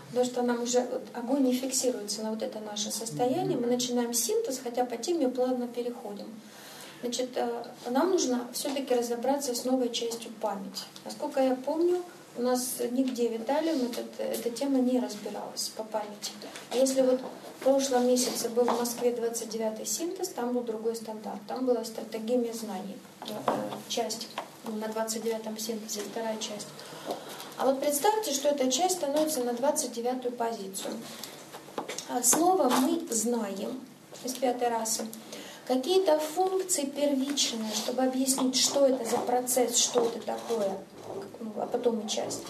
Потому что нам уже огонь не фиксируется на вот это наше состояние. Мы начинаем синтез, хотя по теме плавно переходим. Значит, нам нужно все-таки разобраться с новой частью памяти. Насколько я помню, у нас нигде в Италии эта тема не разбиралась по памяти. А если вот в прошлом месяце был в Москве 29-й синтез, там был другой стандарт. Там была стратегия знаний. Часть на 29-м синтезе, вторая часть. А вот представьте, что эта часть становится на 29-ю позицию. Снова мы знаем из пятой расы какие-то функции первичные, чтобы объяснить, что это за процесс, что это такое, а потом и часть.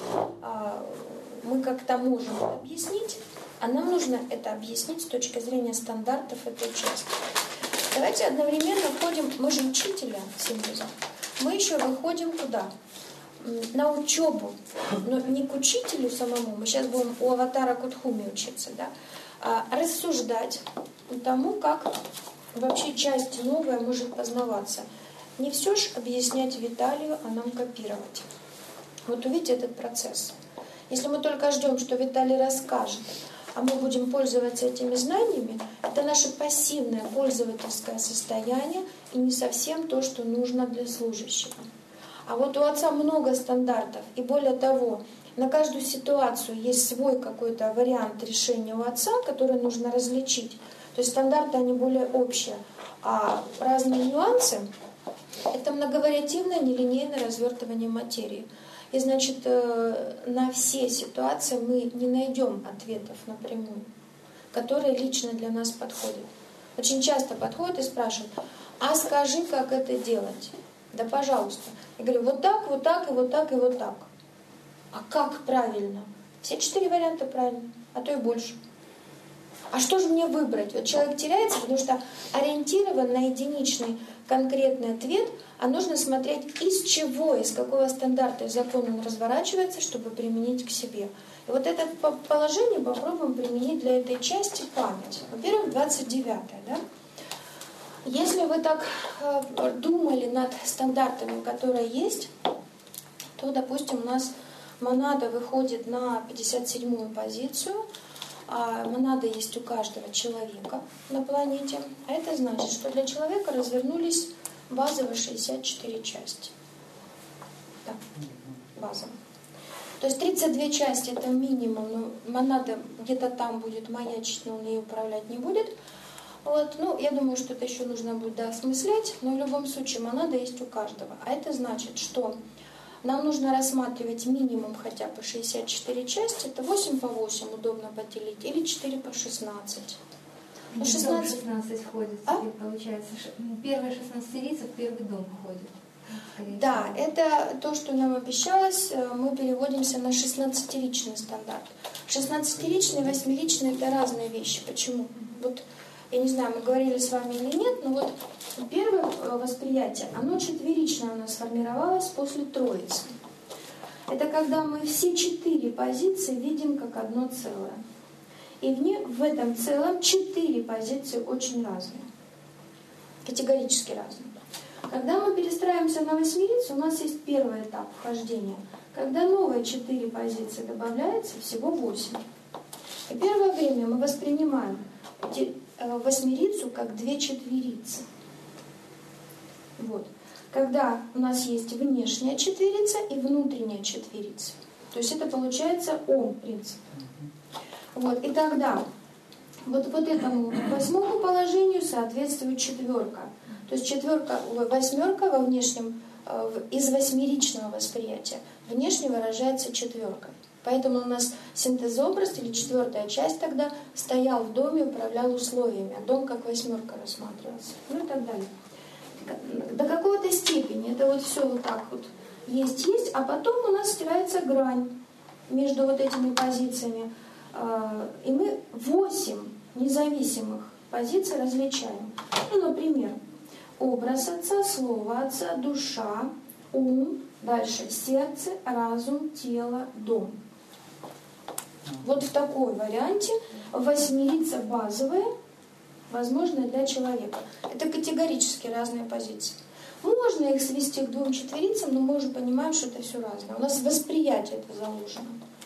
Мы как-то можем это объяснить, а нам нужно это объяснить с точки зрения стандартов этой части. Давайте одновременно входим, мы же учителя синтеза, мы еще выходим куда? На учебу, но не к учителю самому, мы сейчас будем у аватара Кутхуми учиться, да? А рассуждать тому, как вообще часть новая может познаваться. Не все ж объяснять Виталию, а нам копировать. Вот увидите этот процесс. Если мы только ждем, что Виталий расскажет, а мы будем пользоваться этими знаниями, это наше пассивное пользовательское состояние и не совсем то, что нужно для служащего. А вот у отца много стандартов, и более того, на каждую ситуацию есть свой какой-то вариант решения у отца, который нужно различить. То есть стандарты, они более общие, а разные нюансы — это многовариативное, нелинейное развертывание материи. И значит, на все ситуации мы не найдем ответов напрямую, которые лично для нас подходят. Очень часто подходят и спрашивают: а скажи, как это делать? Да, пожалуйста. Я говорю: вот так, вот так, и вот так, и вот так. А как правильно? Все 4 варианта правильно, а то и больше. А что же мне выбрать? Вот человек теряется, потому что ориентирован на единичный конкретный ответ, а нужно смотреть, из чего, из какого стандарта и закона он разворачивается, чтобы применить к себе. И вот это положение попробуем применить для этой части память. Во-первых, 29-я, да? Если вы так думали над стандартами, которые есть, то, допустим, у нас монада выходит на 57-ю позицию, а монада есть у каждого человека на планете. А это значит, что для человека развернулись базово 64 части. Да, базово. То есть 32 части — это минимум, но монада где-то там будет маячить, но он ей управлять не будет. Вот, ну, я думаю, что это еще нужно будет доосмыслять, но в любом случае монада есть у каждого. А это значит, что нам нужно рассматривать минимум хотя бы 64 части, это 8 по 8 удобно поделить, или 4 по 16. Ну, 16 входит, получается. Первые 16 лица в первый дом входит. Да, это то, что нам обещалось, мы переводимся на 16-личный стандарт. 16-личный и 8-личный — это разные вещи. Почему? Вот, я не знаю, мы говорили с вами или нет, но вот первое восприятие, оно четверичное у нас сформировалось после Троицы. Это когда мы все 4 позиции видим как одно целое. И в этом целом 4 позиции очень разные, категорически разные. Когда мы перестраиваемся на 8-лицу, у нас есть первый этап вхождения, когда новые 4 позиции добавляется, всего 8. И первое время мы воспринимаем 8-лицу как 2 четверицы. Вот. Когда у нас есть внешняя четверица и внутренняя четверица. То есть это получается Ом-принцип. Вот. И тогда вот этому 8-му положению соответствует 4. То есть 8 во внешнем, из 8-личного восприятия, внешне выражается 4. Поэтому у нас синтезообраз или 4-я часть тогда стоял в доме, управлял условиями, а дом как 8 рассматривался. Ну и так далее. До какой-то степени это вот все вот так вот есть, а потом у нас стирается грань между вот этими позициями. И мы 8 независимых позиций различаем. Ну, например, образ отца, слово отца, душа, ум, дальше сердце, разум, тело, дом. Вот в такой варианте 8-лица базовые, возможно, для человека. Это категорически разные позиции. Можно их свести к 2 четверицам, но мы уже понимаем, что это все разное. У нас восприятие это заложено.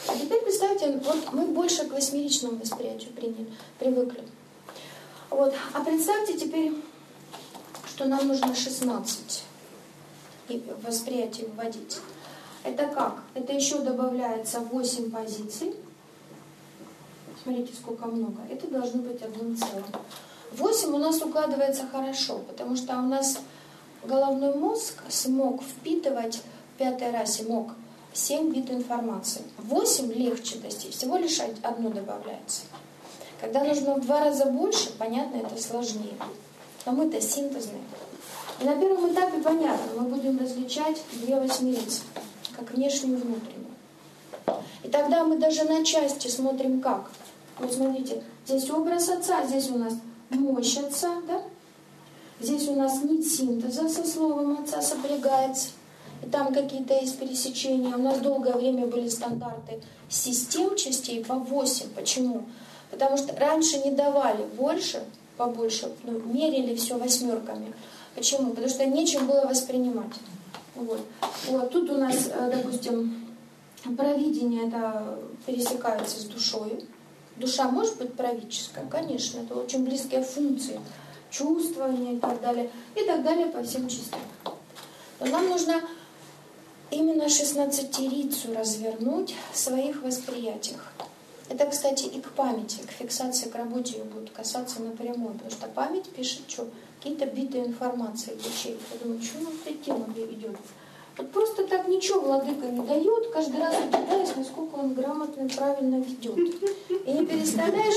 А теперь представьте, вот мы больше к восьмеричному восприятию привыкли. Вот. А представьте теперь, что нам нужно 16 восприятий вводить. Это как? Это еще добавляется 8 позиций. Смотрите, сколько много. Это должно быть одним целым. 8 у нас укладывается хорошо, потому что у нас головной мозг смог впитывать в 5-й расе, мог 7 бит информации. 8 легче достичь, всего лишь одно добавляется. Когда нужно в 2 раза больше, понятно, это сложнее. Но мы-то синтезные. И на первом этапе понятно, мы будем различать 2 восьмерицы, как внешнюю и внутреннюю. И тогда мы даже на части смотрим как. Вот смотрите, здесь образ отца, здесь у нас мощь отца, да? Здесь у нас нить синтеза со словом отца сопрягается. И там какие-то есть пересечения. У нас долгое время были стандарты систем частей по 8. Почему? Потому что раньше не давали больше, побольше, мерили все 8. Почему? Потому что нечем было воспринимать. Вот. Тут у нас, допустим, провидение это пересекается с душой. Душа может быть правительская? Конечно, это очень близкие функции. Чувствование и так далее по всем частям. Но нам нужно именно 16-рицу развернуть в своих восприятиях. Это, кстати, и к памяти, к фиксации, к работе ее будет касаться напрямую, потому что память пишет что? Какие-то биты информации в ячейке. Я думаю, что нам эта тема идет? Вот просто так ничего владыка не дает, каждый раз удивляюсь, насколько он грамотно и правильно ведет. И не перестаешь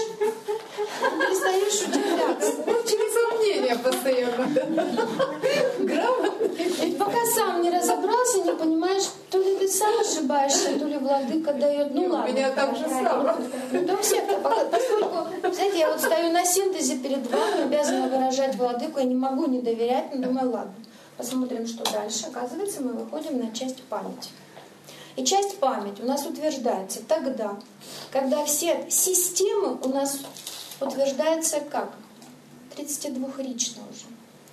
удивляться. Через сомнения постоянно. Грамотно. Ведь пока сам не разобрался, не понимаешь, то ли ты сам ошибаешься, то ли владыка дает. Ну ладно. У меня так же самое. Да у всех, поскольку, знаете, я вот стою на синтезе перед вами, обязана выражать владыку, я не могу не доверять, но думаю, ладно. Посмотрим, что дальше. Оказывается, мы выходим на часть памяти. И часть памяти у нас утверждается тогда, когда все системы у нас утверждаются как? 32-рично уже.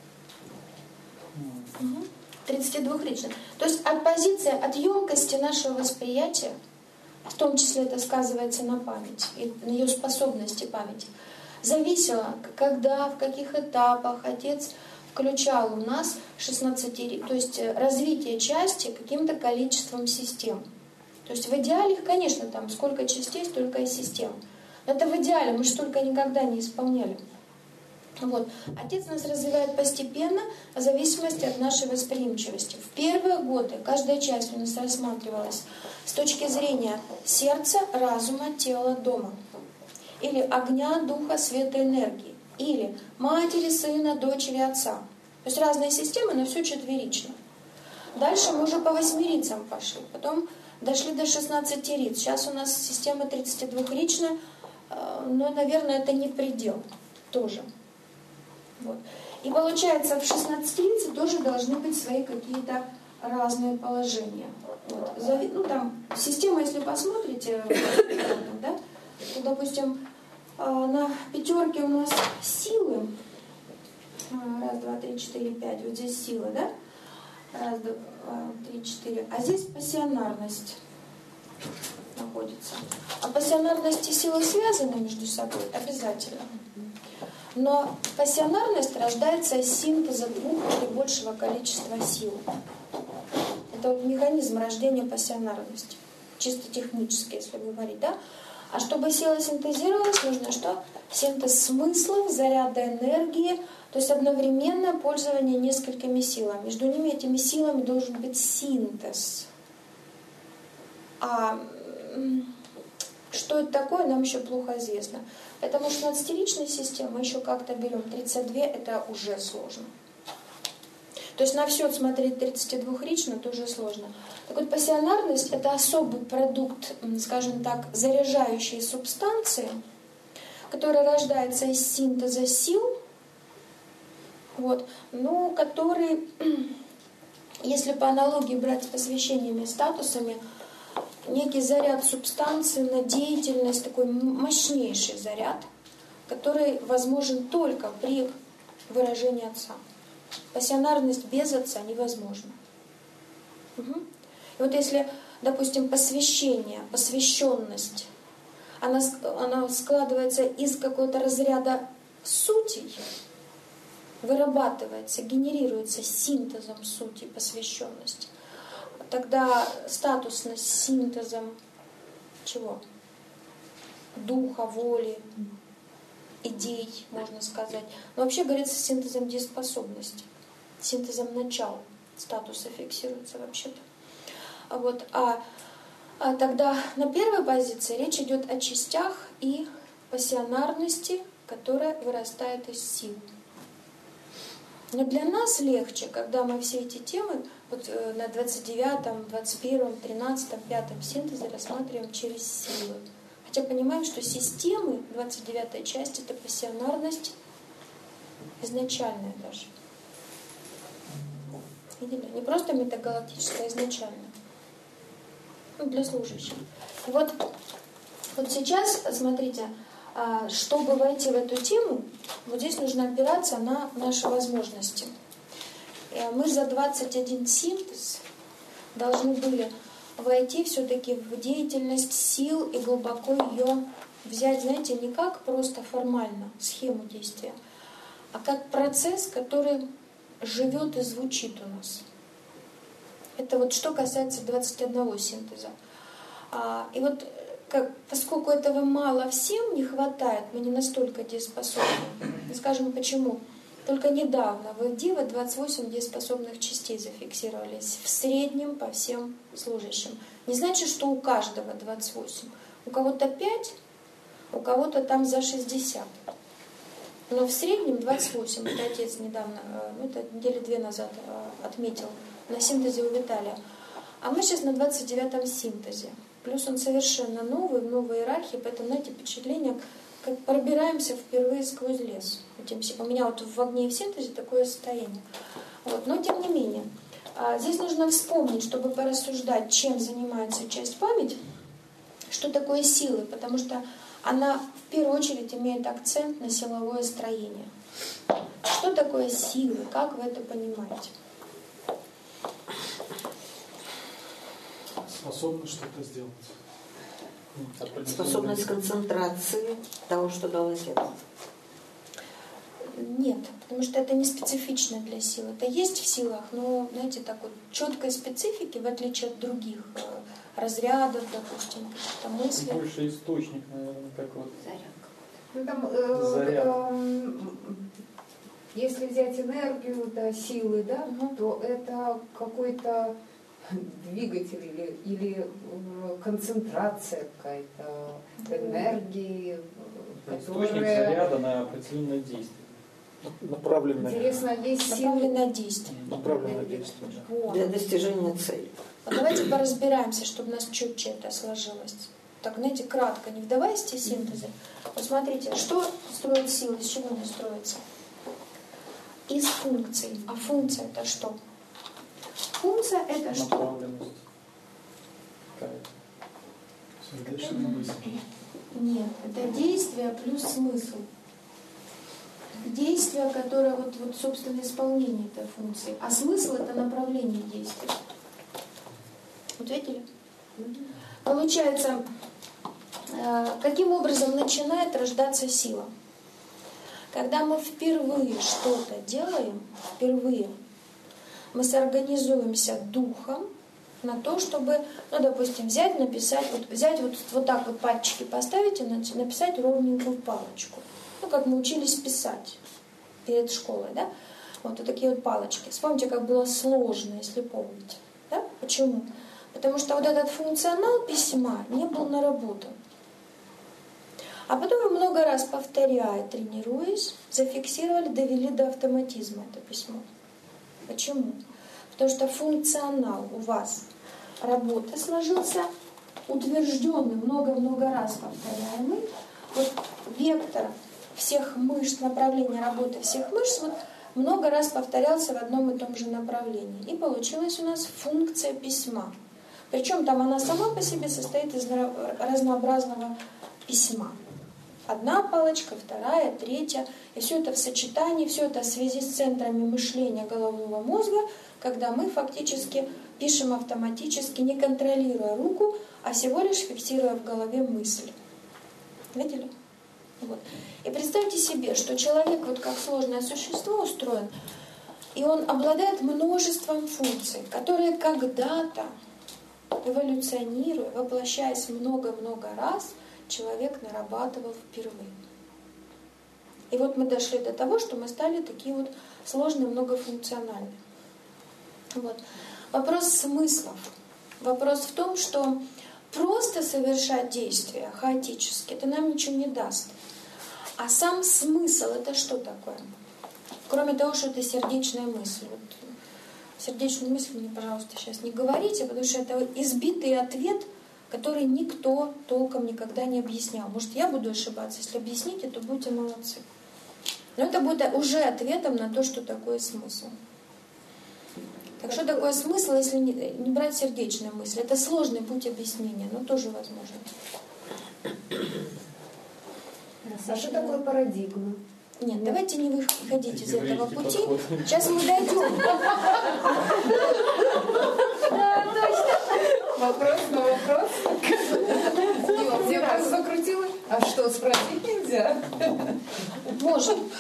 32-рично. То есть от позиции, от емкости нашего восприятия, в том числе это сказывается на памяти, и на ее способности памяти, зависело, когда, в каких этапах отец включал у нас 16, то есть развитие части каким-то количеством систем. То есть в идеале, конечно, там сколько частей, столько и систем. Но это в идеале, мы же столько никогда не исполняли. Вот. Отец нас развивает постепенно, в зависимости от нашей восприимчивости. В первые годы каждая часть у нас рассматривалась с точки зрения сердца, разума, тела, дома. Или огня, духа, света, энергии. Или матери, сына, дочери, отца. То есть разные системы, но все четверично. Дальше мы уже по восьмерицам пошли. Потом дошли до 16 риц. Сейчас у нас система 32-ричная, но, наверное, это не предел тоже. Вот. И получается, в 16 рице тоже должны быть свои какие-то разные положения. Вот. Ну, там, система, если посмотрите, да, то, допустим, на 5 у нас силы. 1, 2, 3, 4, 5. Вот здесь сила, да? 1, 2, 3, 4. А здесь пассионарность находится. А пассионарность и сила связаны между собой обязательно. Но пассионарность рождается из синтеза 2 или большего количества сил. Это вот механизм рождения пассионарности. Чисто технически, если говорить, да? А чтобы сила синтезировалась, нужно что? Синтез смыслов, заряда энергии, то есть одновременное пользование несколькими силами. Между ними, этими силами, должен быть синтез. А что это такое, нам еще плохо известно. Поэтому 16-ричная система мы еще как-то берем. 32 это уже сложно. То есть на все смотреть 32-рично тоже сложно. Так вот, пассионарность – это особый продукт, скажем так, заряжающей субстанции, которая рождается из синтеза сил, вот, но который, если по аналогии брать с посвящениями, статусами, некий заряд субстанции на деятельность, такой мощнейший заряд, который возможен только при выражении отца. Пассионарность без отца невозможна. И вот если допустим, посвящение, посвященность, она складывается из какого-то разряда сутей, вырабатывается, генерируется синтезом сути посвященности. Тогда статусность синтезом чего? Духа, воли, идей, можно сказать. Но вообще говорится синтезом дееспособности, синтезом начала. Статусы фиксируются вообще-то. Вот. А тогда на первой позиции речь идет о частях и пассионарности, которая вырастает из сил. Но для нас легче, когда мы все эти темы вот на 29-м, 21-м, 13-м, 5-м синтезе рассматриваем через силы. Хотя понимаем, что системы 29-я часть — это пассионарность изначальная даже. Видели? Не просто метагалактическая, а изначальная. Для служащих. Вот сейчас, смотрите, чтобы войти в эту тему, вот здесь нужно опираться на наши возможности. Мы за 21 синтез должны были войти все-таки в деятельность сил и глубоко ее взять, знаете, не как просто формально схему действия, а как процесс, который живет и звучит у нас. Это вот что касается 21 синтеза. И вот поскольку этого мало всем, не хватает, мы не настолько дееспособны. Скажем, почему? Только недавно в ИВДИВа 28 дееспособных частей зафиксировались в среднем по всем служащим. Не значит, что у каждого 28. У кого-то 5, у кого-то там за 60. Но в среднем 28. Это отец недавно, это недели 2 назад отметил на синтезе у Виталия. А мы сейчас на 29-м синтезе. Плюс он совершенно новый, в новой иерархии, поэтому, знаете, впечатление, как пробираемся впервые сквозь лес. У меня вот в огне и в синтезе такое состояние. Вот. Но тем не менее, здесь нужно вспомнить, чтобы порассуждать, чем занимается часть память, что такое силы, потому что она в первую очередь имеет акцент на силовое строение. Что такое силы? Как вы это понимаете? Способность что-то сделать. Способность концентрации того, что дал отец. Нет, потому что это не специфично для сил. Это есть в силах, но, знаете, так вот четкой специфики, в отличие от других разрядов, допустим, каких-то мыслей. Больше источник, наверное, как вот заряд. Если взять энергию, да, силы, да, то это какой-то двигатель или концентрация какая-то энергии, источник заряда на определенное действие. Направленное. Интересно, есть направленное действие. Направленное действие. Вот. Для достижения цели. Вот давайте поразбираемся, чтобы у нас четче это сложилось. Так, знаете, кратко, не вдаваясь в синтезы. Вот смотрите, что строит силы, из чего они строятся? Из функций. А функция это что? Функция это что? Направленность. Сердечная мысль. Нет, это действие плюс смысл. Действие, которое вот собственно, исполнение этой функции. А смысл это направление действия. Вот видели? Получается, каким образом начинает рождаться сила? Когда мы впервые что-то делаем, мы соорганизуемся духом на то, чтобы, допустим, взять, написать, взять вот так вот пальчики поставить и написать ровненькую палочку. Как мы учились писать перед школой, да? Вот такие вот палочки. Вспомните, как было сложно, если помните. Да? Почему? Потому что вот этот функционал письма не был наработан. А потом мы много раз повторяя, тренируясь, зафиксировали, довели до автоматизма это письмо. Почему? Потому что функционал у вас работы сложился утвержденный, много-много раз повторяемый. Вот вектор всех мышц, направления работы всех мышц много раз повторялся в одном и том же направлении. И получилась у нас функция письма. Причем там она сама по себе состоит из разнообразного письма. Одна палочка, вторая, третья. И все это в сочетании, все это в связи с центрами мышления головного мозга, когда мы фактически пишем автоматически, не контролируя руку, а всего лишь фиксируя в голове мысль. Видели? Вот. И представьте себе, что человек вот как сложное существо устроен, и он обладает множеством функций, которые когда-то, эволюционируя, воплощаясь много-много раз, человек нарабатывал впервые. И вот мы дошли до того, что мы стали такие вот сложные, многофункциональные. Вот. Вопрос смыслов. Вопрос в том, что просто совершать действия хаотически, это нам ничего не даст. А сам смысл — это что такое? Кроме того, что это сердечная мысль. Вот сердечную мысль мне, пожалуйста, сейчас не говорите, потому что это избитый ответ, который никто толком никогда не объяснял. Может, я буду ошибаться, если объясните, то будете молодцы. Но это будет уже ответом на то, что такое смысл. Так что такое смысл, если не брать сердечную мысль? Это сложный путь объяснения, но тоже возможно. А что такое парадигма? Нет, давайте не выходить из этого пути. Сейчас мы дойдем. Да, точно. Вопрос на вопрос. Я просто закрутила. А что, спросить нельзя? Можем.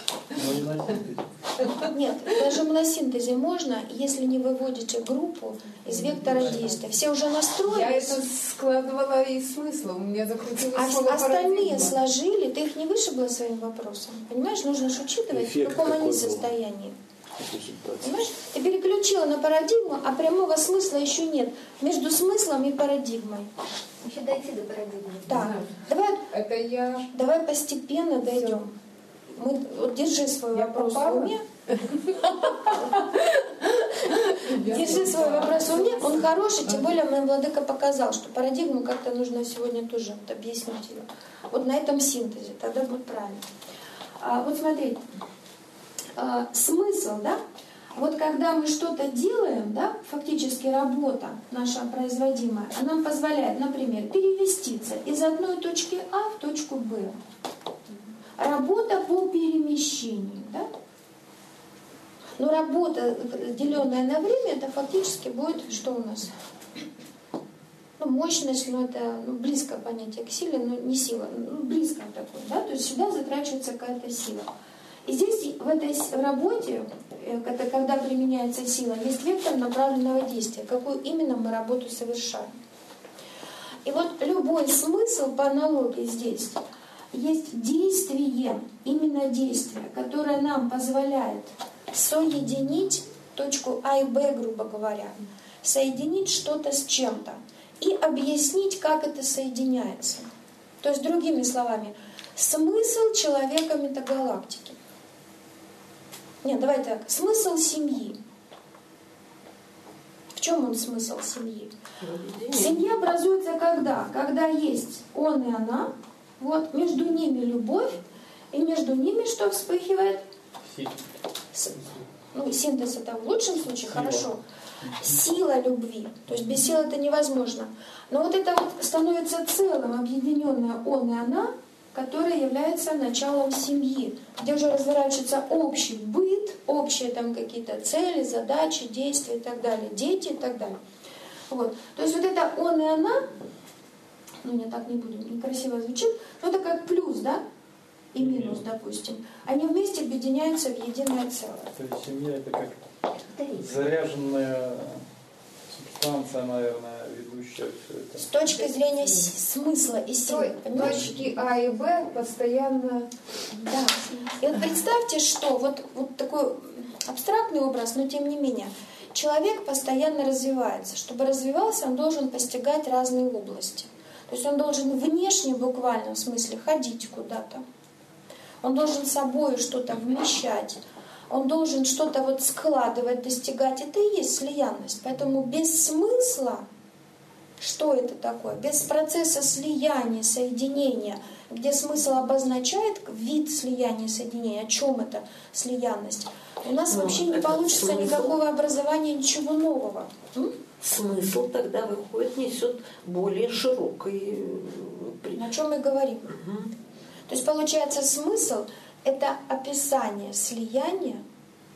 Нет, даже на синтезе можно, если не выводите группу из вектора действия. Все уже настроились. Я это складывала из смысла. У меня закрутилось слово остальные парадигма. сложили, ты их не вышибла своим вопросом. Понимаешь, нужно же учитывать, в каком они состоянии. Понимаешь? Ты переключила на парадигму, а прямого смысла еще нет. Между смыслом и парадигмой. Еще дойти до парадигмы. Да. Давай постепенно дойдем. Вот держи свой вопрос в уме. Держи свой вопрос в уме. Он хороший, тем более мой владыка показал, что парадигму как-то нужно сегодня тоже объяснить ее. Вот на этом синтезе, тогда будет правильно. Вот смотрите. Смысл, да? Вот когда мы что-то делаем, да, фактически работа наша производимая, она нам позволяет, например, переместиться из одной точки А в точку Б. Работа по перемещению, да? Но работа, деленная на время, это фактически будет, что у нас? Мощность, это близкое понятие к силе, но не сила, близкое такое, да? То есть сюда затрачивается какая-то сила. И здесь в этой работе, это когда применяется сила, есть вектор направленного действия, какую именно мы работу совершаем. И вот любой смысл по аналогии здесь есть действие, именно действие, которое нам позволяет соединить точку А и Б, грубо говоря, соединить что-то с чем-то и объяснить, как это соединяется. То есть, другими словами, смысл человека метагалактики. Нет, давай так. Смысл семьи. В чем он смысл семьи? Семья образуется когда? Когда есть он и она, вот, между ними любовь, и между ними что вспыхивает? Синтез это в лучшем случае, хорошо. Сила любви. То есть без силы это невозможно. Но вот это вот становится целым, объединенное он и она, которое является началом семьи, где уже разворачивается общий быт, общие там какие-то цели, задачи, действия и так далее, дети и так далее. Вот. То есть вот это он и она, я так не буду, некрасиво звучит, но это как плюс, да, и минус, допустим. Они вместе объединяются в единое целое. То есть семья это как заряженная субстанция, наверное, ведущая все это. С точки зрения смысла и силы, понимаешь? Точки А и Б постоянно... Да. И вот представьте, что вот такой абстрактный образ, но тем не менее, человек постоянно развивается. Чтобы развивался, он должен постигать разные области. То есть он должен внешне, буквально, в смысле, ходить куда-то. Он должен собой что-то вмещать. Он должен что-то вот складывать, достигать. Это и есть слиянность. Поэтому без смысла, что это такое? Без процесса слияния, соединения, где смысл обозначает вид слияния, соединения, о чем это слиянность, у нас вообще не получится никакого образования, ничего нового. Смысл тогда выходит, несет более широкий... О чем мы говорим? Угу. То есть получается смысл — это описание слияния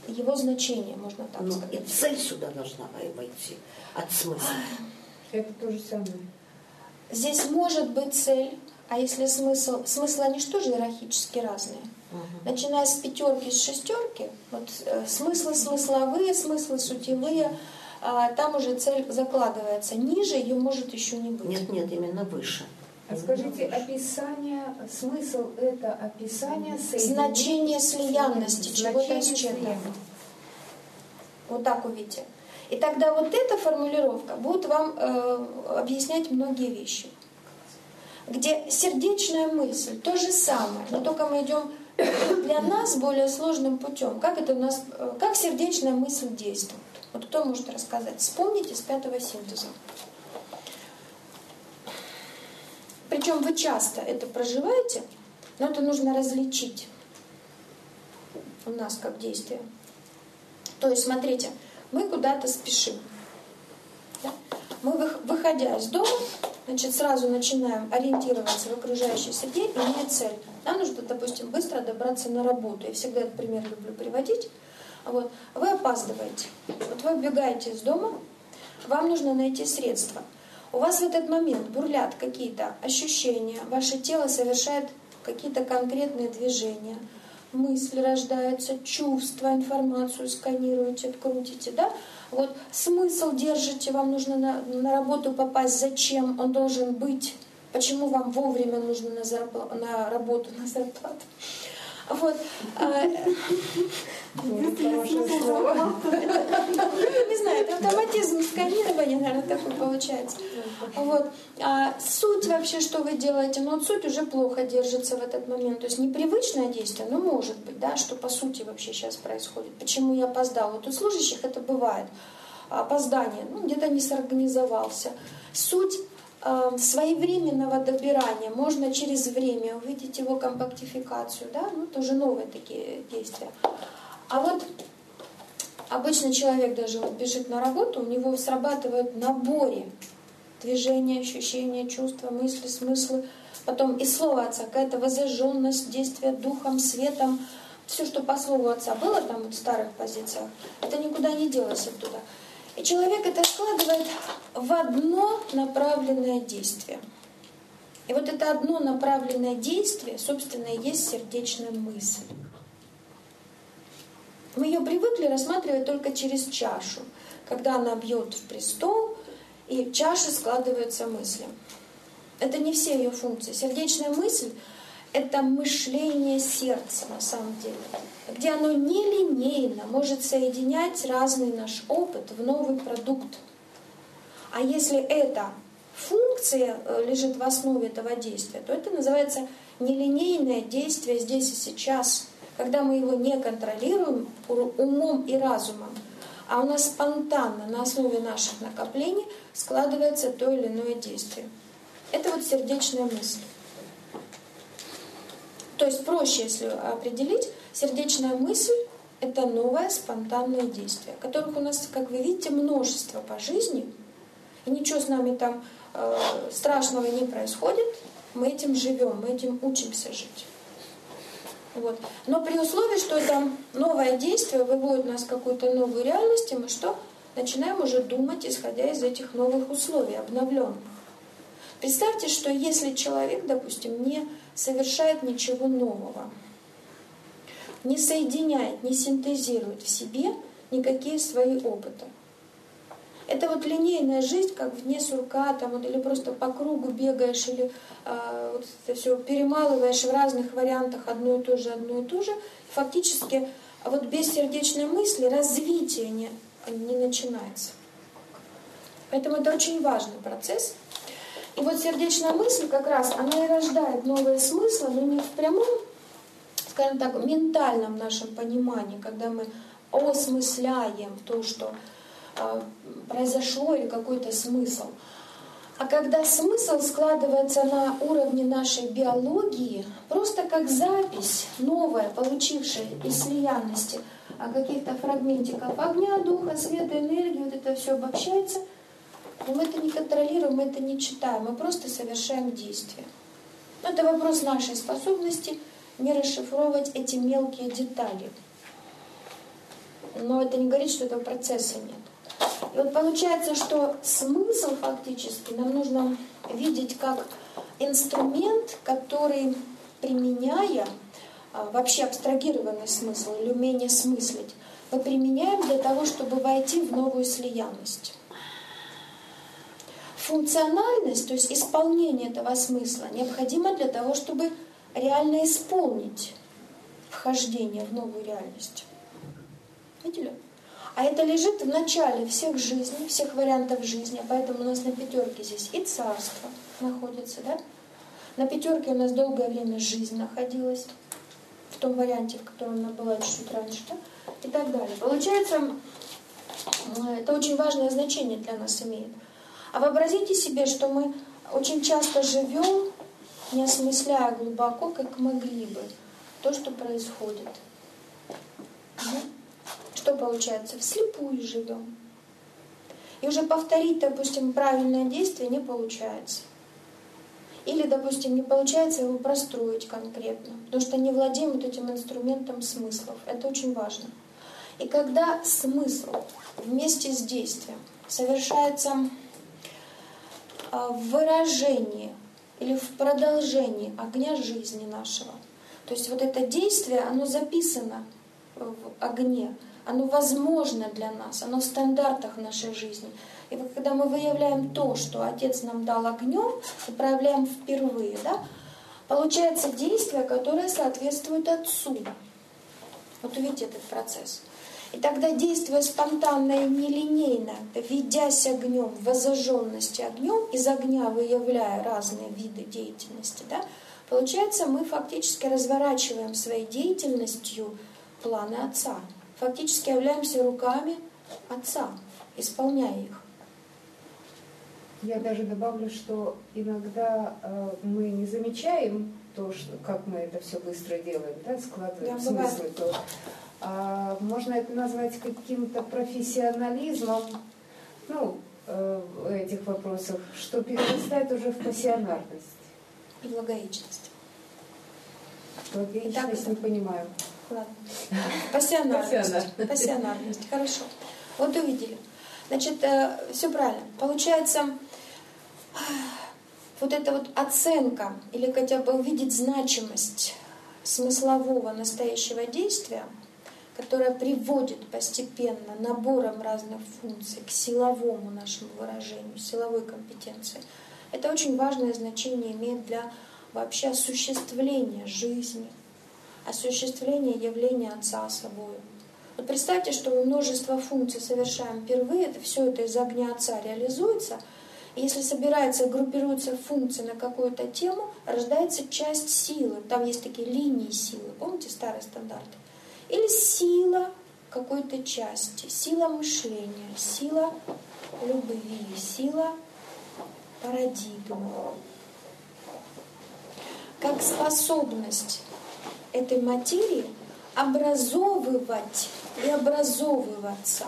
его значение, можно так сказать. И цель сюда должна войти от смысла. Это то же самое. Здесь может быть цель, а если смыслы они же тоже иерархически разные. Начиная с 5, с 6, вот, смыслы смысловые, смыслы сутевые, там уже цель закладывается. Ниже ее может еще не быть. Нет, именно выше. А скажите, описание, смысл это описание значение слиянности чего-то с чем-то. Вот так увидите. И тогда вот эта формулировка будет вам объяснять многие вещи. Где сердечная мысль, то же самое, но только мы идем для нас более сложным путем. Как это у нас, как сердечная мысль действует? Вот кто может рассказать? Вспомните с 5-го синтеза. Причем вы часто это проживаете, но это нужно различить у нас как действие. То есть, смотрите, мы куда-то спешим. Да? Мы, выходя из дома, значит, сразу начинаем ориентироваться в окружающей среде, имея цель. Нам нужно, допустим, быстро добраться на работу. Я всегда этот пример люблю приводить. Вот. Вы опаздываете. Вот вы убегаете из дома, вам нужно найти средства. У вас в этот момент бурлят какие-то ощущения, ваше тело совершает какие-то конкретные движения, мысли рождаются, чувства, информацию сканируете, крутите, да? Вот смысл держите, вам нужно на работу попасть, зачем он должен быть, почему вам вовремя нужно на работу, на зарплату. Вот. Не знаю, это автоматизм сканирования, наверное, такой получается. Вот. Суть вообще, что вы делаете, но суть уже плохо держится в этот момент. То есть непривычное действие, но может быть, да, что по сути вообще сейчас происходит. Почему я опоздал? Вот у служащих это бывает. Опоздание, где-то не сорганизовался. Суть своевременного добирания можно через время увидеть его компактификацию, да, тоже новые такие действия. А вот обычно человек даже бежит на работу, у него срабатывают в наборе движения, ощущения, чувства, мысли, смыслы, потом и слово отца, какая-то воззажженность, действие духом, светом, все, что по слову отца было там вот в старых позициях, это никуда не делось оттуда. И человек это складывает в одно направленное действие. И вот это одно направленное действие, собственно, и есть сердечная мысль. Мы ее привыкли рассматривать только через чашу, когда она бьет в престол, и в чаше складываются мысли. Это не все ее функции. Сердечная мысль — это мышление сердца на самом деле, где оно нелинейно может соединять разный наш опыт в новый продукт. А если эта функция лежит в основе этого действия, то это называется нелинейное действие здесь и сейчас, когда мы его не контролируем умом и разумом, а у нас спонтанно на основе наших накоплений складывается то или иное действие. Это вот сердечная мысль. То есть проще, если определить, сердечная мысль — это новое спонтанное действие, которых у нас, как вы видите, множество по жизни, и ничего с нами там страшного не происходит, мы этим живем, мы этим учимся жить. Вот. Но при условии, что это новое действие выводит нас в какую-то новую реальность, и мы что? Начинаем уже думать, исходя из этих новых условий, обновленных. Представьте, что если человек, допустим, не совершает ничего нового, не соединяет, не синтезирует в себе никакие свои опыты. Это вот линейная жизнь, как вне сурка, там, вот, или просто по кругу бегаешь, или вот это все перемалываешь в разных вариантах одно и то же. Фактически вот без сердечной мысли развитие не начинается. Поэтому это очень важный процесс. И вот сердечная мысль как раз, она и рождает новые смыслы, но не в прямом, скажем так, ментальном нашем понимании, когда мы осмысляем то, что произошло, или какой-то смысл. А когда смысл складывается на уровне нашей биологии, просто как запись новая, получившая из слиянности каких-то фрагментиков огня, духа, света, энергии, вот это все обобщается, но мы это не контролируем, мы это не читаем, мы просто совершаем действия. Но это вопрос нашей способности не расшифровывать эти мелкие детали. но это не говорит, что этого процесса нет. И вот получается, что смысл фактически нам нужно видеть как инструмент, который, применяя вообще абстрагированный смысл или умение смыслить, мы применяем для того, чтобы войти в новую слиянность. Функциональность, то есть исполнение этого смысла, необходимо для того, чтобы реально исполнить вхождение в новую реальность. Видели? А это лежит в начале всех жизней, всех вариантов жизни. Поэтому у нас на пятерке здесь и царство находится, да? На пятерке у нас долгое время жизнь находилась, в том варианте, в котором она была чуть-чуть раньше, да? И так далее. Получается, это очень важное значение для нас имеет. А вообразите себе, что мы очень часто живем, не осмысляя глубоко, как могли бы, то, что происходит. Что получается? Вслепую живем. И уже повторить, допустим, правильное действие не получается. Или, допустим, не получается его простроить конкретно, потому что не владеем вот этим инструментом смыслов. Это очень важно. И когда смысл вместе с действием совершается в выражении или в продолжении огня жизни нашего, то есть вот это действие, оно записано в огне, оно возможно для нас, оно в стандартах нашей жизни. И вот когда мы выявляем то, что Отец нам дал огнем, и проявляем впервые, да, получается действие, которое соответствует Отцу. Вот увидите этот процесс. И тогда, действуя спонтанно и нелинейно, ведясь огнем, в зажженности огнем, из огня выявляя разные виды деятельности, да, получается, мы фактически разворачиваем своей деятельностью планы Отца. Фактически являемся руками Отца, исполняя их. Я даже добавлю, что иногда мы не замечаем то, что, как мы это все быстро делаем, да, складываем смыслы. Можно это назвать каким-то профессионализмом, этих вопросов, что перерастает уже в пассионарность. И в логоичность. Логоичность не понимаю. Ладно. Пассионарность. Хорошо. Вот увидели. Значит, все правильно. Получается, вот эта вот оценка, или хотя бы увидеть значимость смыслового настоящего действия, которое приводит постепенно набором разных функций к силовому нашему выражению, силовой компетенции, это очень важное значение имеет для вообще осуществления жизни, осуществления явления Отца собой. Вот представьте, что мы множество функций совершаем впервые, все это из огня Отца реализуется, и если собирается и группируется функции на какую-то тему, рождается часть силы. Там есть такие линии силы, помните старые стандарты? Или сила какой-то части, сила мышления, сила любви, сила парадигмы. Как способность этой материи образовывать и образовываться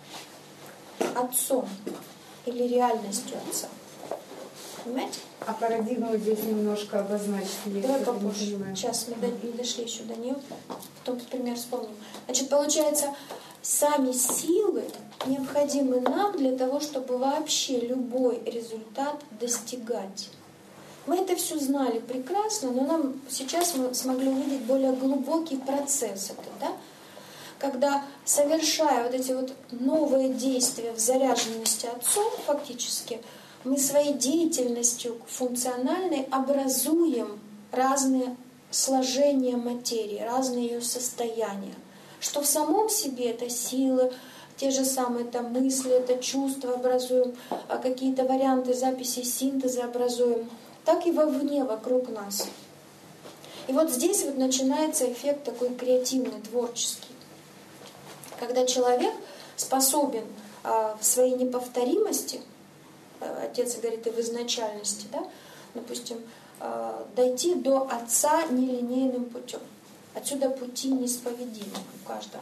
Отцом или реальностью Отца. Понимаете? А парадигму здесь немножко обозначили. Давай попозже. Сейчас мы не дошли еще до нее. Потом пример вспомним. Значит, получается, сами силы необходимы нам для того, чтобы вообще любой результат достигать. Мы это все знали прекрасно, но сейчас мы смогли увидеть более глубокий процесс этот, да? Когда, совершая вот эти вот новые действия в заряженности Отцом, фактически, мы своей деятельностью функциональной образуем разные сложения материи, разные ее состояния. Что в самом себе это силы, те же самые там мысли, это чувства образуем, какие-то варианты записи синтеза образуем, так и вовне, вокруг нас. И вот здесь вот начинается эффект такой креативный, творческий. Когда человек способен в своей неповторимости, Отец говорит и в изначальности, да, допустим, дойти до Отца нелинейным путем. Отсюда пути неисповедимы у каждого.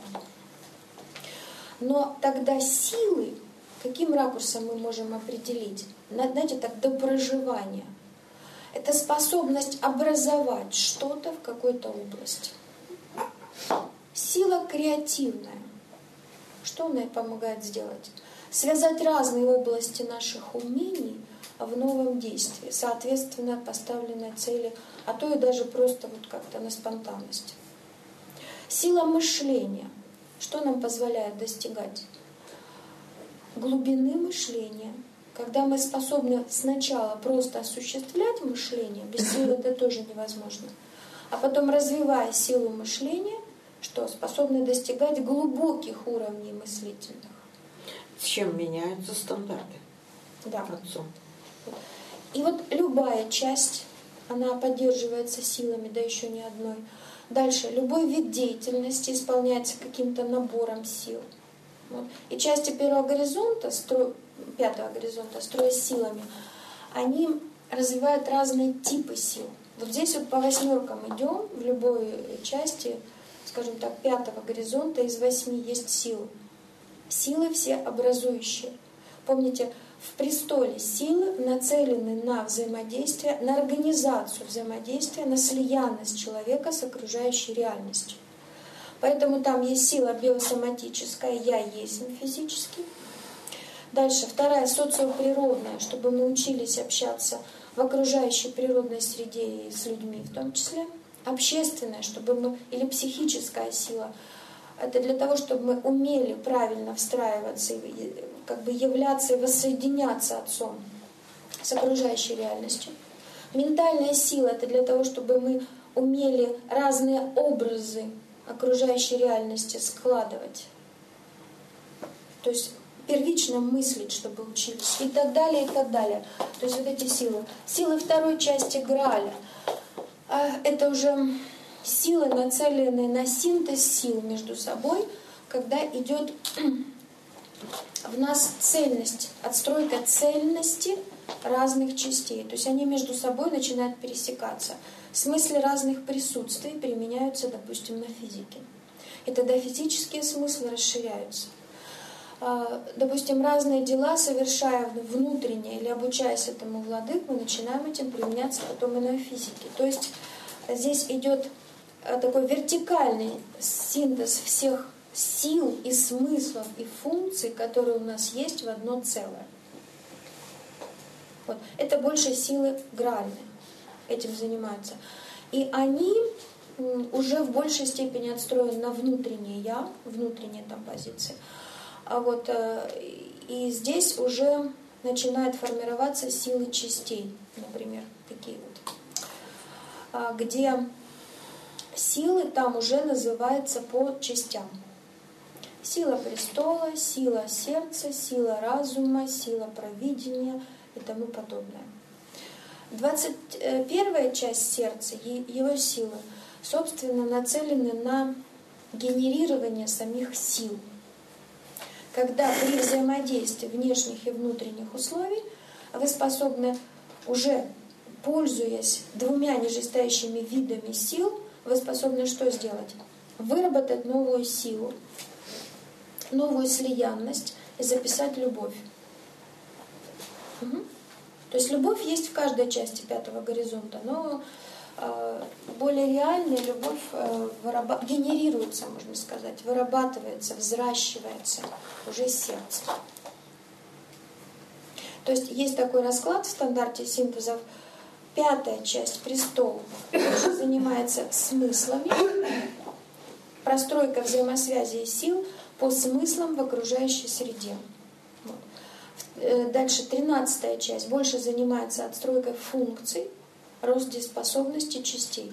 Но тогда силы, каким ракурсом мы можем определить? Знаете, так, до проживания. Это способность образовать что-то в какой-то области. Сила креативная. Что он помогает сделать? Связать разные области наших умений в новом действии, соответственно поставленной цели, а то и даже просто вот как-то на спонтанность. Сила мышления. Что нам позволяет достигать? Глубины мышления. Когда мы способны сначала просто осуществлять мышление, без силы это тоже невозможно, а потом, развивая силу мышления, что способны достигать глубоких уровней мыслительных. С чем меняются стандарты? Да. Отцом. И вот любая часть, она поддерживается силами, да еще не одной. Дальше, любой вид деятельности исполняется каким-то набором сил. Вот. И части первого горизонта, пятого горизонта, строя силами, они развивают разные типы сил. Вот здесь вот по восьмеркам идем, в любой части, скажем так, пятого горизонта из 8 есть силы. Силы все образующие. Помните, в престоле силы нацелены на взаимодействие, на организацию взаимодействия, на слиянность человека с окружающей реальностью. Поэтому там есть сила биосоматическая, я есть физический. Дальше, вторая социоприродная, чтобы мы учились общаться в окружающей природной среде и с людьми в том числе. Общественная, чтобы мы, или психическая сила, это для того, чтобы мы умели правильно встраиваться, как бы являться и воссоединяться Отцом с окружающей реальностью. Ментальная сила — это для того, чтобы мы умели разные образы окружающей реальности складывать. То есть первично мыслить, чтобы учились. И так далее, и так далее. То есть вот эти силы. Силы второй части Грааля — это уже силы, нацеленные на синтез сил между собой, когда идет в нас цельность, отстройка цельности разных частей. То есть они между собой начинают пересекаться. Смыслы разных присутствий применяются, допустим, на физике. И тогда физические смыслы расширяются. Допустим, разные дела, совершая внутренне или обучаясь этому владык, мы начинаем этим применяться потом и на физике. То есть здесь идет такой вертикальный синтез всех сил и смыслов и функций, которые у нас есть в одно целое. Вот. Это больше силы гральные. Этим занимаются. И они уже в большей степени отстроены на внутреннее «я», внутренние там позиции. А вот, и здесь уже начинают формироваться силы частей, например, такие вот, где силы там уже называются по частям. Сила престола, сила сердца, сила разума, сила провидения и тому подобное. 21-я часть сердца, его силы, собственно, нацелены на генерирование самих сил. Когда при взаимодействии внешних и внутренних условий вы способны, уже пользуясь двумя нижестоящими видами сил, вы способны что сделать? Выработать новую силу, новую слиянность и записать любовь. Угу. То есть любовь есть в каждой части пятого горизонта, но более реальная любовь генерируется, можно сказать, вырабатывается, взращивается уже сердцем. То есть есть такой расклад в стандарте синтезов. Пятая часть престол уже занимается смыслами, простройка взаимосвязи и сил по смыслам в окружающей среде. Вот. Дальше 13-я часть больше занимается отстройкой функций, рост дееспособности частей.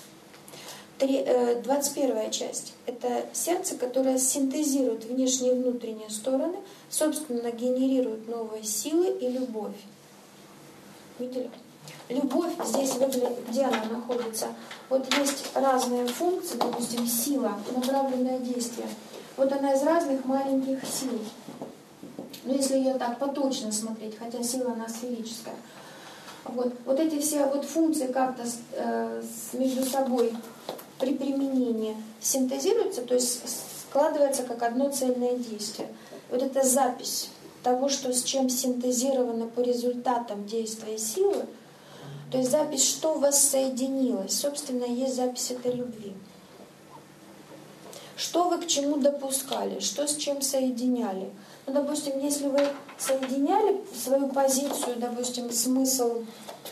21-я часть — это сердце, которое синтезирует внешние и внутренние стороны, собственно, генерирует новые силы и любовь. Видели? Любовь здесь выглядит, где она находится. Вот есть разные функции, допустим, сила, направленное действие. Вот она из разных маленьких сил. Но если ее так поточно смотреть, хотя сила она сферическая. Вот эти все вот функции как-то между собой при применении синтезируются, то есть складывается как одно цельное действие. Вот эта запись того, что с чем синтезировано по результатам действия силы, то есть запись, что воссоединилось, собственно, есть запись этой любви. что вы к чему допускали, что с чем соединяли. Ну, допустим, если вы соединяли свою позицию, допустим, смысл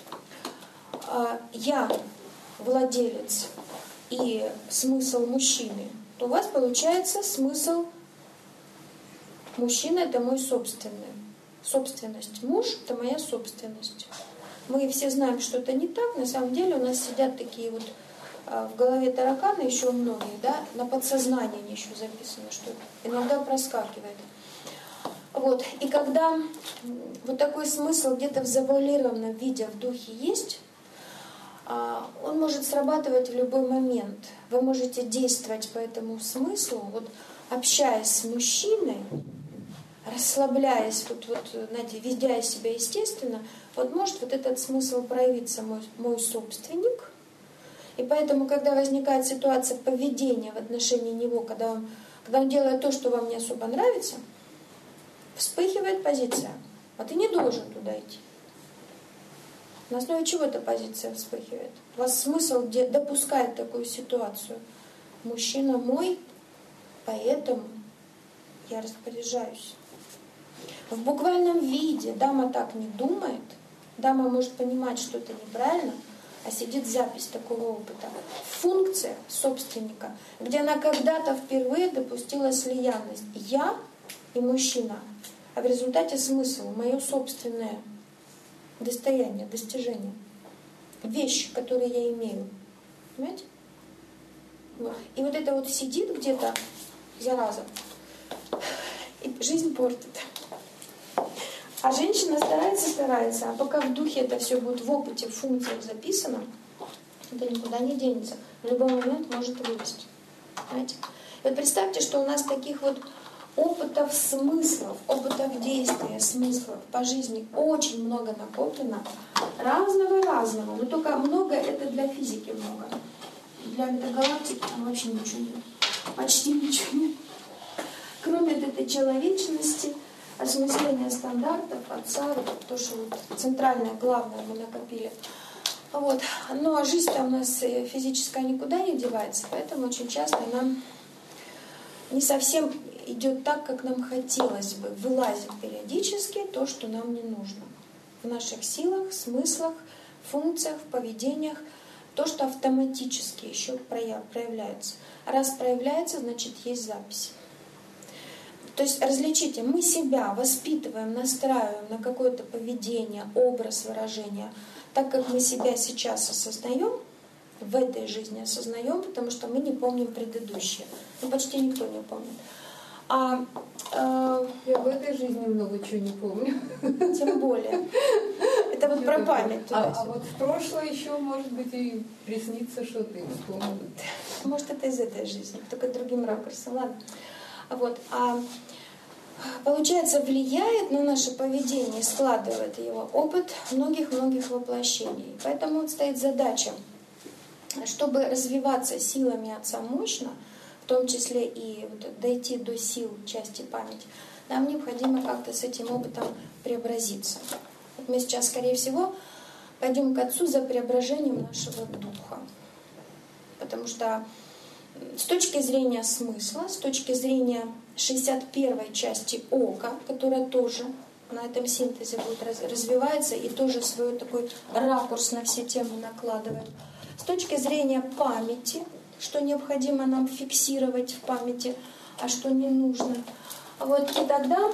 «я владелец» и смысл мужчины, то у вас получается смысл «мужчина — это мой собственный». Собственность. Муж — это моя собственность. Мы все знаем, что это не так. На самом деле у нас сидят такие вот в голове тараканы, еще многие, да, на подсознании они еще записано, что иногда проскакивает. Вот. И когда вот такой смысл где-то в завуалированном виде в духе есть, он может срабатывать в любой момент. Вы можете действовать по этому смыслу, вот, общаясь с мужчиной, расслабляясь, вот, знаете, ведя себя естественно, вот может вот этот смысл проявиться мой собственник. И поэтому, когда возникает ситуация поведения в отношении него, когда он делает то, что вам не особо нравится, вспыхивает позиция. А ты не должен туда идти. На основе чего эта позиция вспыхивает? У вас смысл допускает такую ситуацию. Мужчина мой, поэтому я распоряжаюсь. В буквальном виде дама так не думает. Дама может понимать, что это неправильно, а сидит запись такого опыта. Функция собственника, где она когда-то впервые допустила слиянность. Я и мужчина. А в результате смысл, мое собственное достояние, достижение. Вещь, которую я имею. Понимаете? И вот это вот сидит где-то, зараза, и жизнь портит. А женщина старается, а пока в духе это все будет в опыте, в функциях записано, это никуда не денется. В любой момент может вылезти. Понимаете? И вот представьте, что у нас таких вот опытов смыслов, опытов действия, смыслов по жизни очень много накоплено. Разного. Но только много это для физики много. Для метагалактики там вообще ничего нет. Почти ничего нет. Кроме этой человечности, осмысления стандартов, отца, вот то, что вот центральное, главное мы накопили. Вот. Ну а жизнь-то у нас физическая никуда не девается, поэтому очень часто нам не совсем идет так, как нам хотелось бы. Вылазит периодически то, что нам не нужно. В наших силах, смыслах, функциях, поведениях, то, что автоматически еще проявляется. Раз проявляется, значит есть запись. То есть различите, мы себя воспитываем, настраиваем на какое-то поведение, образ выражения, так как мы себя сейчас осознаем, в этой жизни осознаем, потому что мы не помним предыдущее. Ну, почти никто не помнит. Я в этой жизни много чего не помню. Тем более. Это вот про память. А вот в прошлое еще, может быть, и приснится что-то и вспомнит. Может, это из этой жизни, только другим ракурсом. Ладно. Вот. Получается, влияет на наше поведение, складывает его опыт многих-многих воплощений. Поэтому вот стоит задача, чтобы развиваться силами Отца мощно, в том числе и вот дойти до сил части памяти, нам необходимо как-то с этим опытом преобразиться. Вот мы сейчас, скорее всего, пойдем к Отцу за преображением нашего духа. Потому что с точки зрения смысла, с точки зрения 61-й части ока, которая тоже на этом синтезе будет развивается и тоже свой такой ракурс на все темы накладывает. С точки зрения памяти, что необходимо нам фиксировать в памяти, а что не нужно. Вот, и тогда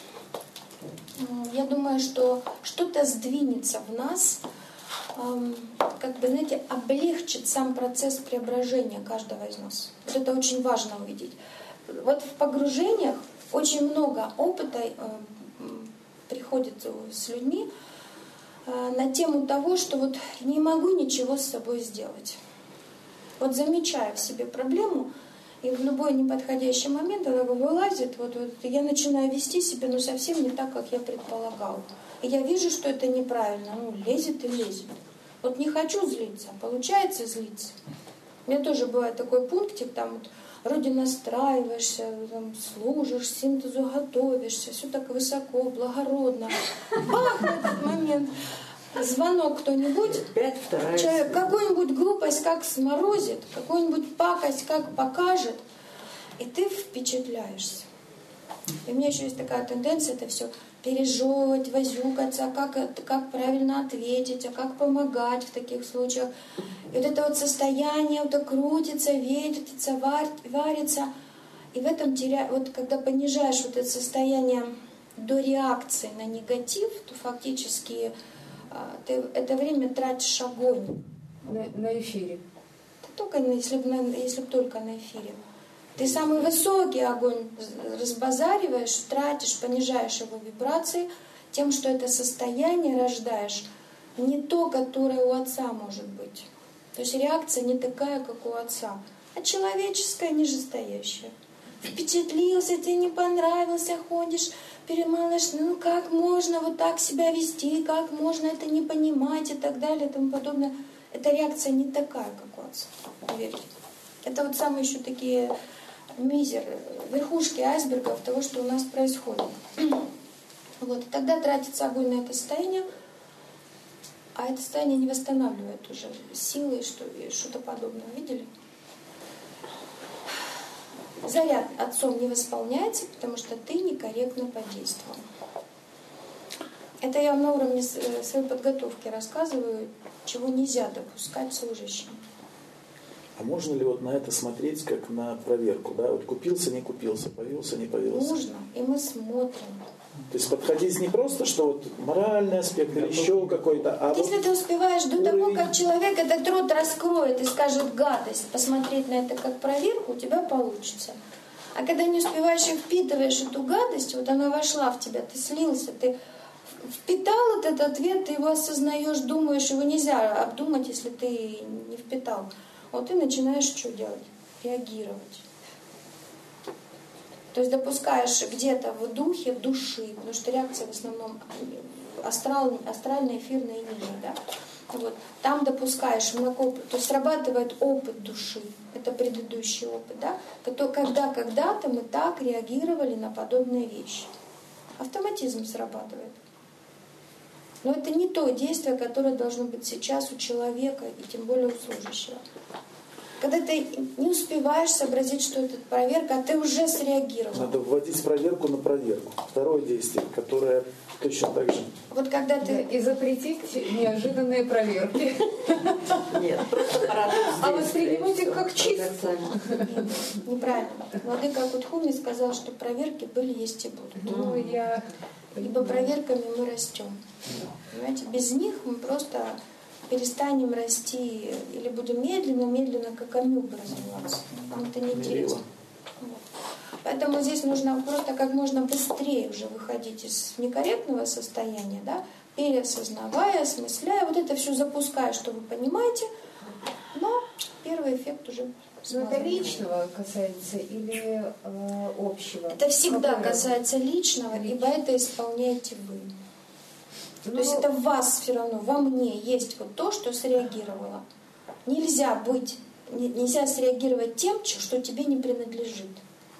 я думаю, что что-то сдвинется в нас, как бы, знаете, облегчит сам процесс преображения каждого из нас. Вот это очень важно увидеть. Вот в погружениях очень много опыта приходит с людьми на тему того, что вот не могу ничего с собой сделать. Вот замечая в себе проблему, и в любой неподходящий момент она вылазит, вот я начинаю вести себя, но совсем не так, как я предполагала. И я вижу, что это неправильно, лезет и лезет. Вот не хочу злиться, а получается злиться. У меня тоже бывает такой пунктик, там вот, вроде настраиваешься, там, служишь, синтезу готовишься, все так высоко, благородно. Бах, в этот момент звонок кто-нибудь, человек какую-нибудь глупость как сморозит, какую-нибудь пакость как покажет, И ты впечатляешься. И у меня еще есть такая тенденция это все пережевывать, возюкаться, как правильно ответить, а как помогать в таких случаях. И вот это вот состояние вот крутится, вертится, варится. И в этом вот когда понижаешь вот это состояние до реакции на негатив, то фактически ты это время тратишь огонь. На эфире. Только если бы только на эфире. Ты самый высокий огонь разбазариваешь, тратишь, понижаешь его вибрации, тем, что это состояние рождаешь, не то, которое у отца может быть. То есть реакция не такая, как у отца, а человеческая, нижестоящая. Впечатлился, тебе не понравился, ходишь, перемалываешь, ну как можно вот так себя вести, как можно это не понимать и так далее и тому подобное. Эта реакция не такая, как у отца, поверьте. Это вот самые еще такие верхушки айсбергов того, что у нас происходит. Вот. И тогда тратится огонь на это состояние, а это состояние не восстанавливает уже силы и что-то подобное. Видели? Заряд отцом не восполняется, потому что ты некорректно подействовал. Это я вам на уровне своей подготовки рассказываю, чего нельзя допускать служащим. А можно ли вот на это смотреть как на проверку? Да? Вот купился, не купился, повелся, не повелся? Нужно, и мы смотрим. То есть подходить не просто, что вот моральный аспект или еще какой-то, а если вот ты успеваешь до уровень... того, как человек этот рот раскроет и скажет гадость, посмотреть на это как проверку, у тебя получится. А когда не успеваешь и впитываешь эту гадость, вот она вошла в тебя, ты слился, ты впитал этот ответ, ты его осознаешь, думаешь, его нельзя обдумать, если ты не впитал. Вот ты начинаешь что делать? Реагировать. То есть допускаешь где-то в духе, в душе, потому что реакция в основном астральная, эфирная линия, да? Вот. Там допускаешь то есть срабатывает опыт души, это предыдущий опыт, да? Когда когда-то мы так реагировали на подобные вещи. Автоматизм срабатывает. Но это не то действие, которое должно быть сейчас у человека, и тем более у служащего. Когда ты не успеваешь сообразить, что это проверка, а ты уже среагировал. Надо вводить проверку на проверку. Второе действие, которое точно так же. Вот когда ты... И запретить неожиданные проверки. Нет, просто парадокс. А воспринимать их как чисто. Неправильно. Владыка Кутхуми сказал, что проверки были, есть и будут. Ибо проверками мы растем. Понимаете, без них мы просто перестанем расти или будем медленно, как амебы развиваться. Нам это не интересно. Вот. Поэтому здесь нужно просто как можно быстрее уже выходить из некорректного состояния, да, переосознавая, осмысляя, вот это все запуская, что вы понимаете, но первый эффект уже Но это личного касается или общего? Это всегда касается личного, ибо это исполняете вы. То есть это в вас все равно, во мне есть вот то, что среагировало. Нельзя среагировать тем, что тебе не принадлежит.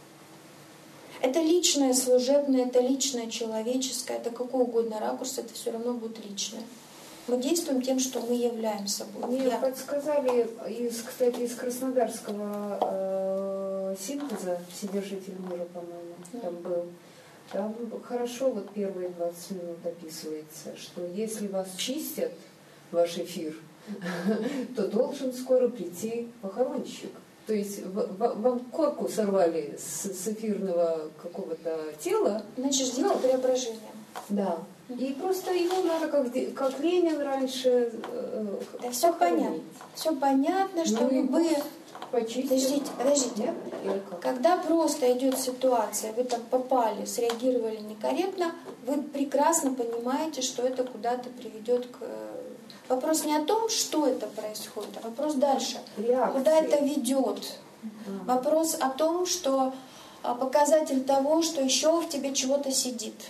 Это личное служебное, это личное человеческое, это какой угодно ракурс, это все равно будет личное. Мы действуем тем, что мы являем собой. Мне подсказали, кстати, из краснодарского синтеза «Вседержитель мира», по-моему, там был. Там хорошо вот первые 20 минут описывается, что если вас чистят, ваш эфир, то должен скоро прийти похоронщик. То есть вам корку сорвали с эфирного какого-то тела. Значит, ждите преображения. Да. И просто его надо, как Ленин раньше, да, все понятно. Все понятно, что любые... Подождите. Когда просто идет ситуация, вы там попали, среагировали некорректно, вы прекрасно понимаете, что это куда-то приведет к... Вопрос не о том, что это происходит, а вопрос дальше. Реакции. Куда это ведет. Вопрос о том, что показатель того, что еще в тебе чего-то сидит.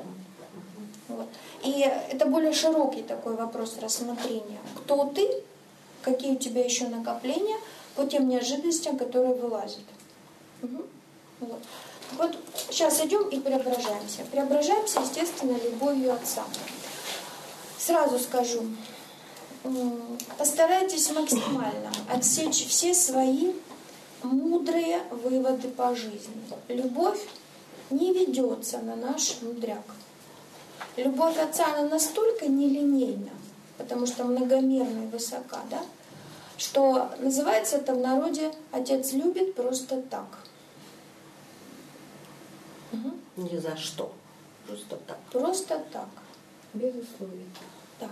Вот. И это более широкий такой вопрос рассмотрения. Кто ты, какие у тебя еще накопления по тем неожиданностям, которые вылазят. Угу. Вот сейчас идем и преображаемся. Преображаемся, естественно, любовью Отца. Сразу скажу, постарайтесь максимально отсечь все свои мудрые выводы по жизни. Любовь не ведется на наш мудряк. Любовь Отца, она настолько нелинейна, потому что многомерна и высока, да, что называется это в народе «Отец любит просто так». Угу. Ни за что. Просто так. Просто так. Без условий. Да.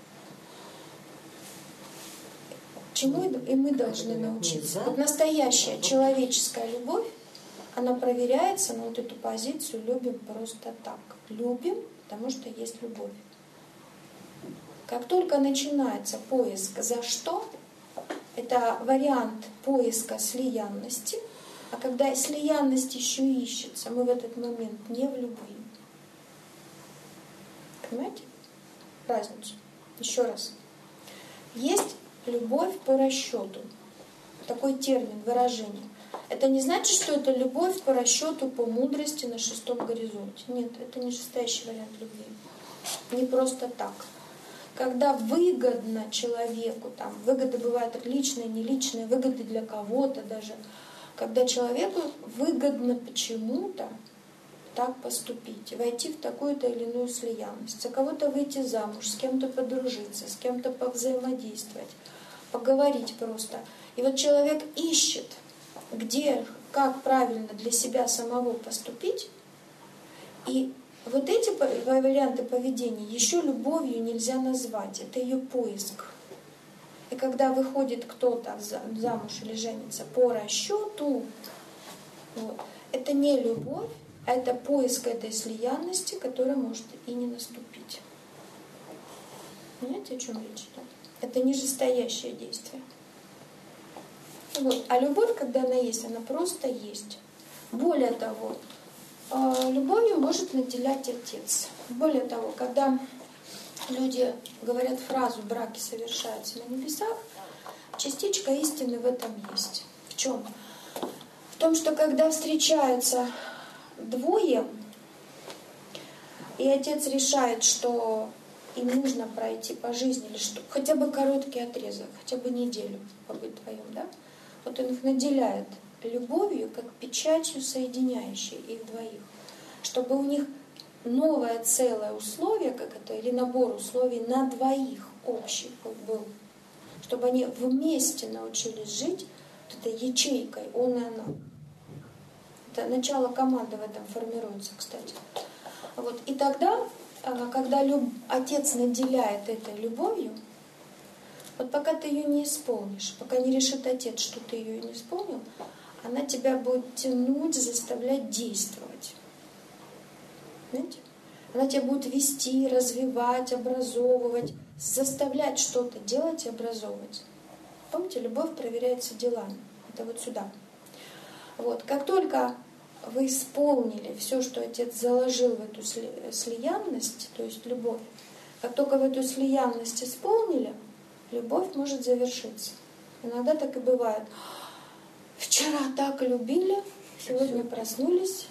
Чему и мы должны научиться. Вот настоящая человеческая любовь, она проверяется на вот эту позицию «любим просто так». Любим, потому что есть любовь. Как только начинается поиск «за что?», это вариант поиска слиянности, а когда слиянность еще ищется, мы в этот момент не влюблены. Понимаете разницу? Еще раз. Есть любовь по расчету. Такой термин, выражение. Это не значит, что это любовь по расчету, по мудрости на шестом горизонте. Нет, это не настоящий вариант любви. Не просто так. Когда выгодно человеку, там, выгоды бывают личные, не личные, выгоды для кого-то даже, когда человеку выгодно почему-то так поступить, войти в такую-то или иную слиянность, за кого-то выйти замуж, с кем-то подружиться, с кем-то повзаимодействовать, поговорить просто. И вот человек ищет, где, как правильно для себя самого поступить, и вот эти варианты поведения еще любовью нельзя назвать, это ее поиск. И когда выходит кто-то замуж или женится по расчету, вот, это не любовь, а это поиск этой слиянности, которая может и не наступить. Понимаете, о чем речь идет? Это нижестоящее действие. Вот. А любовь, когда она есть, она просто есть. Более того, любовью может наделять Отец. Более того, когда люди говорят фразу «браки совершаются на небесах», частичка истины в этом есть. В чем? В том, что когда встречаются двое, и Отец решает, что им нужно пройти по жизни, или что, хотя бы короткий отрезок, хотя бы неделю побыть вдвоем, да? Вот Он их наделяет любовью, как печатью, соединяющей их двоих, чтобы у них новое целое условие, как это, или набор условий на двоих общий был, чтобы они вместе научились жить вот этой ячейкой, он и она. Это начало команды в этом формируется, кстати. Вот. И тогда, когда Отец наделяет этой любовью, вот пока ты ее не исполнишь, пока не решит Отец, что ты ее не исполнил, она тебя будет тянуть, заставлять действовать. Понимаете? Она тебя будет вести, развивать, образовывать, заставлять что-то делать и образовывать. Помните, любовь проверяется делами. Это вот сюда. Вот. Как только вы исполнили все, что Отец заложил в эту слиянность, то есть любовь, как только вы эту слиянность исполнили, любовь может завершиться. Иногда так и бывает. Вчера так любили, сегодня проснулись.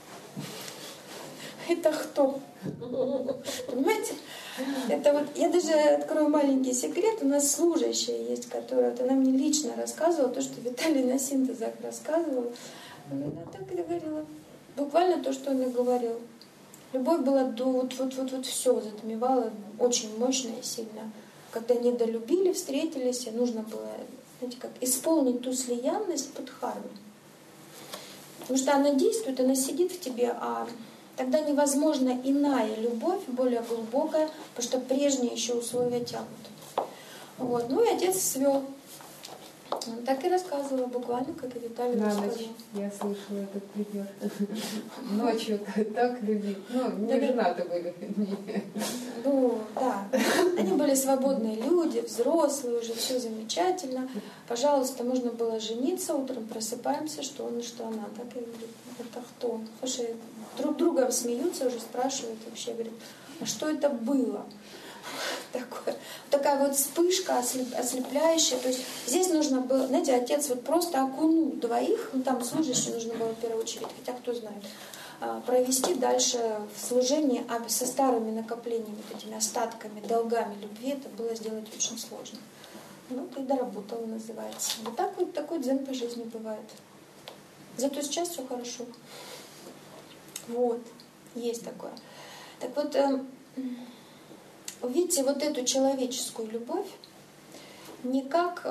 Это кто? Понимаете? Это вот, я даже открою маленький секрет. У нас служащая есть, которая, вот она мне лично рассказывала то, что Виталий на синтезах рассказывал. Она так и говорила. Буквально то, что он и говорил. Любовь была до вот все затмевала, очень мощно и сильно. Когда недолюбили, встретились, и нужно было, знаете, как исполнить ту слиянность под дхарму. Потому что она действует, она сидит в тебе, а тогда невозможна иная любовь, более глубокая, потому что прежние еще условия тянут. Вот. Ну и Отец свел. Он так и рассказывала, буквально, как и Виталий рассказывал. На ночь я слышала этот пример. Ночью так любить. Ну, не женаты были. Ну, да. Они были свободные люди, взрослые, уже все замечательно. Пожалуйста, можно было жениться, утром просыпаемся, что он и что она. Так и говорит, это кто? Слушай, друг другом смеются, уже спрашивают вообще, говорят, а что это было? Такая вот вспышка ослепляющая. То есть здесь нужно было, знаете, Отец вот просто окунул двоих, ну там служащие нужно было в первую очередь, хотя кто знает, провести дальше в служении, а со старыми накоплениями, вот этими остатками, долгами любви, это было сделать очень сложно. Вот и доработала называется. Вот так вот такой дзен по жизни бывает. Зато сейчас все хорошо. Вот, есть такое. Так вот, увидите вот эту человеческую любовь не как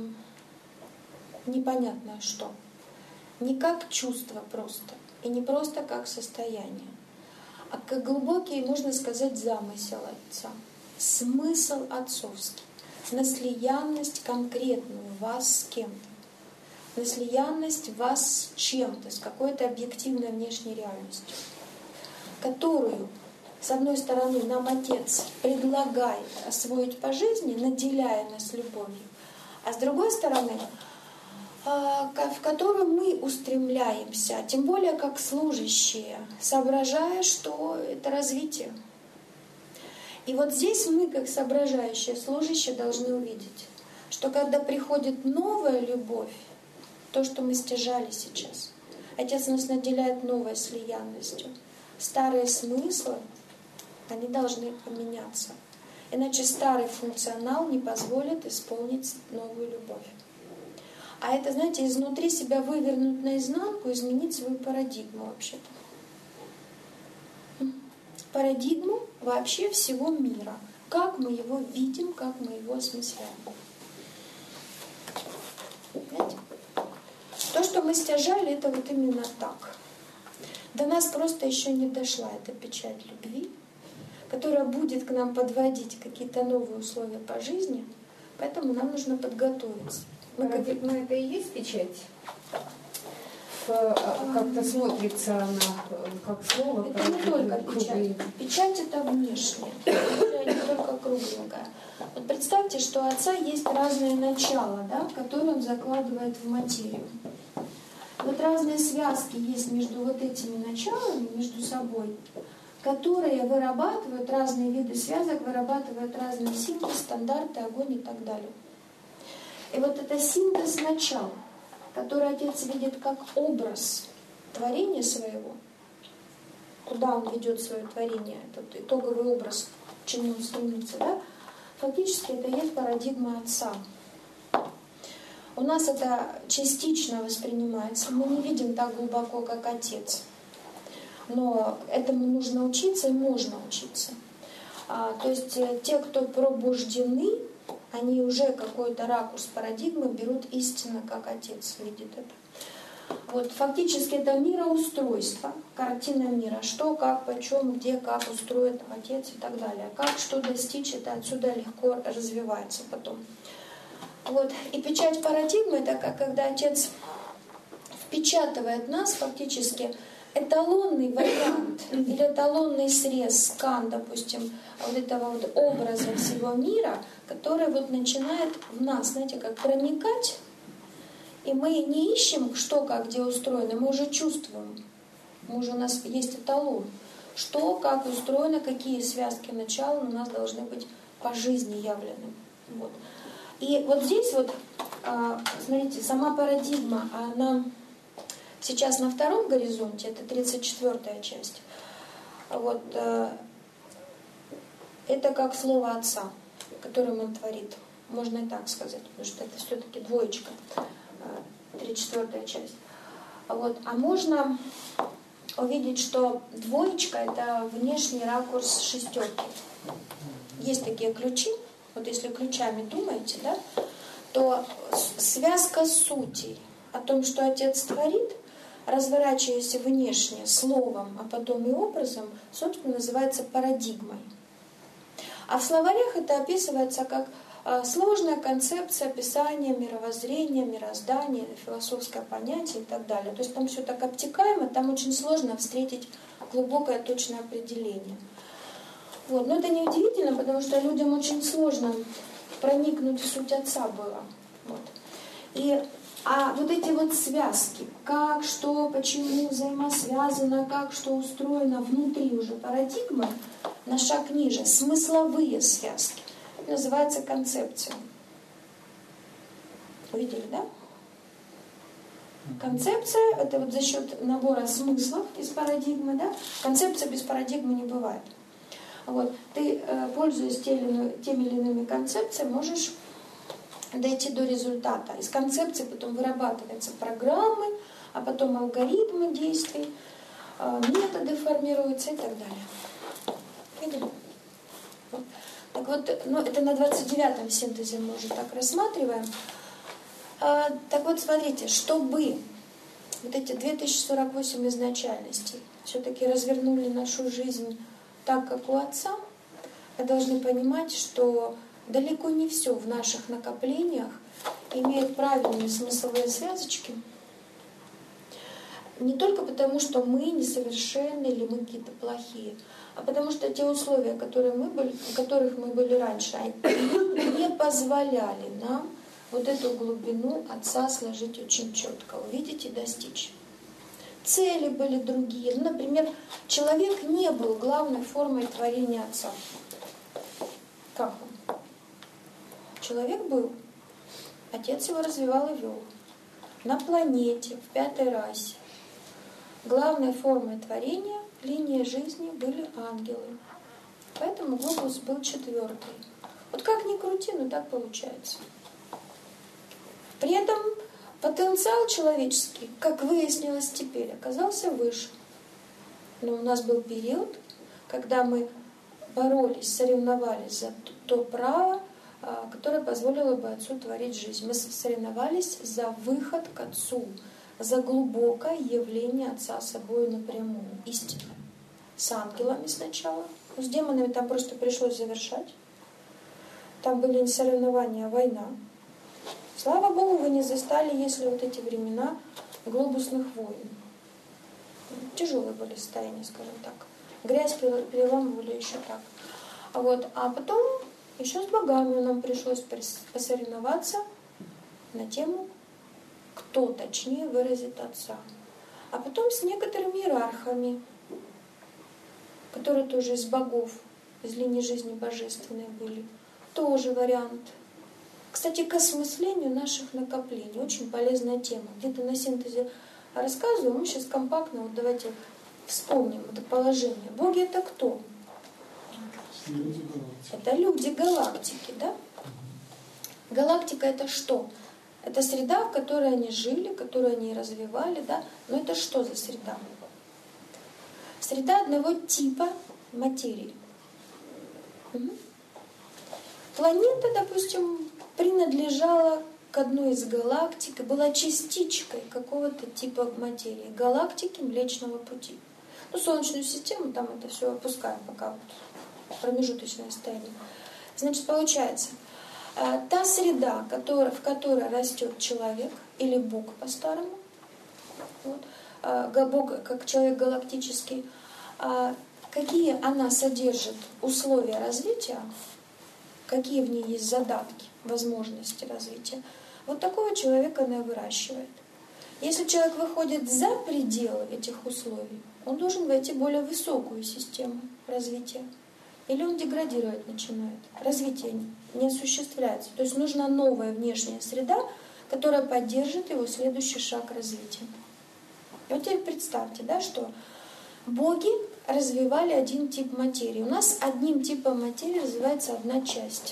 непонятно что, не как чувство просто, и не просто как состояние, а как глубокий, можно сказать, замысел Отца, смысл отцовский, на слиянность конкретную вас с кем-то, на слиянность вас с чем-то, с какой-то объективной внешней реальностью, которую, с одной стороны, нам Отец предлагает освоить по жизни, наделяя нас любовью, а с другой стороны, в которую мы устремляемся, тем более как служащие, соображая, что это развитие. И вот здесь мы, как соображающие служащие, должны увидеть, что когда приходит новая любовь, то, что мы стяжали сейчас, Отец нас наделяет новой слиянностью. Старые смыслы, они должны поменяться. Иначе старый функционал не позволит исполнить новую любовь. А это, знаете, изнутри себя вывернуть наизнанку, изменить свою парадигму вообще-то. Парадигму вообще всего мира. Как мы его видим, как мы его осмысляем. Понимаете? То, что мы стяжали, это вот именно так. До нас просто еще не дошла эта печать любви, которая будет к нам подводить какие-то новые условия по жизни, поэтому нам нужно подготовиться. Парадигма это и есть печать? Как-то смотрится она как слово. Это не только печать. Печать это внешняя, это не только кругленькая. Вот представьте, что у Отца есть разные начала, да, которые Он закладывает в материю. Вот разные связки есть между вот этими началами, между собой, которые вырабатывают, разные виды связок вырабатывают разные синтез, стандарты, огонь и так далее. И вот это синтез начал, который Отец видит как образ творения своего, куда Он ведет свое творение, этот итоговый образ, к чему Он стремится, да? Фактически это и есть парадигма Отца. У нас это частично воспринимается, мы не видим так глубоко, как Отец. Но этому нужно учиться и можно учиться. То есть те, кто пробуждены, они уже какой-то ракурс парадигмы берут истинно, как Отец видит это. Вот, фактически это мироустройство, картина мира. Что, как, почем, где, как устроен Отец и так далее. Как, что достичь, это отсюда легко развивается потом. Вот. И печать парадигмы, это как когда Отец впечатывает нас фактически эталонный вариант или эталонный срез, скан, допустим, вот этого вот образа всего мира, который вот начинает в нас, знаете, как проникать, и мы не ищем, что, как, где устроено, мы уже чувствуем, у нас есть эталон, что, как устроено, какие связки начала у нас должны быть по жизни явлены. Вот. И вот здесь вот, смотрите, сама парадигма, она сейчас на втором горизонте, это 34-я часть. Вот, это как слово Отца, которым Он творит. Можно и так сказать, потому что это все-таки двоечка, 34-я часть. Вот. А можно увидеть, что двоечка — это внешний ракурс шестерки. Есть такие ключи. Вот если ключами думаете, да, то связка сутей о том, что Отец творит, разворачиваясь внешне словом, а потом и образом, собственно, называется парадигмой. А в словарях это описывается как сложная концепция описания мировоззрения, мироздания, философское понятие и так далее. То есть там все так обтекаемо, там очень сложно встретить глубокое точное определение. Вот. Но это не удивительно, потому что людям очень сложно проникнуть в суть Отца было. Вот. А вот эти вот связки, как, что, почему взаимосвязано, как, что устроено внутри уже парадигмы, на шаг ниже, смысловые связки, называется концепция. Увидели, да? Концепция — это вот за счет набора смыслов из парадигмы, да? Концепция без парадигмы не бывает. Вот. Ты, пользуясь теми или иными концепциями, можешь дойти до результата. Из концепции потом вырабатываются программы, а потом алгоритмы действий, методы формируются и так далее. Видели? Так вот, это на 29-м синтезе мы уже так рассматриваем. Так вот, смотрите, чтобы вот эти 2048 изначальностей все-таки развернули нашу жизнь так, как у Отца, мы должны понимать, что далеко не все в наших накоплениях имеет правильные смысловые связочки. Не только потому, что мы несовершенны или мы какие-то плохие, а потому что те условия, в которых мы были раньше, они не позволяли нам вот эту глубину Отца сложить очень четко, увидеть и достичь. Цели были другие. Например, человек не был главной формой творения Отца. Как он? Человек был. Отец его развивал и вел. На планете, в 5-й расе. Главной формой творения, линией жизни были ангелы. Поэтому глобус был 4-й. Вот как ни крути, но так получается. При этом потенциал человеческий, как выяснилось теперь, оказался выше. Но у нас был период, когда мы боролись, соревновались за то право, которое позволило бы Отцу творить жизнь. Мы соревновались за выход к Отцу, за глубокое явление Отца собой напрямую, истинно. С ангелами сначала. С демонами там просто пришлось завершать. Там были не соревнования, а война. Слава Богу, вы не застали, если вот эти времена глобусных войн. Тяжелые были состояния, скажем так. Грязь переламывали еще так. А потом еще с богами нам пришлось посоревноваться на тему, кто точнее выразит Отца. А потом с некоторыми иерархами, которые тоже из богов, из линии жизни божественной были. Тоже вариант. Кстати, к осмыслению наших накоплений. Очень полезная тема. Где-то на синтезе рассказываю, мы сейчас компактно, вот давайте вспомним это положение. Боги это кто? Это люди галактики, да? Галактика это что? Это среда, в которой они жили, которую они развивали, да? Но это что за среда? Среда одного типа материи. Угу. Планета, допустим, принадлежала к одной из галактик и была частичкой какого-то типа материи. Галактики Млечного Пути. Солнечную систему, там это все опускаем пока вот промежуточное состояние. Значит, получается, та среда, в которой растет человек, или Бог по-старому, вот, Бог как человек галактический, какие она содержит условия развития, какие в ней есть задатки, возможности развития, вот такого человека она выращивает. Если человек выходит за пределы этих условий, он должен войти в более высокую систему развития. Или он деградировать начинает. Развитие не осуществляется. То есть нужна новая внешняя среда, которая поддержит его следующий шаг развития. И вот теперь представьте, да, что боги развивали один тип материи. У нас одним типом материи развивается одна часть.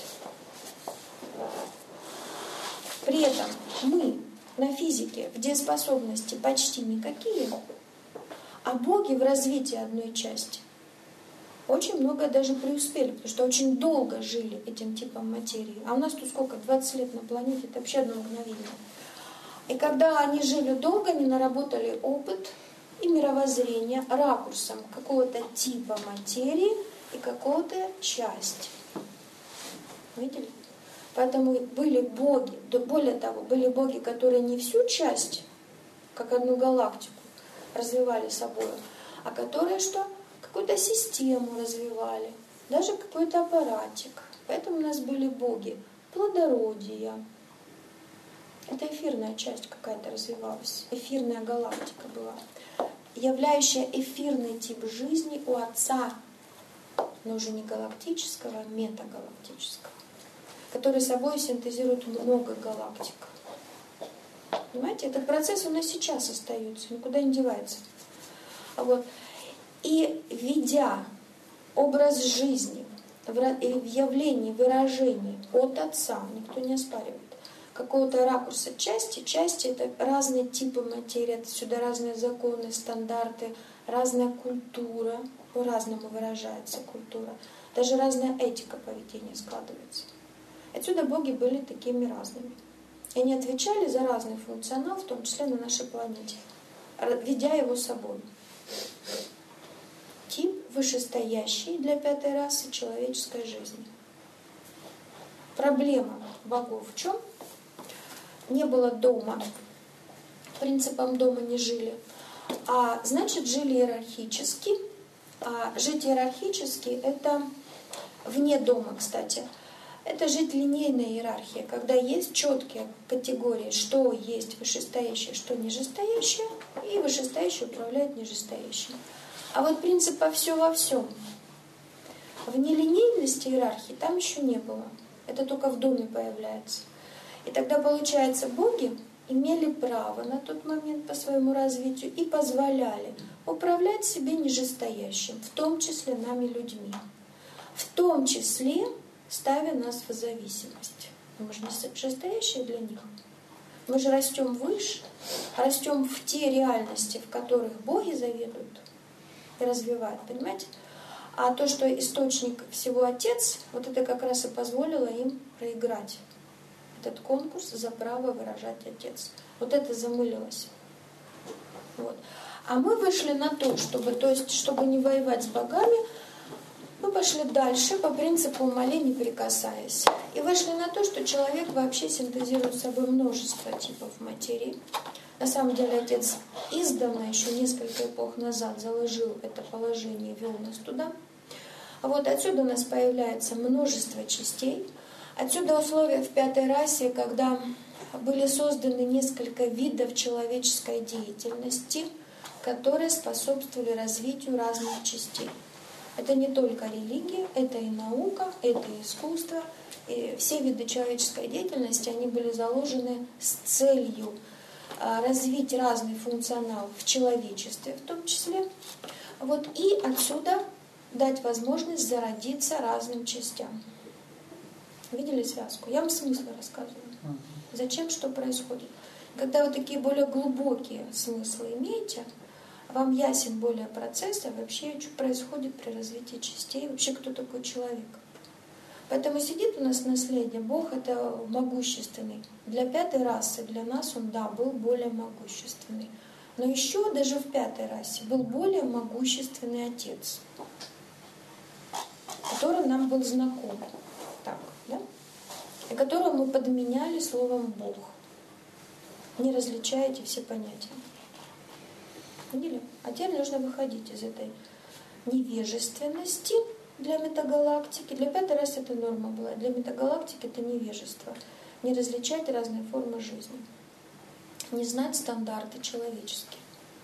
При этом мы на физике в дееспособности почти никакие, а боги в развитии одной части очень много даже преуспели, потому что очень долго жили этим типом материи. А у нас тут сколько? 20 лет на планете, это вообще одно мгновение. И когда они жили долго, они наработали опыт и мировоззрение ракурсом какого-то типа материи и какого-то части. Видели? Поэтому были боги, более того, были боги, которые не всю часть, как одну галактику, развивали собой, а которые что? Какую-то систему развивали, даже какой-то аппаратик. Поэтому у нас были боги плодородия. Это эфирная часть какая-то развивалась, эфирная галактика была, являющая эфирный тип жизни у Отца, но уже не галактического, а метагалактического, который собой синтезирует много галактик. Понимаете, этот процесс он и сейчас остается, никуда не девается. Вот. И ведя образ жизни в явлении, выражении от Отца, никто не оспаривает, какого-то ракурса части. Части — это разные типы материи, отсюда разные законы, стандарты, разная культура, по-разному выражается культура, даже разная этика поведения складывается. Отсюда боги были такими разными. И они отвечали за разный функционал, в том числе на нашей планете, ведя его собой. Тип вышестоящий для пятой расы человеческой жизни. Проблема богов в чем? Не было дома, принципом дома не жили, а значит жили иерархически. А жить иерархически — это вне дома, кстати. Это жить линейная иерархия, когда есть четкие категории, что есть вышестоящее, что нижестоящее, и вышестоящее управляет нижестоящим. А вот принципа «все во всем» в нелинейности иерархии там еще не было. Это только в доме появляется. И тогда, получается, боги имели право на тот момент по своему развитию и позволяли управлять себе нижестоящим, в том числе нами, людьми. В том числе ставя нас в зависимость. Мы же нижестоящие для них. Мы же растем выше, растем в те реальности, в которых боги заведуют и развивают, понимаете? А то, что источник всего Отец, вот это как раз и позволило им проиграть этот конкурс за право выражать Отец. Вот это замылилось. Вот. А мы вышли на то, чтобы не воевать с богами, мы пошли дальше по принципу «моли, не прикасаясь». И вышли на то, что человек вообще синтезирует в собой множество типов материи. На самом деле Отец издавна, еще несколько эпох назад, заложил это положение и вел нас туда. А вот отсюда у нас появляется множество частей. Отсюда условия в пятой расе, когда были созданы несколько видов человеческой деятельности, которые способствовали развитию разных частей. Это не только религия, это и наука, это и искусство. И все виды человеческой деятельности, они были заложены с целью развить разный функционал в человечестве в том числе. Вот, и отсюда дать возможность зародиться разным частям. Видели связку? Я вам смыслы рассказываю. Зачем, что происходит. Когда вы такие более глубокие смыслы имеете, вам ясен более процесс, а вообще, что происходит при развитии частей, вообще кто такой человек. Поэтому сидит у нас наследие. Бог — это могущественный. Для пятой расы, для нас он, да, был более могущественный. Но еще даже в пятой расе был более могущественный Отец, который нам был знаком. Так, да? И которого мы подменяли словом «Бог». Не различаете все понятия. Видели? А теперь нужно выходить из этой невежественности для метагалактики. Для пятой расы это норма была. Для метагалактики это невежество. Не различать разные формы жизни. Не знать стандарты человеческие.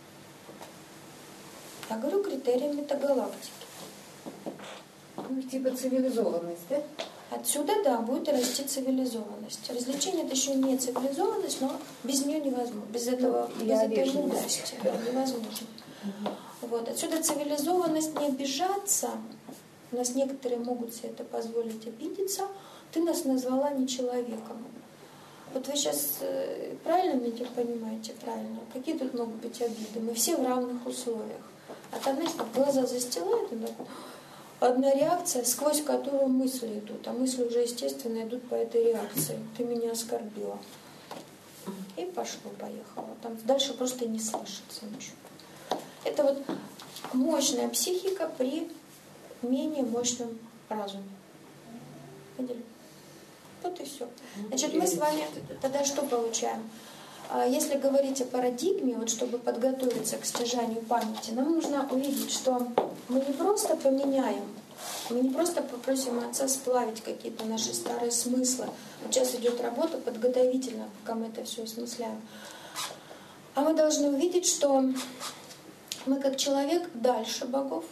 Я говорю критерии метагалактики. Ну, типа цивилизованность, да? Отсюда, да, будет расти цивилизованность. Развлечение — это еще не цивилизованность, но без нее невозможно. Без этого, без этой мудрости невозможно. Вот. Отсюда цивилизованность, не обижаться. У нас некоторые могут себе это позволить, обидеться. Ты нас назвала не человеком. Вот вы сейчас правильно меня понимаете? Правильно. Какие тут могут быть обиды? Мы все в равных условиях. А там, знаете, глаза застилают, одна реакция, сквозь которую мысли идут, а мысли уже, естественно, идут по этой реакции. Ты меня оскорбила. И пошло-поехало. Там дальше просто не слышится ничего. Это вот мощная психика при менее мощном разуме. Видели? Вот и все. Значит, мы с вами тогда что получаем? Если говорить о парадигме, вот чтобы подготовиться к стяжанию памяти, нам нужно увидеть, что мы не просто поменяем, мы не просто попросим Отца сплавить какие-то наши старые смыслы. Вот сейчас идет работа подготовительно, пока мы это все осмысляем. А мы должны увидеть, что мы как человек дальше богов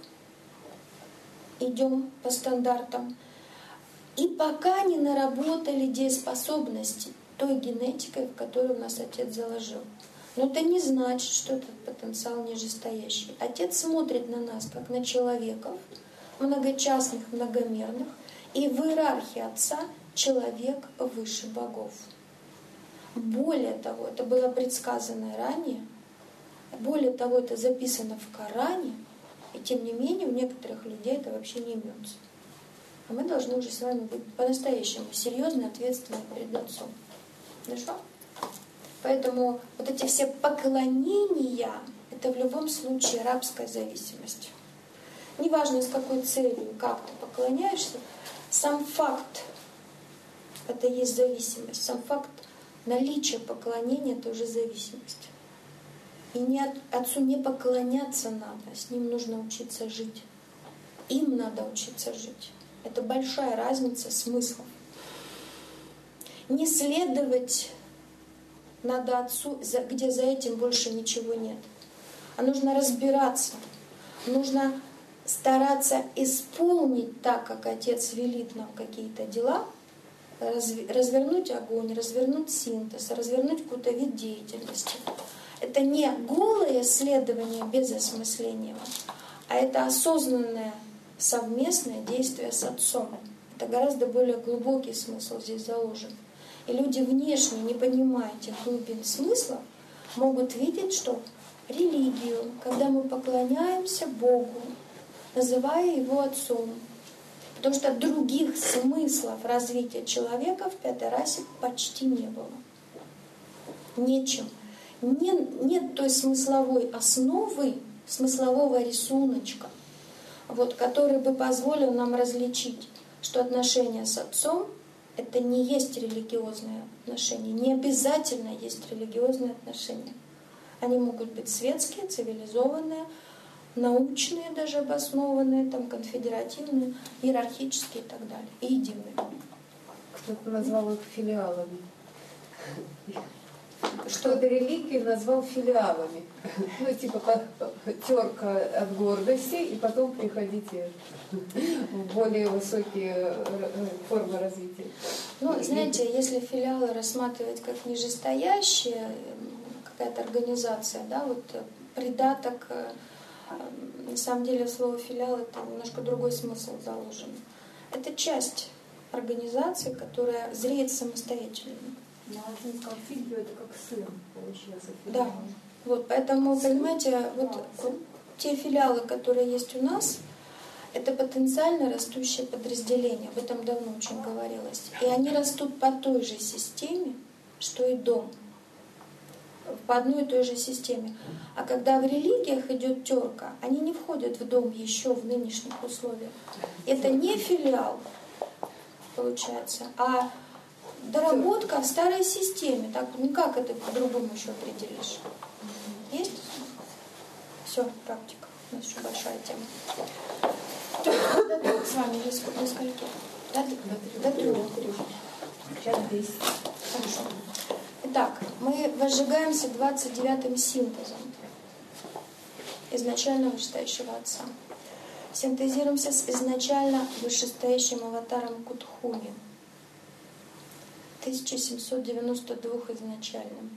идем по стандартам. И пока не наработали дееспособности той генетикой, в которую нас Отец заложил. Но это не значит, что этот потенциал нижестоящий. Отец смотрит на нас, как на человеков, многочастных, многомерных, и в иерархии Отца человек выше богов. Более того, это было предсказано ранее, более того, это записано в Коране, и тем не менее у некоторых людей это вообще не имеется. А мы должны уже с вами быть по-настоящему серьезно, ответственны перед Отцом. Хорошо? Поэтому вот эти все поклонения, это в любом случае рабская зависимость. Неважно, с какой целью, как ты поклоняешься, сам факт — это и есть зависимость. Сам факт наличия поклонения — это уже зависимость. И Отцу не поклоняться надо, с Ним нужно учиться жить. Им надо учиться жить. Это большая разница смыслов. Не следовать надо Отцу, где за этим больше ничего нет. А нужно разбираться. Нужно стараться исполнить так, как Отец велит нам какие-то дела, развернуть огонь, развернуть синтез, развернуть какой-то вид деятельности. Это не голое следование без осмысления, а это осознанное совместное действие с Отцом. Это гораздо более глубокий смысл здесь заложен. И люди внешне, не понимая этих глубин смысла, могут видеть, что религию, когда мы поклоняемся Богу, называя Его Отцом, потому что других смыслов развития человека в пятой расе почти не было. Нечем. Нет той смысловой основы, смыслового рисуночка, вот, который бы позволил нам различить, что отношения с Отцом — это не есть религиозные отношения, не обязательно есть религиозные отношения. Они могут быть светские, цивилизованные, научные даже обоснованные, там, конфедеративные, иерархические и так далее, и единые. Кто-то назвал их филиалами. Что-то религии назвал филиалами. Ну, типа терка от гордости, и потом приходите в более высокие формы развития. Ну, знаете, если филиалы рассматривать как нижестоящая какая-то организация, да, вот придаток, на самом деле слово филиал — это немножко другой смысл заложен. Это часть организации, которая зреет самостоятельно. Но один сказал, филио — это как сын, получается. Да, вот, поэтому, понимаете, вот те филиалы, которые есть у нас, это потенциально растущее подразделение, об этом давно очень говорилось. И они растут по той же системе, что и дом. По одной и той же системе. А когда в религиях идет терка, они не входят в дом еще в нынешних условиях. Это не филиал, получается, а доработка в старой системе. Так, ну как это по-другому еще определишь? Есть? Все, практика. У нас еще большая тема. С вами до скольки? До 3. Сейчас 10. Хорошо. Итак, мы возжигаемся 29-м синтезом изначально вышестоящего Отца. Синтезируемся с изначально вышестоящим аватаром Кутхуми, 1792 изначальным.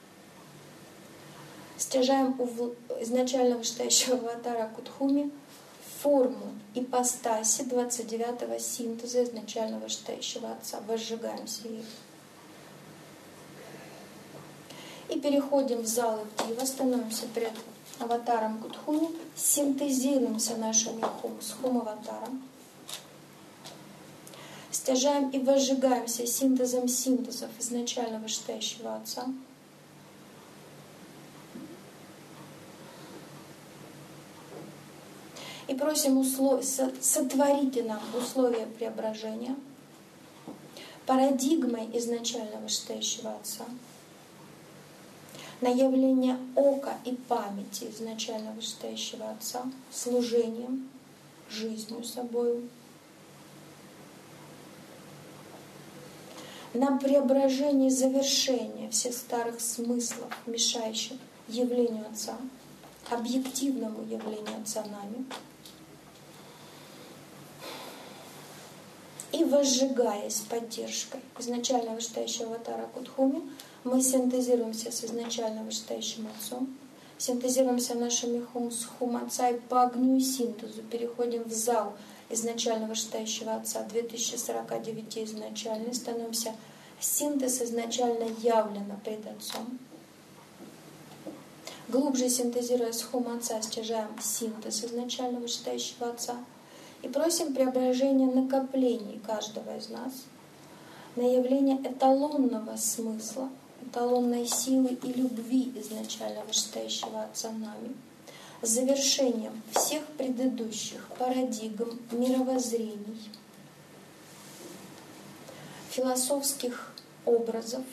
Стяжаем у изначально вышестоящего аватара Кутхуми форму ипостаси 29-го синтеза изначально вышестоящего Отца. Возжигаемся их. И переходим в зал Ивдива, становимся перед аватаром Кутхуми, синтезируемся нашим яхом с хум-аватаром, стяжаем и возжигаемся синтезом синтезов изначально вышестоящего Отца. И просим сотворите нам условия преображения парадигмой изначально вышестоящего Отца, на явление ока и памяти изначально вышестоящего Отца, служением, жизнью собою, на преображение и завершение всех старых смыслов, мешающих явлению Отца, объективному явлению Отца нами, и возжигаясь поддержкой изначально вышестоящего аватара Кутхуми, мы синтезируемся с изначально вышестоящим Отцом, синтезируемся нашими хум с хум Отца и по огню и синтезу переходим в зал изначально вышестоящего Отца 2049 изначально, становимся Синтез изначально явлено пред Отцом. Глубже синтезируя схему Отца, стяжаем синтез изначально вышестоящего Отца и просим преображения накоплений каждого из нас на явление эталонного смысла, эталонной силы и любви изначально вышестоящего Отца нами, с завершением всех предыдущих парадигм, мировоззрений, философских образов,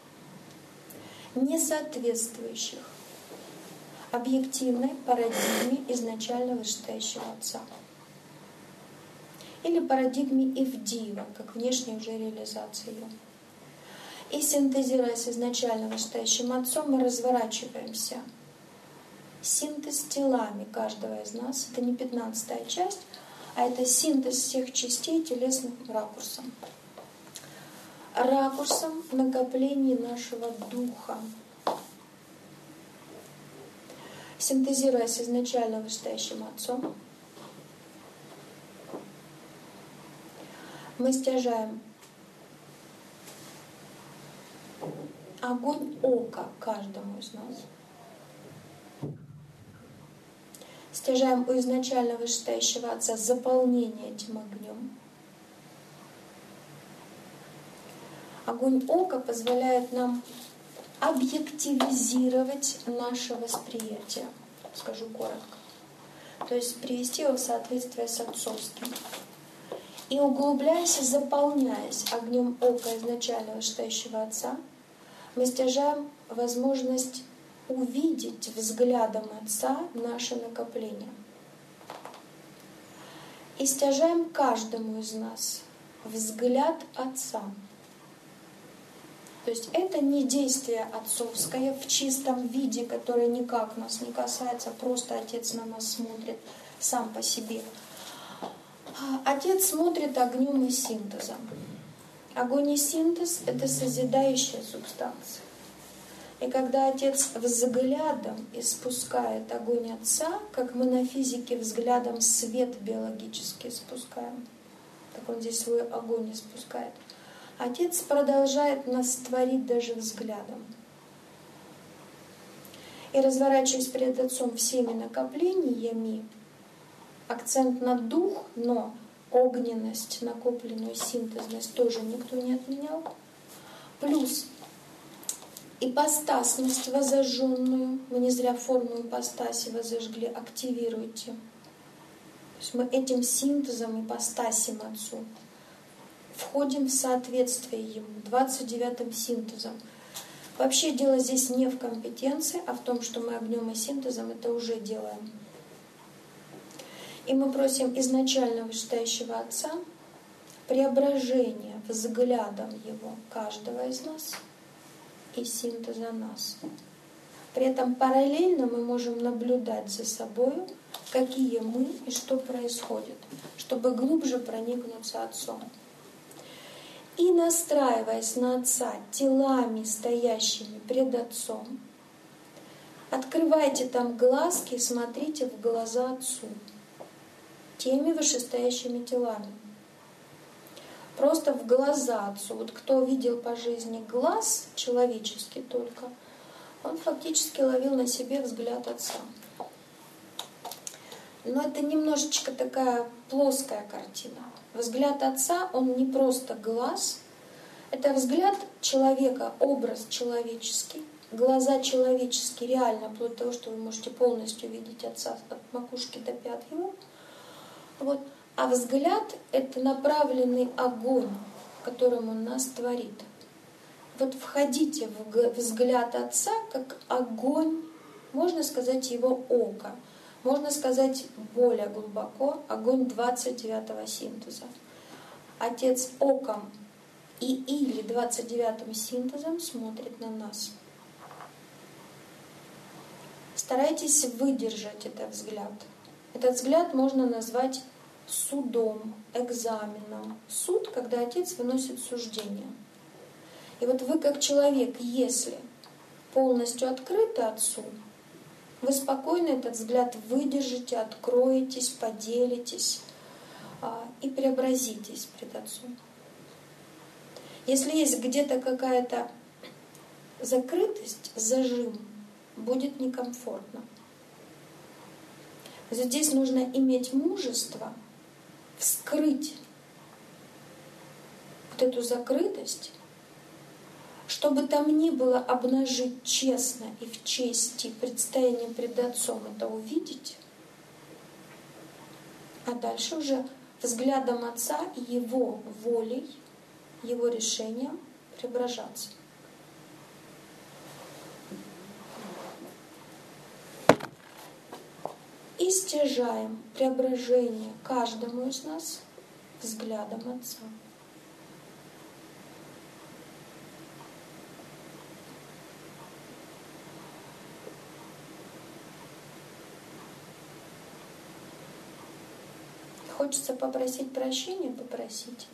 не соответствующих объективной парадигме изначально вышестоящего Отца или парадигме Ивдиева, как внешняя уже реализация ее. И синтезируя с изначально вышестоящим Отцом, мы разворачиваемся. Синтез телами каждого из нас — это не 15-я часть, а это синтез всех частей телесным ракурсом. Ракурсом накоплений нашего духа. Синтезируя с изначально вышестоящим Отцом, мы стяжаем огонь ока каждому из нас. Стяжаем у изначально вышестоящего Отца заполнение этим огнем. Огонь ока позволяет нам объективизировать наше восприятие, скажу коротко. То есть привести его в соответствие с отцовским. И углубляясь и заполняясь огнем ока изначально вышестоящего Отца, мы стяжаем возможность увидеть взглядом Отца наше накопление. И стяжаем каждому из нас взгляд Отца. То есть это не действие отцовское в чистом виде, которое никак нас не касается, просто Отец на нас смотрит сам по себе. Отец смотрит огнем и синтезом. Огонь и синтез — это созидающая субстанция. И когда Отец взглядом испускает огонь Отца, как мы на физике взглядом свет биологически спускаем, так Он здесь свой огонь испускает. Отец продолжает нас творить даже взглядом. И разворачиваясь перед Отцом всеми накоплениями, акцент на дух, но огненность, накопленную синтезность тоже никто не отменял. Плюс ипостасность возожженную, мы не зря форму ипостаси возожгли, активируйте. То есть мы этим синтезом ипостасим Отцу. Входим в соответствие Ему, 29-м синтезом. Вообще дело здесь не в компетенции, а в том, что мы огнем и синтезом это уже делаем. И мы просим изначально вышестоящего Отца преображения взглядом Его каждого из нас и синтеза нас. При этом параллельно мы можем наблюдать за собой, какие мы и что происходит, чтобы глубже проникнуться Отцом. И настраиваясь на Отца телами, стоящими пред Отцом, открывайте там глазки и смотрите в глаза Отцу теми вышестоящими телами. Просто в глаза Отцу. Вот кто видел по жизни глаз человеческий только, он фактически ловил на себе взгляд Отца. Но это немножечко такая плоская картина. Взгляд Отца, он не просто глаз, это взгляд человека, образ человеческий, глаза человеческие, реально, вплоть до того, что вы можете полностью видеть Отца от макушки до пят Его. Вот. А взгляд — это направленный огонь, которым Он нас творит. Вот входите в взгляд Отца как огонь, можно сказать, Его око. Можно сказать более глубоко, огонь 29-го синтеза. Отец оком или 29-м синтезом смотрит на нас. Старайтесь выдержать этот взгляд. Этот взгляд можно назвать судом, экзаменом. Суд, когда Отец выносит суждение. И вот вы как человек, если полностью открыты Отцу, вы спокойно этот взгляд выдержите, откроетесь, поделитесь и преобразитесь пред Отцом. Если есть где-то какая-то закрытость, зажим, будет некомфортно. Здесь нужно иметь мужество вскрыть вот эту закрытость, чтобы там ни было, обнажить честно и в чести предстояние пред Отцом, это увидеть, а дальше уже взглядом Отца и Его волей, Его решением преображаться. И стяжаем преображение каждому из нас взглядом Отца. Хочется попросить прощения, попросить.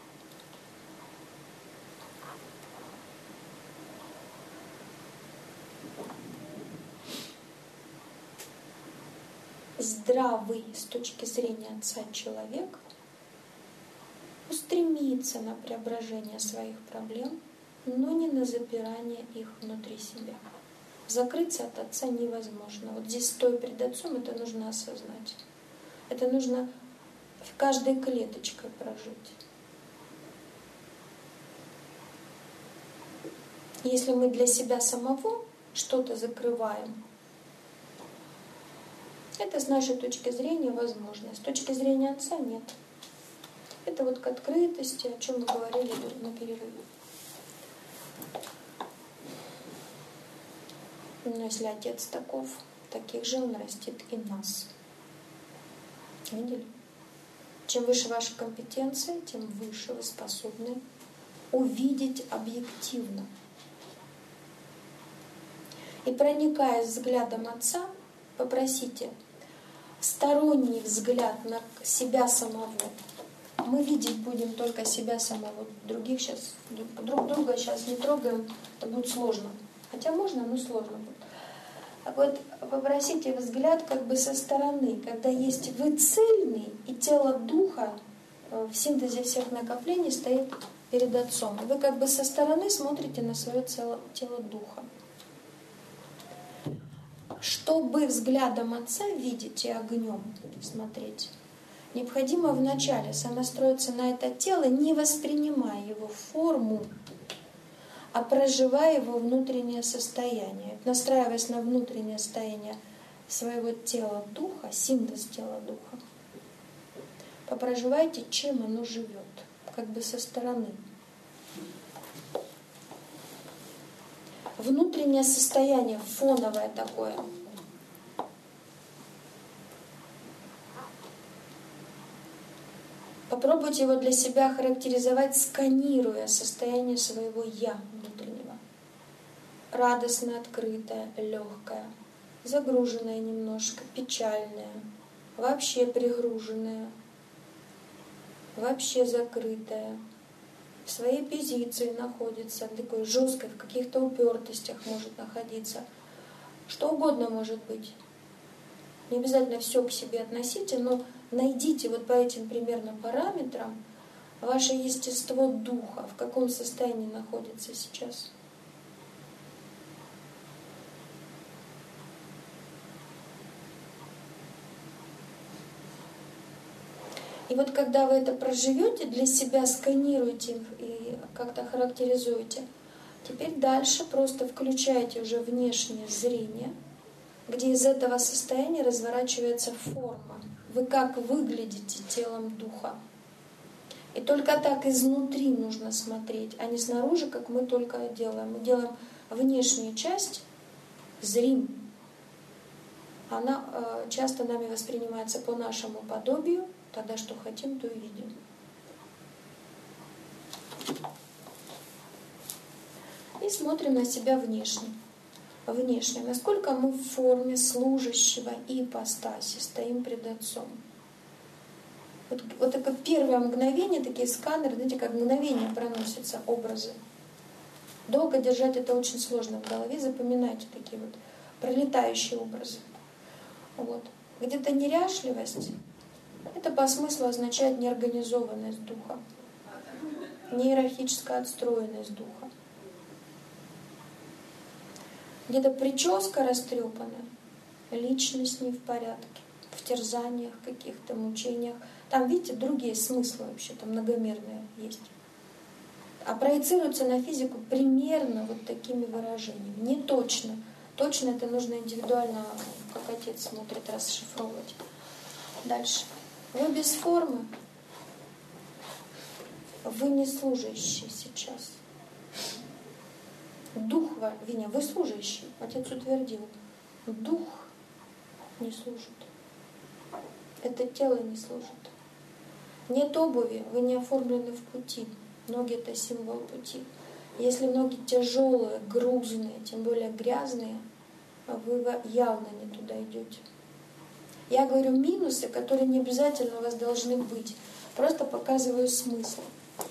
Здравый с точки зрения Отца человек устремится на преображение своих проблем, но не на запирание их внутри себя. Закрыться от Отца невозможно. Вот здесь, стоя пред Отцом, это нужно осознать. Это нужно в каждой клеточкой прожить. Если мы для себя самого что-то закрываем, это с нашей точки зрения возможно. С точки зрения Отца нет. Это вот к открытости, о чем мы говорили на перерыве. Но если Отец таков, таких же Он растит и нас. Видели? Чем выше ваши компетенции, тем выше вы способны увидеть объективно. И проникая взглядом Отца, попросите сторонний взгляд на себя самого. Мы видеть будем только себя самого. Других сейчас, друг друга сейчас не трогаем, это будет сложно. Хотя можно, но сложно будет. Так вот, попросите взгляд как бы со стороны, когда есть вы цельный, и тело духа в синтезе всех накоплений стоит перед Отцом. Вы как бы со стороны смотрите на свое тело духа. Чтобы взглядом Отца видеть и огнем смотреть, необходимо вначале сонастроиться на это тело, не воспринимая его форму, а проживая его внутреннее состояние. Настраиваясь на внутреннее состояние своего тела духа, синтез тела духа, попроживайте, чем оно живет, как бы со стороны. Внутреннее состояние фоновое такое. Попробуйте его для себя характеризовать, сканируя состояние своего «я» внутреннего. Радостное, открытое, легкое, загруженное немножко, печальное, вообще пригруженное, вообще закрытое, в своей позиции находится, такой жесткой, в каких-то упертостях может находиться. Что угодно может быть. Не обязательно все к себе относите, но найдите вот по этим примерно параметрам ваше естество духа, в каком состоянии находится сейчас. И вот когда вы это проживете, для себя сканируете и как-то характеризуете, теперь дальше просто включаете уже внешнее зрение, где из этого состояния разворачивается форма. Вы как выглядите телом духа. И только так изнутри нужно смотреть, а не снаружи, как мы только делаем. Мы делаем внешнюю часть, зрим. Она часто нами воспринимается по нашему подобию, тогда что хотим, то и видим. И смотрим на себя внешне. Внешне, насколько мы в форме служащего ипостаси стоим пред Отцом. Вот такое первое мгновение, такие сканеры, знаете, как мгновение проносятся образы. Долго держать это очень сложно в голове, запоминайте такие вот пролетающие образы. Вот. Где-то неряшливость, это по смыслу означает неорганизованность духа. не иерархическая отстроенность духа. Где-то прическа растрепанная, личность не в порядке, в терзаниях каких-то, мучениях. Там, видите, другие смыслы вообще-то многомерные есть. А проецируется на физику примерно вот такими выражениями. Не точно. Точно это нужно индивидуально, как отец смотрит, расшифровывать. Дальше. Вы без формы. Вы не служащий сейчас. Дух Виня, вы служащий. Отец утвердил. Дух не служит. Это тело не служит. Нет обуви, вы не оформлены в пути. Ноги — это символ пути. Если ноги тяжелые, грузные, тем более грязные, вы явно не туда идете. Я говорю минусы, которые не обязательно у вас должны быть. Просто показываю смысл.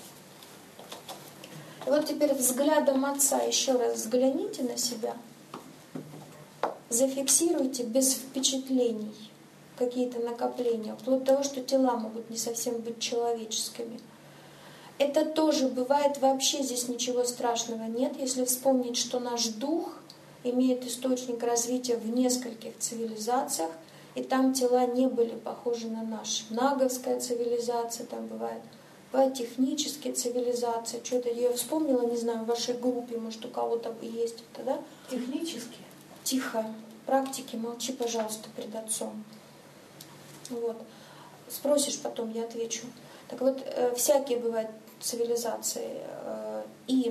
И вот теперь взглядом Отца еще раз взгляните на себя. Зафиксируйте без впечатлений какие-то накопления, вплоть до того, что тела могут не совсем быть человеческими. Это тоже бывает, вообще здесь ничего страшного нет, если вспомнить, что наш дух имеет источник развития в нескольких цивилизациях, и там тела не были похожи на наши. Наговская цивилизация там бывает технические цивилизации. Что-то я вспомнила, не знаю, в вашей группе, может, у кого-то есть это, да? Технические? Тихо. Практики, молчи, пожалуйста, перед отцом. Вот. Спросишь потом, я отвечу. Так вот, всякие бывают цивилизации. И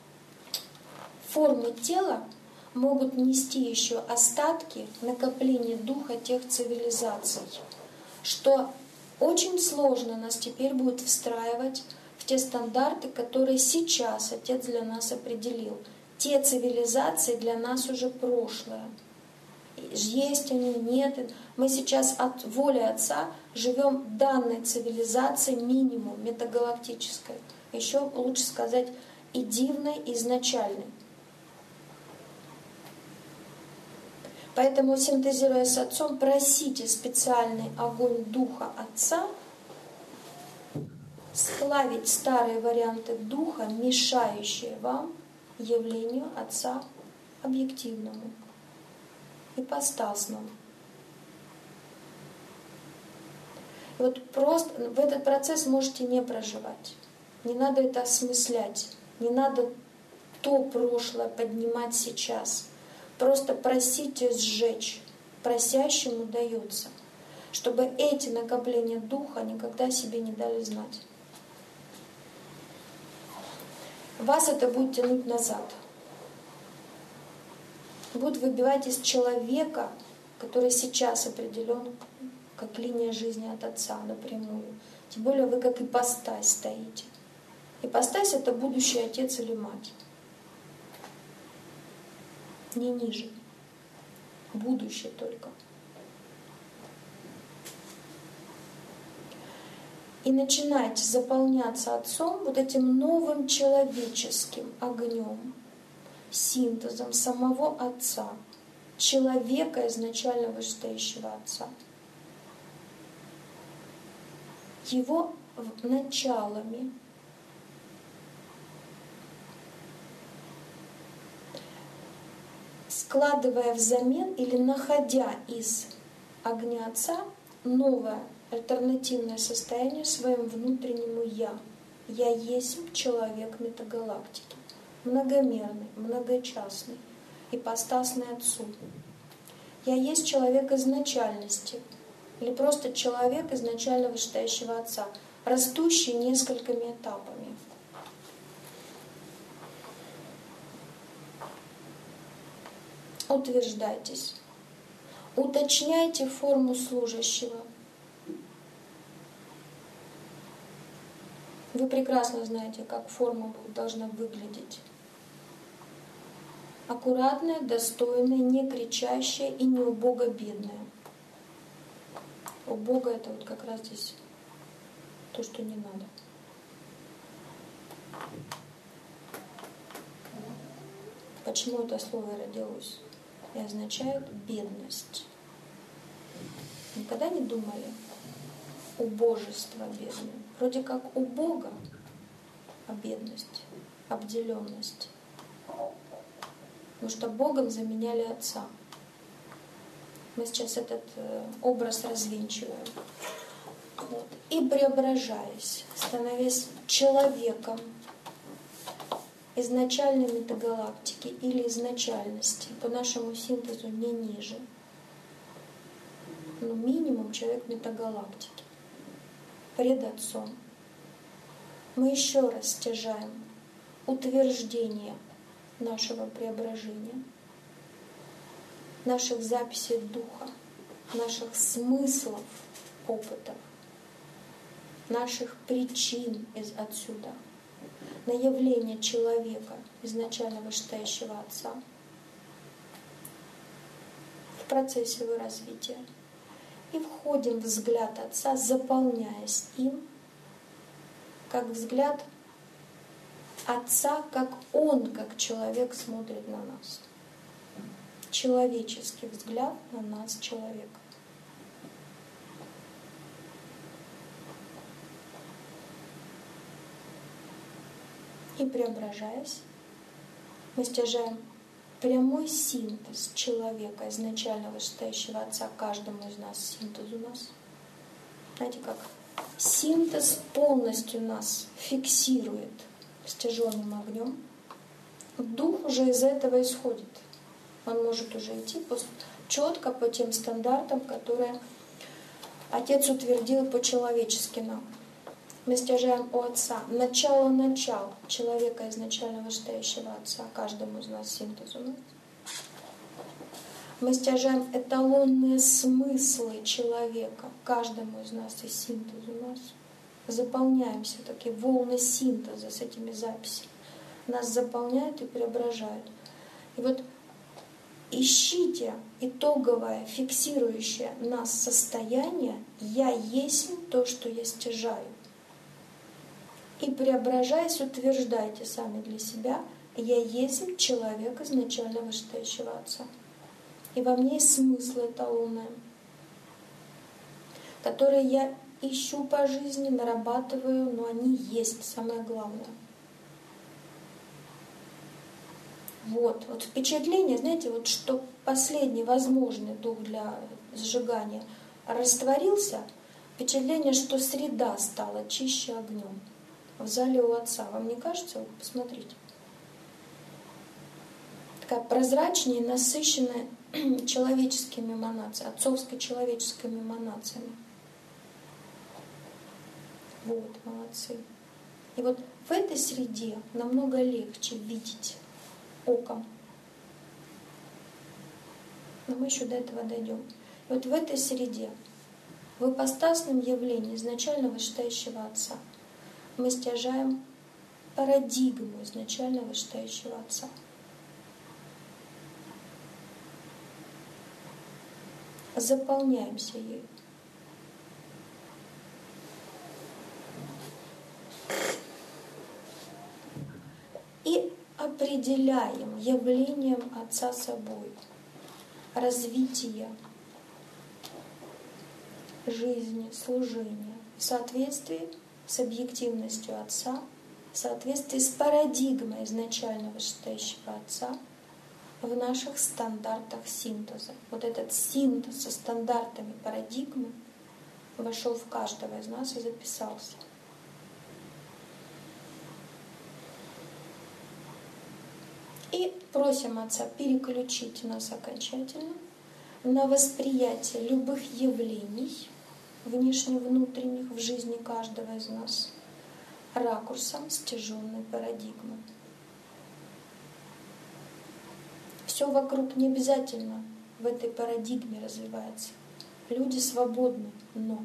формы тела могут нести еще остатки накопления духа тех цивилизаций, что очень сложно нас теперь будет встраивать в те стандарты, которые сейчас Отец для нас определил. Те цивилизации для нас уже прошлое. Есть они, нет. Мы сейчас от воли Отца живем данной цивилизации минимум, метагалактической. Еще лучше сказать, и дивной, изначальной. Поэтому, синтезируя с Отцом, просите специальный огонь Духа Отца сплавить старые варианты Духа, мешающие вам явлению Отца объективному, ипостасному. И вот просто в этот процесс можете не проживать. Не надо это осмыслять. Не надо то прошлое поднимать сейчас. Просто просите сжечь. Просящему дается. Чтобы эти накопления духа никогда себе не дали знать. Вас это будет тянуть назад. Будет выбивать из человека, который сейчас определен как линия жизни от Отца напрямую. Тем более вы как ипостась стоите. Ипостась — это будущий отец или мать. Не ниже. Будущее только. И начинать заполняться Отцом вот этим новым человеческим огнем, синтезом самого Отца, человека изначально вышестоящего Отца, его началами. Складывая взамен или находя из огня Отца новое альтернативное состояние своему внутреннему «Я». Я есть человек метагалактики, многомерный, многочастный, ипостасный Отцу. Я есть человек изначальности, или просто человек изначально вышестоящего Отца, растущий несколькими этапами. Утверждайтесь. Уточняйте форму служащего. Вы прекрасно знаете, как форма должна выглядеть. Аккуратная, достойная, не кричащая и не убого бедная. Убого — это вот как раз здесь то, что не надо. Почему это слово родилось? И означает бедность. Никогда не думали убожество бедное? Вроде как у Бога а бедность, обделенность. Потому что Богом заменяли Отца. Мы сейчас этот образ развенчиваем. Вот. И преображаясь, становясь человеком изначальной метагалактики или изначальности, по нашему синтезу не ниже, но минимум человек метагалактики, пред Отцом, мы еще раз стяжаем утверждение нашего преображения, наших записей духа, наших смыслов, опытов, наших причин отсюда, на явление человека, изначально вышестоящего Отца, в процессе его развития. И входим в взгляд Отца, заполняясь им, как взгляд Отца, как Он, как человек, смотрит на нас. Человеческий взгляд на нас, человека. И преображаясь, мы стяжаем прямой синтез человека, изначально вышестоящего Отца, каждому из нас, синтез у нас. Знаете как? Синтез полностью нас фиксирует стяженным огнем. Дух уже из этого исходит. Он может уже идти четко по тем стандартам, которые Отец утвердил по-человечески нам. Мы стяжаем у Отца начало человека, изначально вышестоящего Отца, каждому из нас синтезу. Мы стяжаем эталонные смыслы человека, каждому из нас и синтезу нас. Заполняемся, такие волны синтеза с этими записями. Нас заполняют и преображают. И вот ищите итоговое, фиксирующее нас состояние «Я есть то, что я стяжаю». И преображаясь, утверждайте сами для себя «Я есть человек изначально вышестоящего Отца». И во мне есть смыслы эталонные, которые я ищу по жизни, нарабатываю, но они есть, самое главное. Вот впечатление, знаете, вот что последний возможный дух для сжигания растворился, впечатление, что среда стала чище огнем в зале у Отца. Вам не кажется? Вот посмотрите. Такая прозрачнее, насыщенная человеческими эманациями, отцовско-человеческими эманациями. Вот, молодцы. И вот в этой среде намного легче видеть оком. Но мы еще до этого дойдем. И вот в этой среде, в ипостасном явлении изначально вышестоящего Отца, мы стяжаем парадигму изначально вышестоящего Отца. Заполняемся ею. И определяем явлением Отца собой развитие жизни, служения в соответствии с объективностью Отца, в соответствии с парадигмой изначально вышестоящего Отца в наших стандартах синтеза. Вот этот синтез со стандартами парадигмы вошел в каждого из нас и записался. И просим Отца переключить нас окончательно на восприятие любых явлений, внешне-внутренних, в жизни каждого из нас, ракурсом стяженной парадигмы. Все вокруг не обязательно в этой парадигме развивается. Люди свободны, но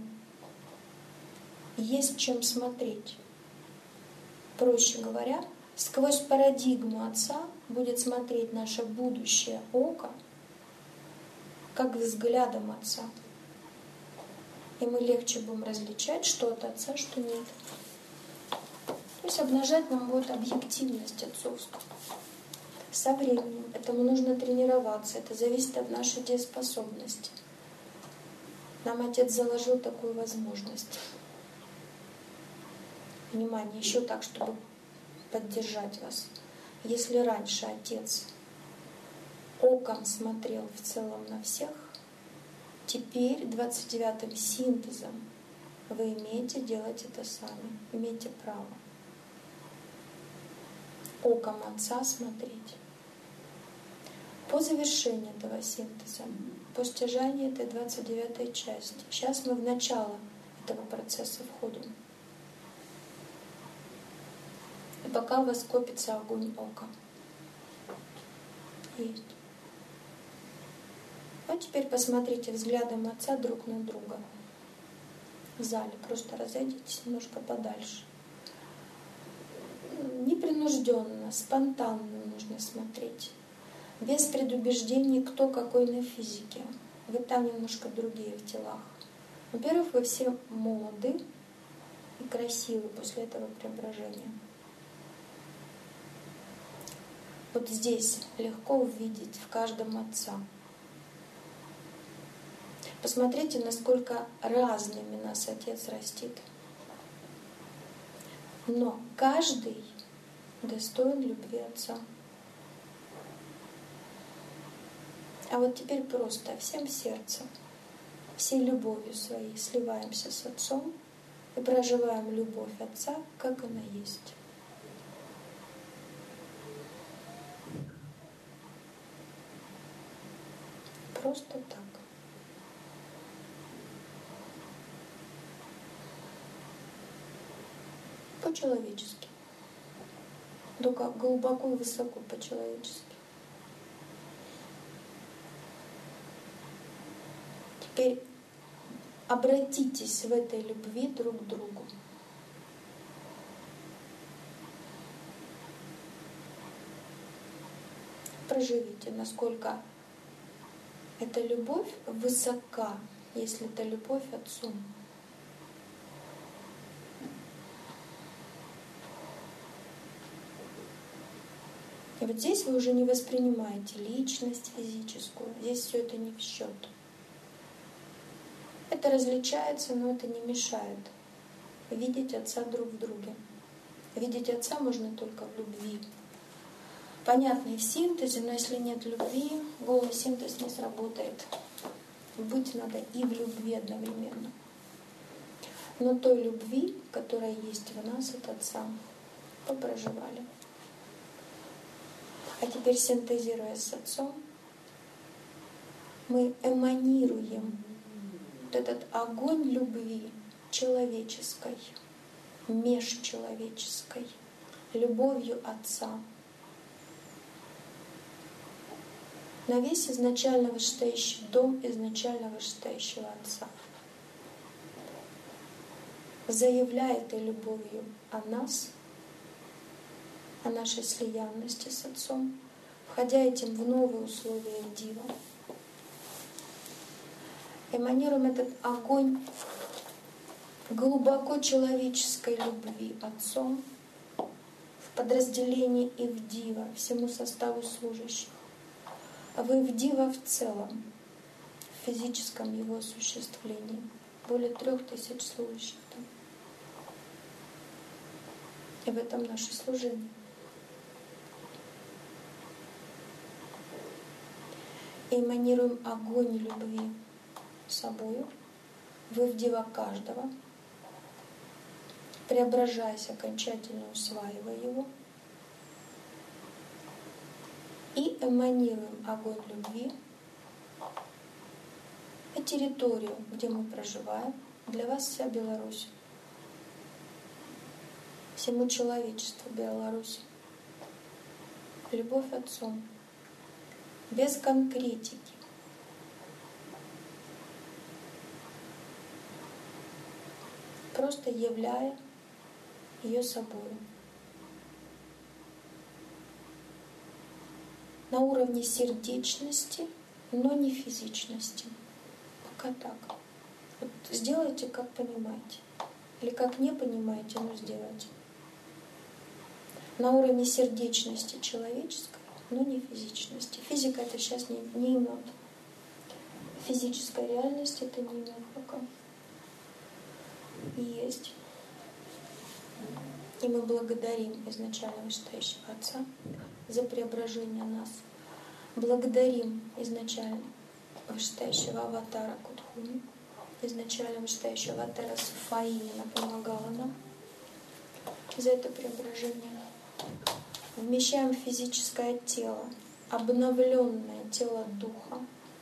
есть чем смотреть. Проще говоря, сквозь парадигму Отца будет смотреть наше будущее око, как взглядом Отца. И мы легче будем различать, что от Отца, что нет. То есть обнажать нам будет объективность отцовскую. Со временем. Этому нужно тренироваться. Это зависит от нашей дееспособности. Нам Отец заложил такую возможность. Внимание, еще так, чтобы поддержать вас. Если раньше Отец оком смотрел в целом на всех, теперь 29-м синтезом вы имеете делать это сами, имеете право. Оком Отца смотреть. По завершении этого синтеза, по стяжанию этой 29-й части, сейчас мы в начало этого процесса входим. И пока у вас копится огонь ока. Есть. А теперь посмотрите взглядом Отца друг на друга. В зале просто разойдитесь немножко подальше. Непринужденно, спонтанно нужно смотреть. Без предубеждений, кто какой на физике. Вы там немножко другие в телах. Во-первых, вы все молоды и красивы после этого преображения. Вот здесь легко увидеть в каждом Отца. Посмотрите, насколько разными нас Отец растит. Но каждый достоин любви Отца. А вот теперь просто всем сердцем, всей любовью своей сливаемся с Отцом и проживаем любовь Отца, как она есть. Просто так. По-человечески. Только глубоко и высоко по-человечески. Теперь обратитесь в этой любви друг к другу. Проживите, насколько эта любовь высока, если это любовь Отцу. И вот здесь вы уже не воспринимаете личность физическую, здесь все это не в счет. Это различается, но это не мешает видеть Отца друг в друге. Видеть Отца можно только в любви. Понятно и в синтезе, но если нет любви, голый синтез не сработает. Быть надо и в любви одновременно. Но той любви, которая есть в нас от Отца, попроживали. А теперь, синтезируя с Отцом, мы эманируем вот этот огонь любви человеческой, межчеловеческой, любовью Отца на весь изначально вышестоящий дом изначально вышестоящего Отца. Заявляя этой любовью о нас, о нашей слиянности с Отцом, входя этим в новые условия Дива, эманируем этот огонь глубоко человеческой любви Отцом в подразделении и в Дива, всему составу служащих. А вы в Дива в целом, в физическом его осуществлении. Более 3000 служащих там. И в этом наше служение. И эманируем огонь любви собою, вы в Дива каждого, преображаясь, окончательно усваивая его, и эманируем огонь любви на территорию, где мы проживаем. Для вас вся Беларусь, всему человечеству Беларусь. Любовь Отцом, без конкретики. Просто являя ее собой. На уровне сердечности, но не физичности. Пока так. Вот сделайте, как понимаете. Или как не понимаете, но сделайте. На уровне сердечности человеческой, но не физичности. Физика это сейчас не имет. Физическая реальность это не имет пока. И есть. И мы благодарим изначально Вышестоящего Отца за преображение нас. Благодарим изначально Вышестоящего Аватара Кутхуми, изначально Вышестоящего Аватара Сафаина помогала нам за это преображение. Вмещаем в физическое тело, обновленное тело Духа.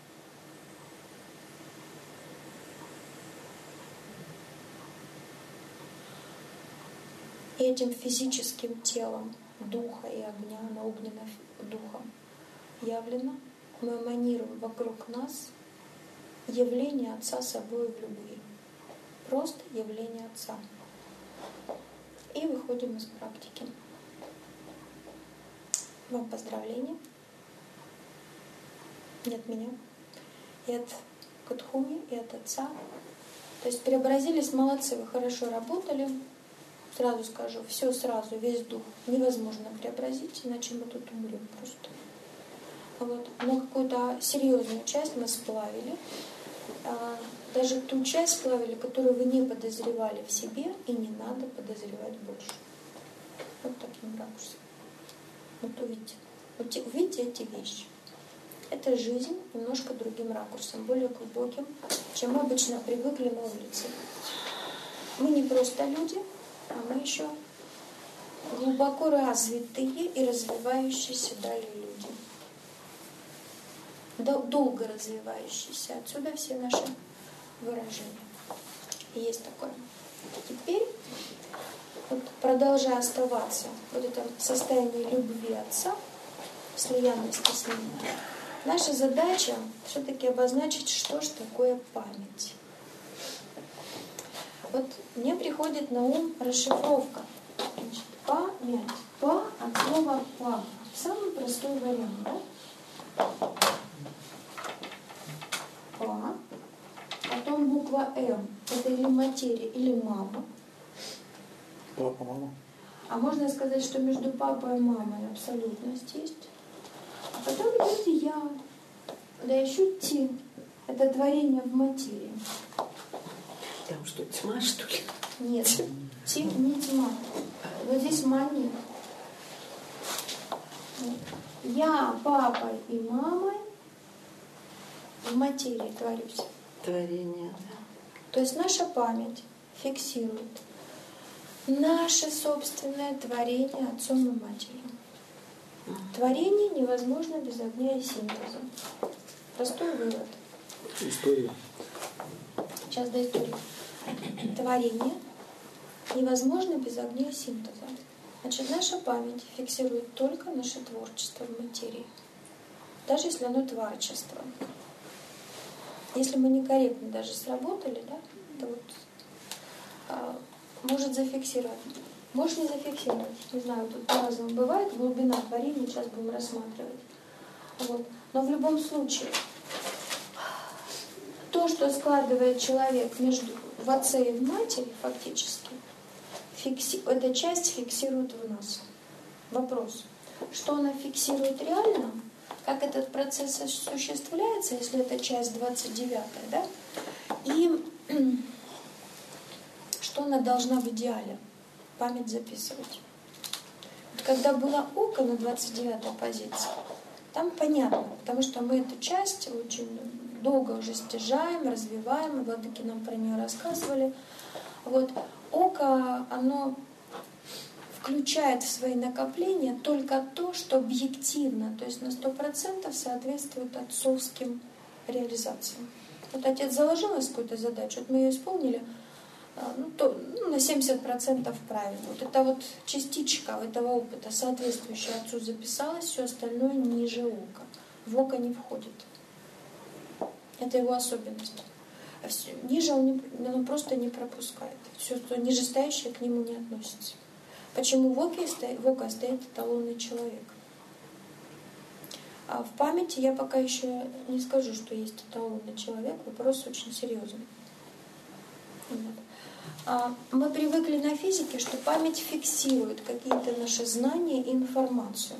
И этим физическим телом Духа и огня, оно огненно Духом явлено, мы эманируем вокруг нас явление Отца собой в любви. Просто явление Отца. И выходим из практики. Вам поздравления. И от меня, и от Кутхуми, и от Отца. То есть преобразились, молодцы, вы хорошо работали. Сразу скажу, все сразу, весь дух невозможно преобразить, иначе мы тут умрем просто. Вот. Но какую-то серьезную часть мы сплавили. Даже ту часть сплавили, которую вы не подозревали в себе, и не надо подозревать больше. Вот таким ракурсом. Вот увидите. Вот увидите эти вещи. Это жизнь немножко другим ракурсом, более глубоким, чем мы обычно привыкли на улице. Мы не просто люди, а мы еще глубоко развитые и развивающиеся далее люди. Долго развивающиеся. Отсюда все наши выражения. И есть такое. Теперь, вот, продолжая оставаться в вот этом состоянии любви Отца, слиянности с Ним, наша задача все-таки обозначить, что ж такое память. Вот мне приходит на ум расшифровка. Значит, память. Па от слова пама. Самый простой вариант, да? Па. Потом буква М. Это или материя, или мама. Папа, мама. А можно сказать, что между папой и мамой абсолютность есть. А потом идет я. Да еще ти. Это творение в материи. Там что, тьма, что ли? Нет, ти не тьма. Вот здесь мания. Я папой и мамой в материи творюсь. Творение, да. То есть наша память фиксирует наше собственное творение отцом и матерью. Творение невозможно без огня и синтеза. Простой вывод. История. Сейчас до истории. Творение невозможно без огня и синтеза. Значит, наша память фиксирует только наше творчество в материи. Даже если оно творчество. Если мы некорректно даже сработали, да, то вот, может зафиксировать. Может не зафиксировать. Не знаю, тут по-разному бывает. Глубина творения сейчас будем рассматривать. Вот. Но в любом случае, то, что складывает человек в отце и в матери, фактически, эта часть фиксирует в нас. Вопрос, что она фиксирует реально, как этот процесс осуществляется, если это часть 29, да? И что она должна в идеале память записывать. Вот когда было око на 29-й позиции, там понятно, потому что мы эту часть очень долго уже стяжаем, развиваем, владыки нам про нее рассказывали. Вот око, оно включает в свои накопления только то, что объективно, то есть на 100% соответствует отцовским реализациям. Вот отец заложил нас какую-то задачу, вот мы ее исполнили, на 70% правильно. Вот это вот частичка этого опыта, соответствующая отцу, записалась, все остальное ниже ока. В око не входит. Это его особенность. А все, ниже он просто не пропускает. Все, что нижестоящее, к нему не относится. Почему в оке стоит эталонный человек? А в памяти я пока еще не скажу, что есть эталонный человек. Вопрос очень серьезный. Мы привыкли на физике, что память фиксирует какие-то наши знания и информацию.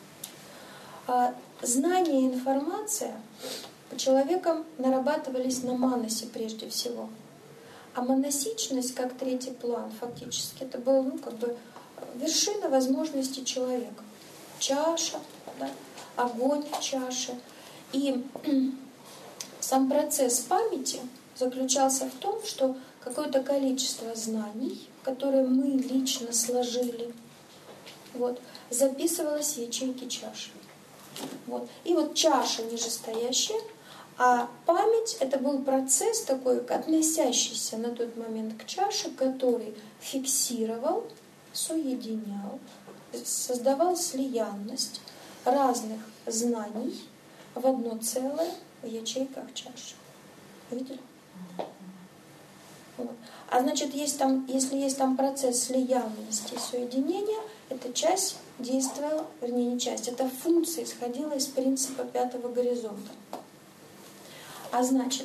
Знания и информация по человекам нарабатывались на манасе прежде всего. А манасичность, как третий план, фактически, это был вершина возможностей человека. Чаша, да, огонь в чаше. И сам процесс памяти заключался в том, что какое-то количество знаний, которые мы лично сложили, вот, записывалось в ячейки чаши. Вот. И вот чаша нижестоящая, а память — это был процесс такой, относящийся на тот момент к чаше, который фиксировал, соединял, создавал слиянность разных знаний в одно целое в ячейках чаши. Видели? Вот. А значит, если есть там процесс слиянности и соединения, эта часть действовала, вернее, не часть, эта функция исходила из принципа пятого горизонта. А значит,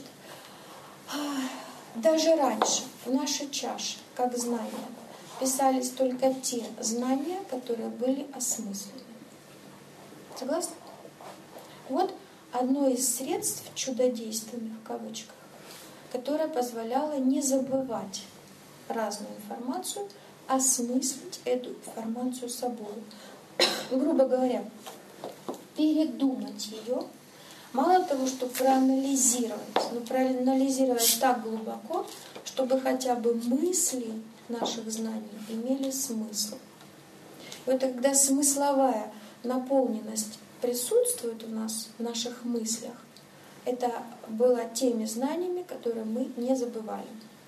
даже раньше в нашей чаше, как знания, писались только те знания, которые были осмыслены. Согласны? Вот одно из средств чудодейственных, в кавычках, которое позволяло не забывать разную информацию, осмыслить эту информацию собой. Грубо говоря, передумать ее, мало того, что проанализировать, но проанализировать так глубоко, чтобы хотя бы мысли наших знаний имели смысл. И вот когда смысловая наполненность присутствует у нас в наших мыслях, это было теми знаниями, которые мы не забывали.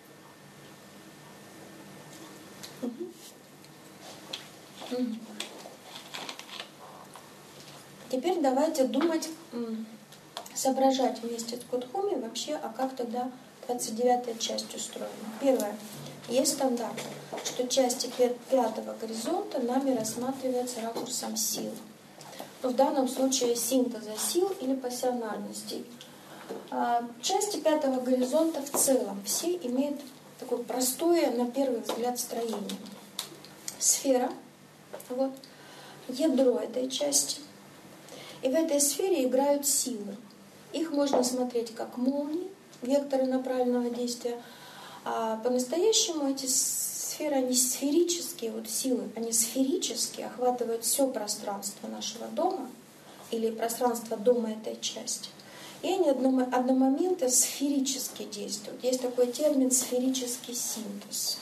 Теперь давайте думать, соображать вместе с Кутхуми вообще, а как тогда 29-я часть устроена. Первое. Есть стандарт, что части пятого горизонта нами рассматривается ракурсом сил. Но в данном случае синтеза сил или пассионарностей. Части пятого горизонта в целом все имеют такое простое, на первый взгляд, строение. Сфера, вот, ядро этой части. И в этой сфере играют силы. Их можно смотреть как молнии, векторы направленного действия. А по-настоящему эти сферы, они сферические, вот силы, они сферические, охватывают все пространство нашего дома или пространство дома этой части. И они одномоментно сферически действуют. Есть такой термин «сферический синтез».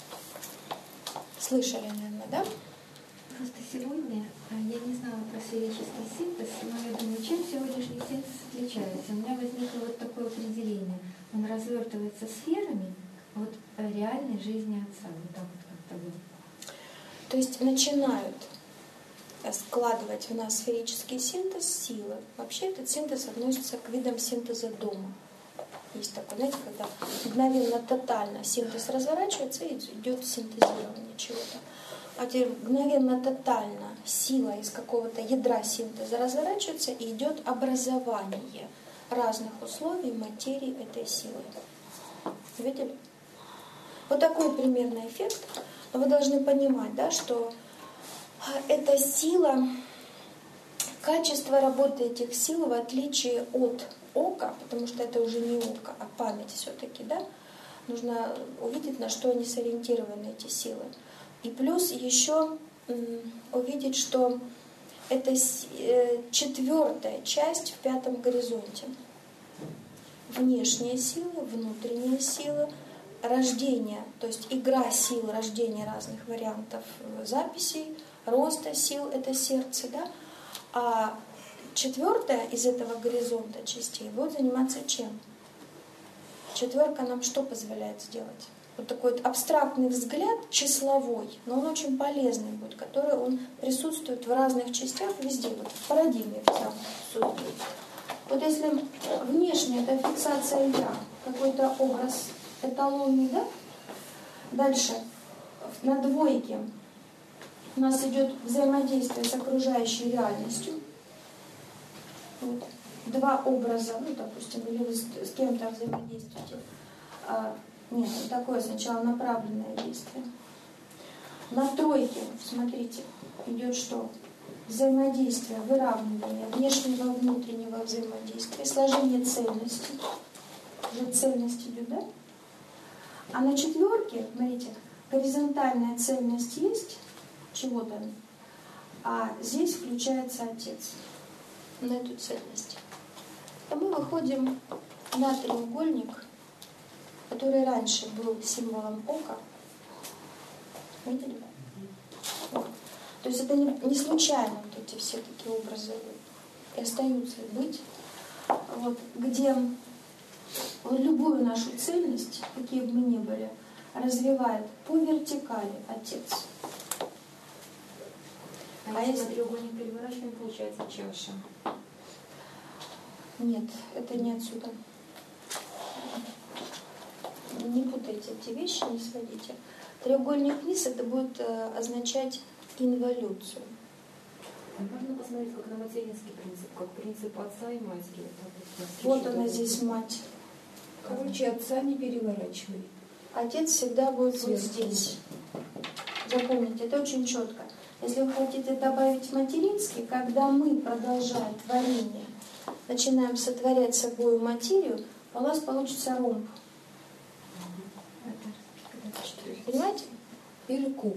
Слышали, наверное, да? Просто сегодня я не знала про сферический синтез, но я думаю, чем сегодняшний синтез отличается. У меня возникло вот такое определение. Он развертывается сферами от реальной жизни Отца. Вот так вот как-то было. То есть начинают складывать в нас сферический синтез силы. Вообще этот синтез относится к видам синтеза дома. Есть такой, знаете, когда мгновенно тотально синтез разворачивается и идет синтезирование чего-то. А теперь мгновенно тотально сила из какого-то ядра синтеза разворачивается и идет образование разных условий материи этой силы. Видели? Вот такой примерный эффект. Но вы должны понимать, да, что эта сила, качество работы этих сил, в отличие от ока, потому что это уже не око, а память все-таки, да, нужно увидеть, на что они сориентированы, эти силы. И плюс еще увидеть, что это четвертая часть в пятом горизонте. Внешние силы, внутренние силы, рождение, то есть игра сил, рождение разных вариантов записей, роста сил, это сердце, да? А четвертая из этого горизонта частей будет заниматься чем? Четверка нам что позволяет сделать? Вот такой вот абстрактный взгляд, числовой, но он очень полезный будет, который он присутствует в разных частях везде, вот в парадигме присутствует. Вот если внешне это фиксация «я», какой-то образ эталонный, да? Дальше на двойке у нас идет взаимодействие с окружающей реальностью. Вот. Два образа, ну, допустим, или вы с кем-то взаимодействуете. Нет, вот такое сначала направленное действие. На тройке, смотрите, идет что? Взаимодействие, выравнивание внешнего и внутреннего взаимодействия, сложение цельностей. Уже цельность идет, да? А на четверке, смотрите, горизонтальная цельность есть, чего-то. А здесь включается Отец на эту цельность. И мы выходим на треугольник, который раньше был символом ока. Видели? Вот. То есть это не случайно вот эти все такие образы и остаются быть. Вот, где вот любую нашу цельность, какие бы мы ни были, развивает по вертикали Отец. А если мы треугольник переворачиваем, получается чаша? Нет, это не отсюда. Не путайте эти вещи, не сводите. Треугольник вниз это будет означать инволюцию. Можно посмотреть как на материнский принцип, как принцип отца и матери. Вот она здесь мать. Короче, отца не переворачивай. Отец всегда будет вот здесь. Запомните, это очень четко. Если вы хотите добавить материнский, когда мы, продолжая творение, начинаем сотворять собой материю, у нас получится ромб. Понимаете? Или куб.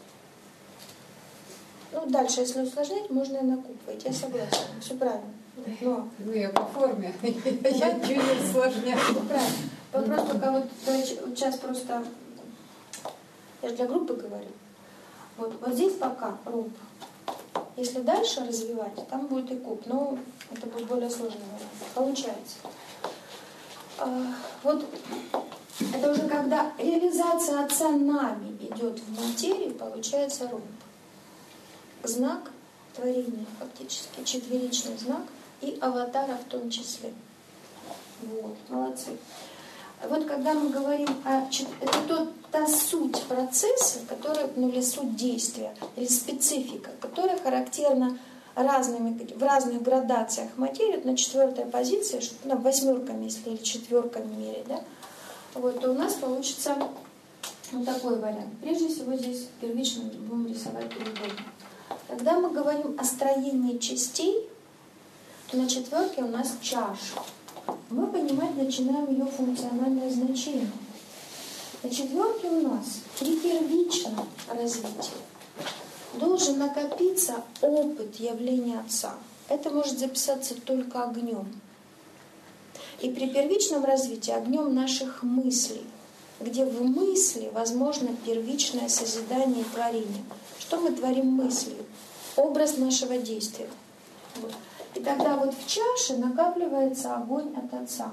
Ну, дальше, если усложнять, можно и на куб выйти. Я согласна. Все правильно. Но... Ну, я по форме. Я ничего не усложняю. Правильно. Вопрос только вот сейчас просто... Я же для группы говорю. Вот здесь пока ромб. Если дальше развивать, там будет и куб. Но это будет более сложный вариант. Получается. Вот это уже когда реализация Отца нами идет в материи, получается ромб. Знак творения, фактически, четверичный знак, и аватара в том числе. Вот, молодцы. Вот когда мы говорим это та суть процесса, которая, или суть действия, или специфика, которая характерна в разных градациях материи, вот на 4-й позиции, восьмерками, если или четверками мерить, да, вот, то у нас получится вот такой вариант. Прежде всего здесь первично будем рисовать треугольник. Когда мы говорим о строении частей, то на 4-ке у нас чаша. Мы понимать начинаем ее функциональное значение. На 4-ке у нас при первичном развитии должен накопиться опыт явления Отца. Это может записаться только огнем. И при первичном развитии огнем наших мыслей, где в мысли возможно первичное созидание и творение. Что мы творим мыслью? Образ нашего действия. Вот. И тогда вот в чаше накапливается огонь от Отца.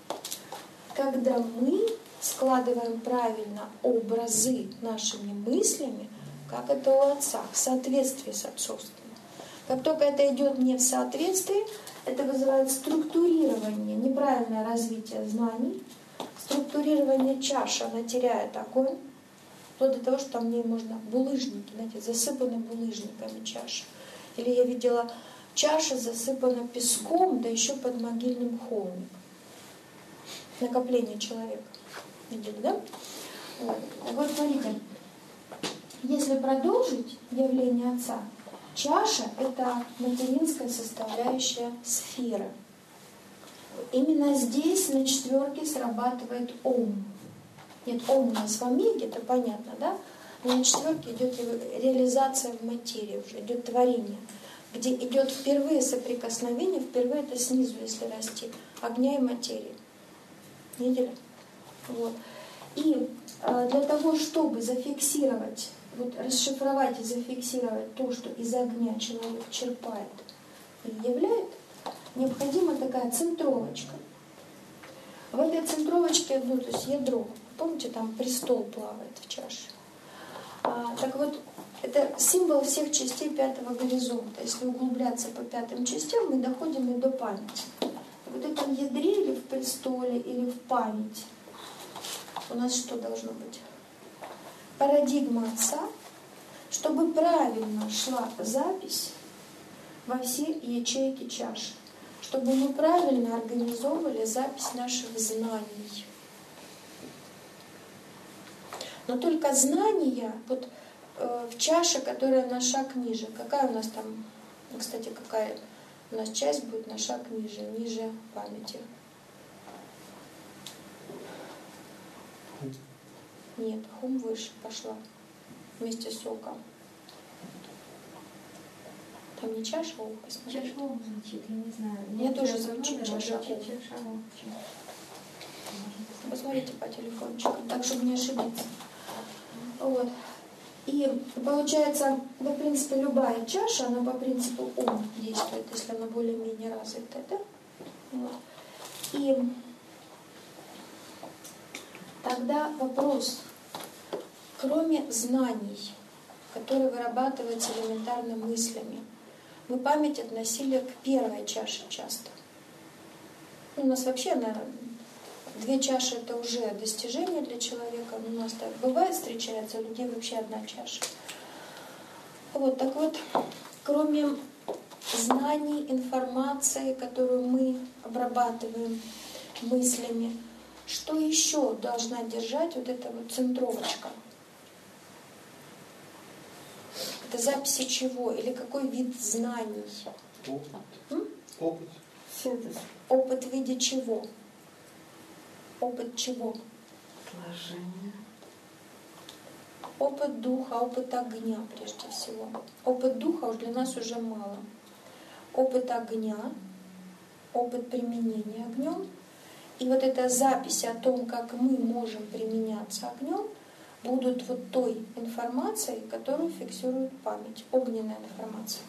Когда мы складываем правильно образы нашими мыслями, как это у Отца, в соответствии с отцовством. Как только это идет не в соответствии, это вызывает структурирование, неправильное развитие знаний, структурирование чаши, она теряет огонь, вплоть до того, что там в ней можно булыжники, знаете, засыпаны булыжниками чаша. Или я видела, чаша засыпана песком, да еще под могильным холмиком. Накопление человека. Видели, да? Вот смотрите, если продолжить явление Отца, чаша – это материнская составляющая сферы. Именно здесь на 4-ке срабатывает ом. Нет, ом у нас в омеге, это понятно, да? Но на 4-ке идет реализация в материи уже, идет творение, где идет впервые соприкосновение, впервые это снизу, если расти, огня и материи. Видели? Вот. И для того, чтобы зафиксировать, вот расшифровать и зафиксировать то, что из огня человек черпает и являет, необходима такая центровочка. В этой центровочке, то есть ядро, помните, там престол плавает в чаше. Так вот, это символ всех частей 5-го горизонта. Если углубляться по 5-м частям, мы доходим и до памяти. Вот в этом ядре или в престоле, или в памяти у нас что должно быть? Парадигма Отца, чтобы правильно шла запись во все ячейки чаши, чтобы мы правильно организовывали запись наших знаний. Но только знания, вот в чаше, которая на шаг ниже, какая у нас там, кстати, какая у нас часть будет на шаг ниже памяти? Нет, хум выше пошла вместе с оком. Там не чаша уха, смотри. Чаша уха звучит, я не знаю. Мне тоже звучит чаша уха. уха. Посмотрите по телефончику, так, чтобы не ошибиться. Вот. И получается, в принципе, любая чаша, она по принципу ум действует, если она более-менее развитая, да? Вот. И тогда вопрос, кроме знаний, которые вырабатываются элементарно мыслями, мы память относили к первой чаше часто. У нас вообще, наверное, 2 чаши — это уже достижение для человека. У нас так бывает, встречается, у людей вообще 1 чаша. Вот, так вот, кроме знаний, информации, которую мы обрабатываем мыслями, что еще должна держать вот эта вот центровочка? Это записи чего? Или какой вид знаний? Опыт. Синтез. Опыт в виде чего? Опыт чего? Положение. Опыт духа, опыт огня прежде всего. Опыт духа уж для нас уже мало. Опыт огня, опыт применения огнем. И вот эта запись о том, как мы можем применяться огнем, будут вот той информацией, которую фиксирует память. Огненная информация.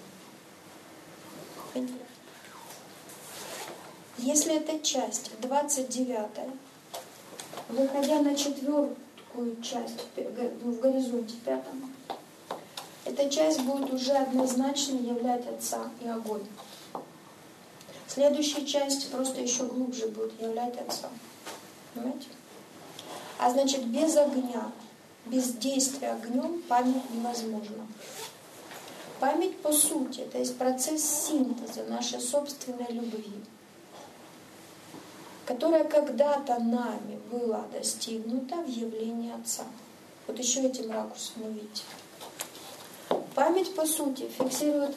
Если эта часть 29-я, выходя на 4-ю часть, в горизонте 5-м, эта часть будет уже однозначно являть Отца и огонь. Следующая часть просто еще глубже будет являть Отца. Понимаете? А значит, без огня, без действия огнем память невозможна. Память, по сути, это есть процесс синтеза нашей собственной любви, которая когда-то нами была достигнута в явлении Отца. Вот еще этим ракурсом увидите. Память, по сути, фиксирует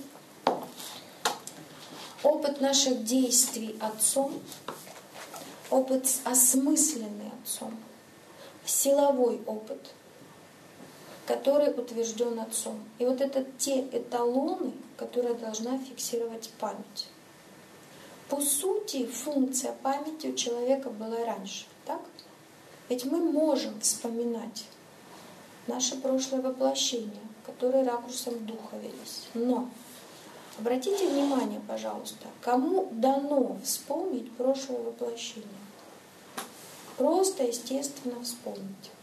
опыт наших действий Отцом, опыт осмысленный Отцом, силовой опыт, который утвержден Отцом. И вот это те эталоны, которые должна фиксировать память. По сути, функция памяти у человека была раньше, так? Ведь мы можем вспоминать наше прошлое воплощение, которые ракурсом духа велись. Но обратите внимание, пожалуйста, кому дано вспомнить прошлое воплощение? Просто, естественно, вспомнить.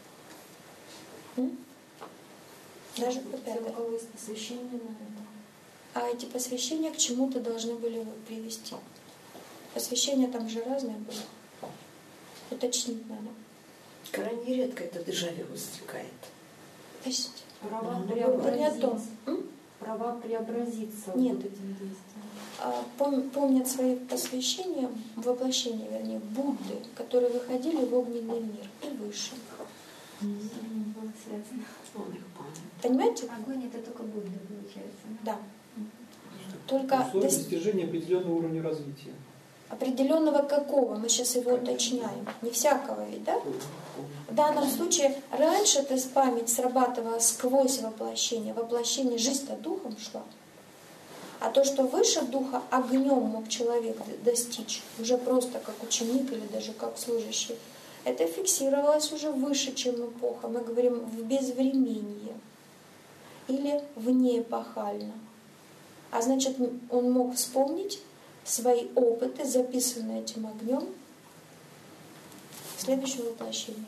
Даже у кого есть посвящение на это. А эти посвящения к чему-то должны были привести. Посвящения там же разные были. Уточнить надо. Крайне редко это дежавю возникает. Подождите. Права Не о том. Права преобразиться Нет. вот этим действием. Помнят свои посвящения, воплощения, вернее, Будды, которые выходили в огненный мир и выше. Было связано. Он их помнит. Понимаете? Огонь это только Будда, получается. Да. Только Условия достижения определенного уровня развития. определенного какого? Мы сейчас его уточняем. Не всякого ведь, да? В данном случае раньше эта память срабатывала сквозь воплощение. Воплощение жизнь-то духом шла. А то, что выше духа огнем мог человек достичь, уже просто как ученик или даже как служащий, это фиксировалось уже выше, чем эпоха. Мы говорим в безвременье или внеэпохально. А значит, он мог вспомнить свои опыты, записанные этим огнем, следующего воплощения.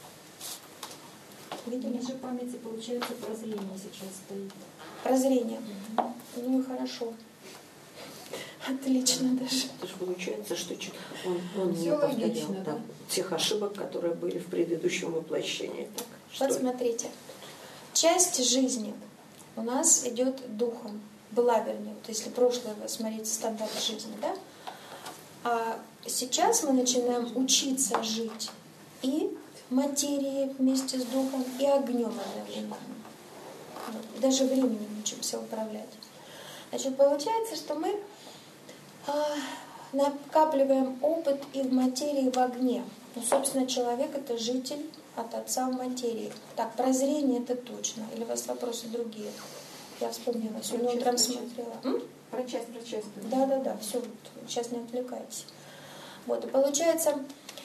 Видели? Ниже памяти, получается, прозрение сейчас стоит. Прозрение. Ну и хорошо. Отлично даже. Это же получается, что он не Всё повторял логично, да. тех ошибок, которые были в предыдущем воплощении. Так, Вот что смотрите. Часть жизни у нас идет духом. Была, вернее, вот если прошлое смотреть стандарт жизни, да? А сейчас мы начинаем учиться жить и материей вместе с духом, и огнем одновременно. Даже временем учимся управлять. Значит, получается, что мы накапливаем опыт и в материи, и в огне. Ну, собственно, человек — это житель от Отца в материи. Так, прозрение — это точно. Или у вас вопросы другие? Я вспомнила, сегодня утром смотрела. Про часть. Да, все, сейчас не отвлекайтесь. Вот, и получается,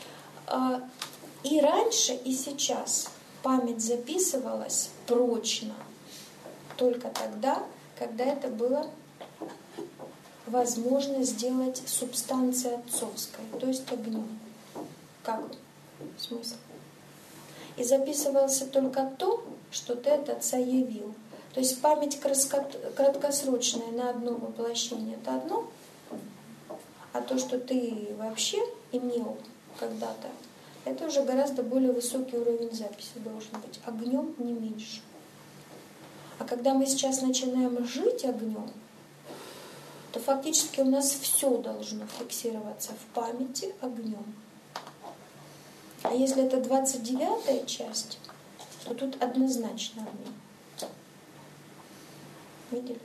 и раньше, и сейчас память записывалась прочно только тогда, когда это было возможно сделать субстанцией отцовской, то есть огнем. Как смысл? И записывался только то, что ты от Отца явил. То есть память краткосрочная на одно воплощение — это одно, а то, что ты вообще имел когда-то, это уже гораздо более высокий уровень записи должен быть. Огнем не меньше. А когда мы сейчас начинаем жить огнем, то фактически у нас все должно фиксироваться в памяти огнем. А если это 29-я часть, то тут однозначно огнем. Видели?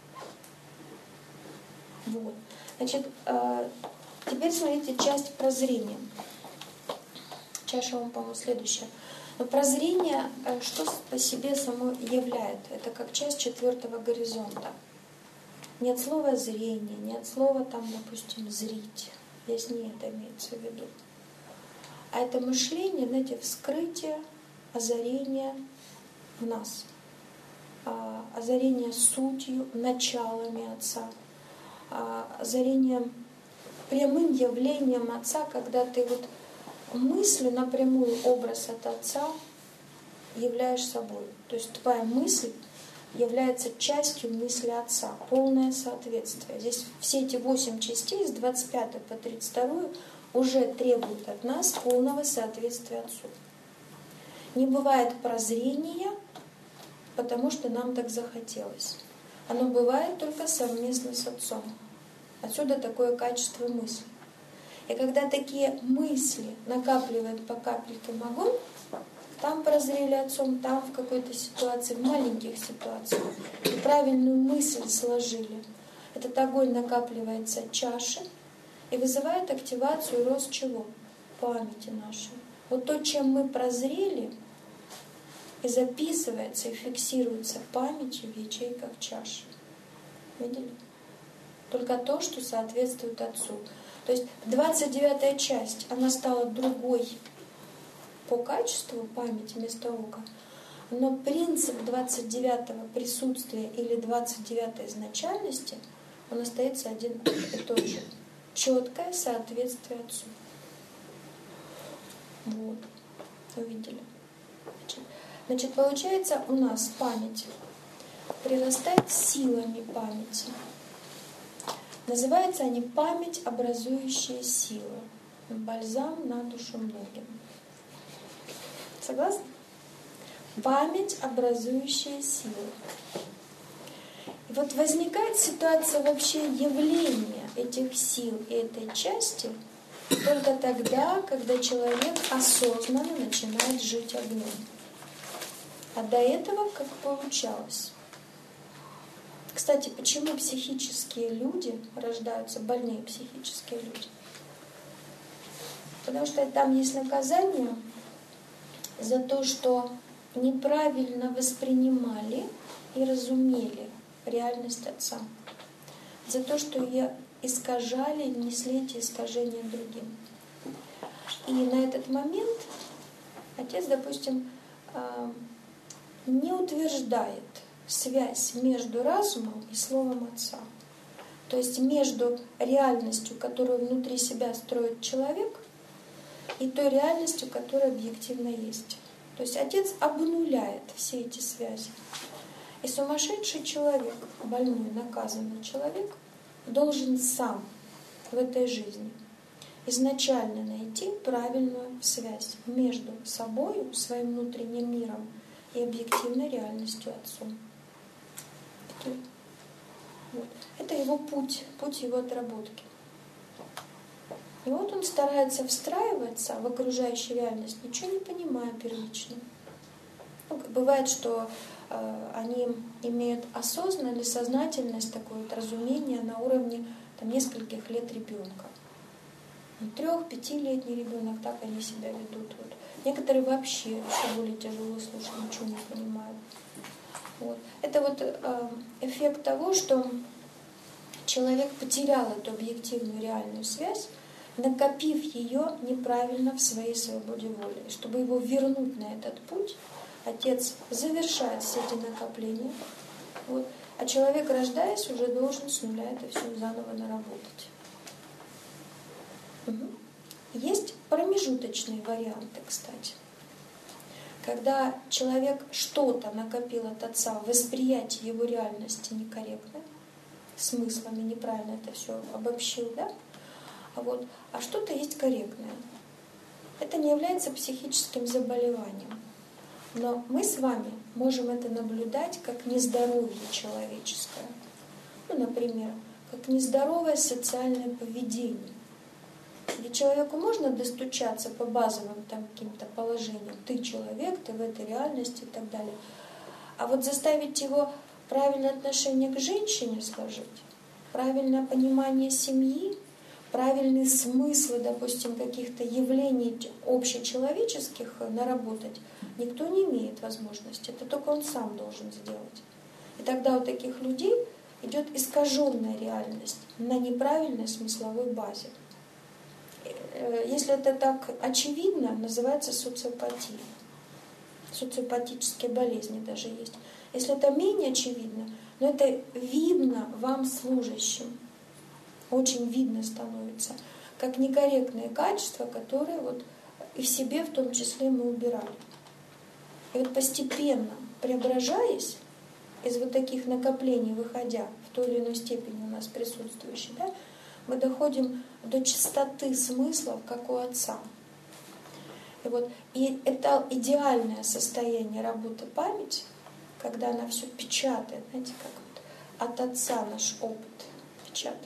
Вот. Значит, теперь смотрите часть прозрения. Чаша, по-моему, следующая. Но прозрение, что по себе само является? Это как часть 4-го горизонта. Не от слова зрение, не от слова, допустим, зрить. Здесь не это имеется в виду. А это мышление, знаете, вскрытие, озарение в нас. Озарение сутью, началами Отца. Озарение прямым явлением Отца, когда ты мыслью напрямую образ от Отца являешь собой. То есть твоя мысль является частью мысли Отца. Полное соответствие. Здесь все эти 8 частей с 25 по 32 уже требуют от нас полного соответствия Отцу. Не бывает прозрения, потому что нам так захотелось. Оно бывает только совместно с Отцом. Отсюда такое качество мысли. И когда такие мысли накапливают по капелькам огонь, там прозрели Отцом, там в какой-то ситуации, в маленьких ситуациях, и правильную мысль сложили. Этот огонь накапливается в чаше и вызывает активацию и рост чего? Памяти нашей. Вот то, чем мы прозрели, и записывается, и фиксируется памятью в ячейках чаши. Видели? Только то, что соответствует Отцу. То есть 29-я часть, она стала другой по качеству памяти вместо ока, но принцип 29-го присутствия или 29-й изначальности, он остается один и тот же. Четкое соответствие Отцу. Вот. Увидели? Значит, получается, у нас память прирастает силами памяти. Называются они память образующие силы. Бальзам на душу многим. Согласны? Память образующие силы. И возникает ситуация вообще явления этих сил и этой части только тогда, когда человек осознанно начинает жить огнем. А до этого как получалось? Кстати, почему психические люди рождаются, больные психические люди? Потому что там есть наказание за то, что неправильно воспринимали и разумели реальность Отца. За то, что ее искажали, несли эти искажения другим. И на этот момент Отец, допустим, не утверждает связь между разумом и словом Отца. То есть между реальностью, которую внутри себя строит человек, и той реальностью, которая объективно есть. То есть Отец обнуляет все эти связи. И сумасшедший человек, больной, наказанный человек, должен сам в этой жизни изначально найти правильную связь между собой, своим внутренним миром и объективной реальностью Отцом. Вот. Это его путь его отработки. И он старается встраиваться в окружающую реальность, ничего не понимая первично. Бывает, что они имеют осознанность или сознательность, такое разумение на уровне нескольких лет ребенка. 3-5-летний ребенок, так они себя ведут. Некоторые вообще еще более тяжело слушают, ничего не понимают. Вот. Это вот эффект того, что человек потерял эту объективную реальную связь, накопив ее неправильно в своей свободе воли. И чтобы его вернуть на этот путь, Отец завершает все эти накопления. Вот. А человек, рождаясь, уже должен с нуля это все заново наработать. Угу. Есть промежуточные варианты, кстати. Когда человек что-то накопил от Отца, восприятие его реальности некорректно, смыслами неправильно это все обобщил, да? А что-то есть корректное. Это не является психическим заболеванием. Но мы с вами можем это наблюдать как нездоровье человеческое. Например, как нездоровое социальное поведение. Ведь человеку можно достучаться по базовым каким-то положениям. Ты человек, ты в этой реальности и так далее. А вот заставить его правильное отношение к женщине сложить, правильное понимание семьи, правильные смыслы, допустим, каких-то явлений общечеловеческих наработать, никто не имеет возможности. Это только он сам должен сделать. И тогда у таких людей идет искаженная реальность на неправильной смысловой базе. Если это так очевидно, называется социопатия. Социопатические болезни даже есть. Если это менее очевидно, но это видно вам, служащим. Очень видно становится, как некорректные качества, которые и в себе в том числе мы убирали. И постепенно, преображаясь, из таких накоплений выходя, в той или иной степени у нас присутствующей, да, мы доходим до чистоты смыслов, как у Отца. И это идеальное состояние работы памяти, когда она все печатает, знаете, как от Отца наш опыт печатает.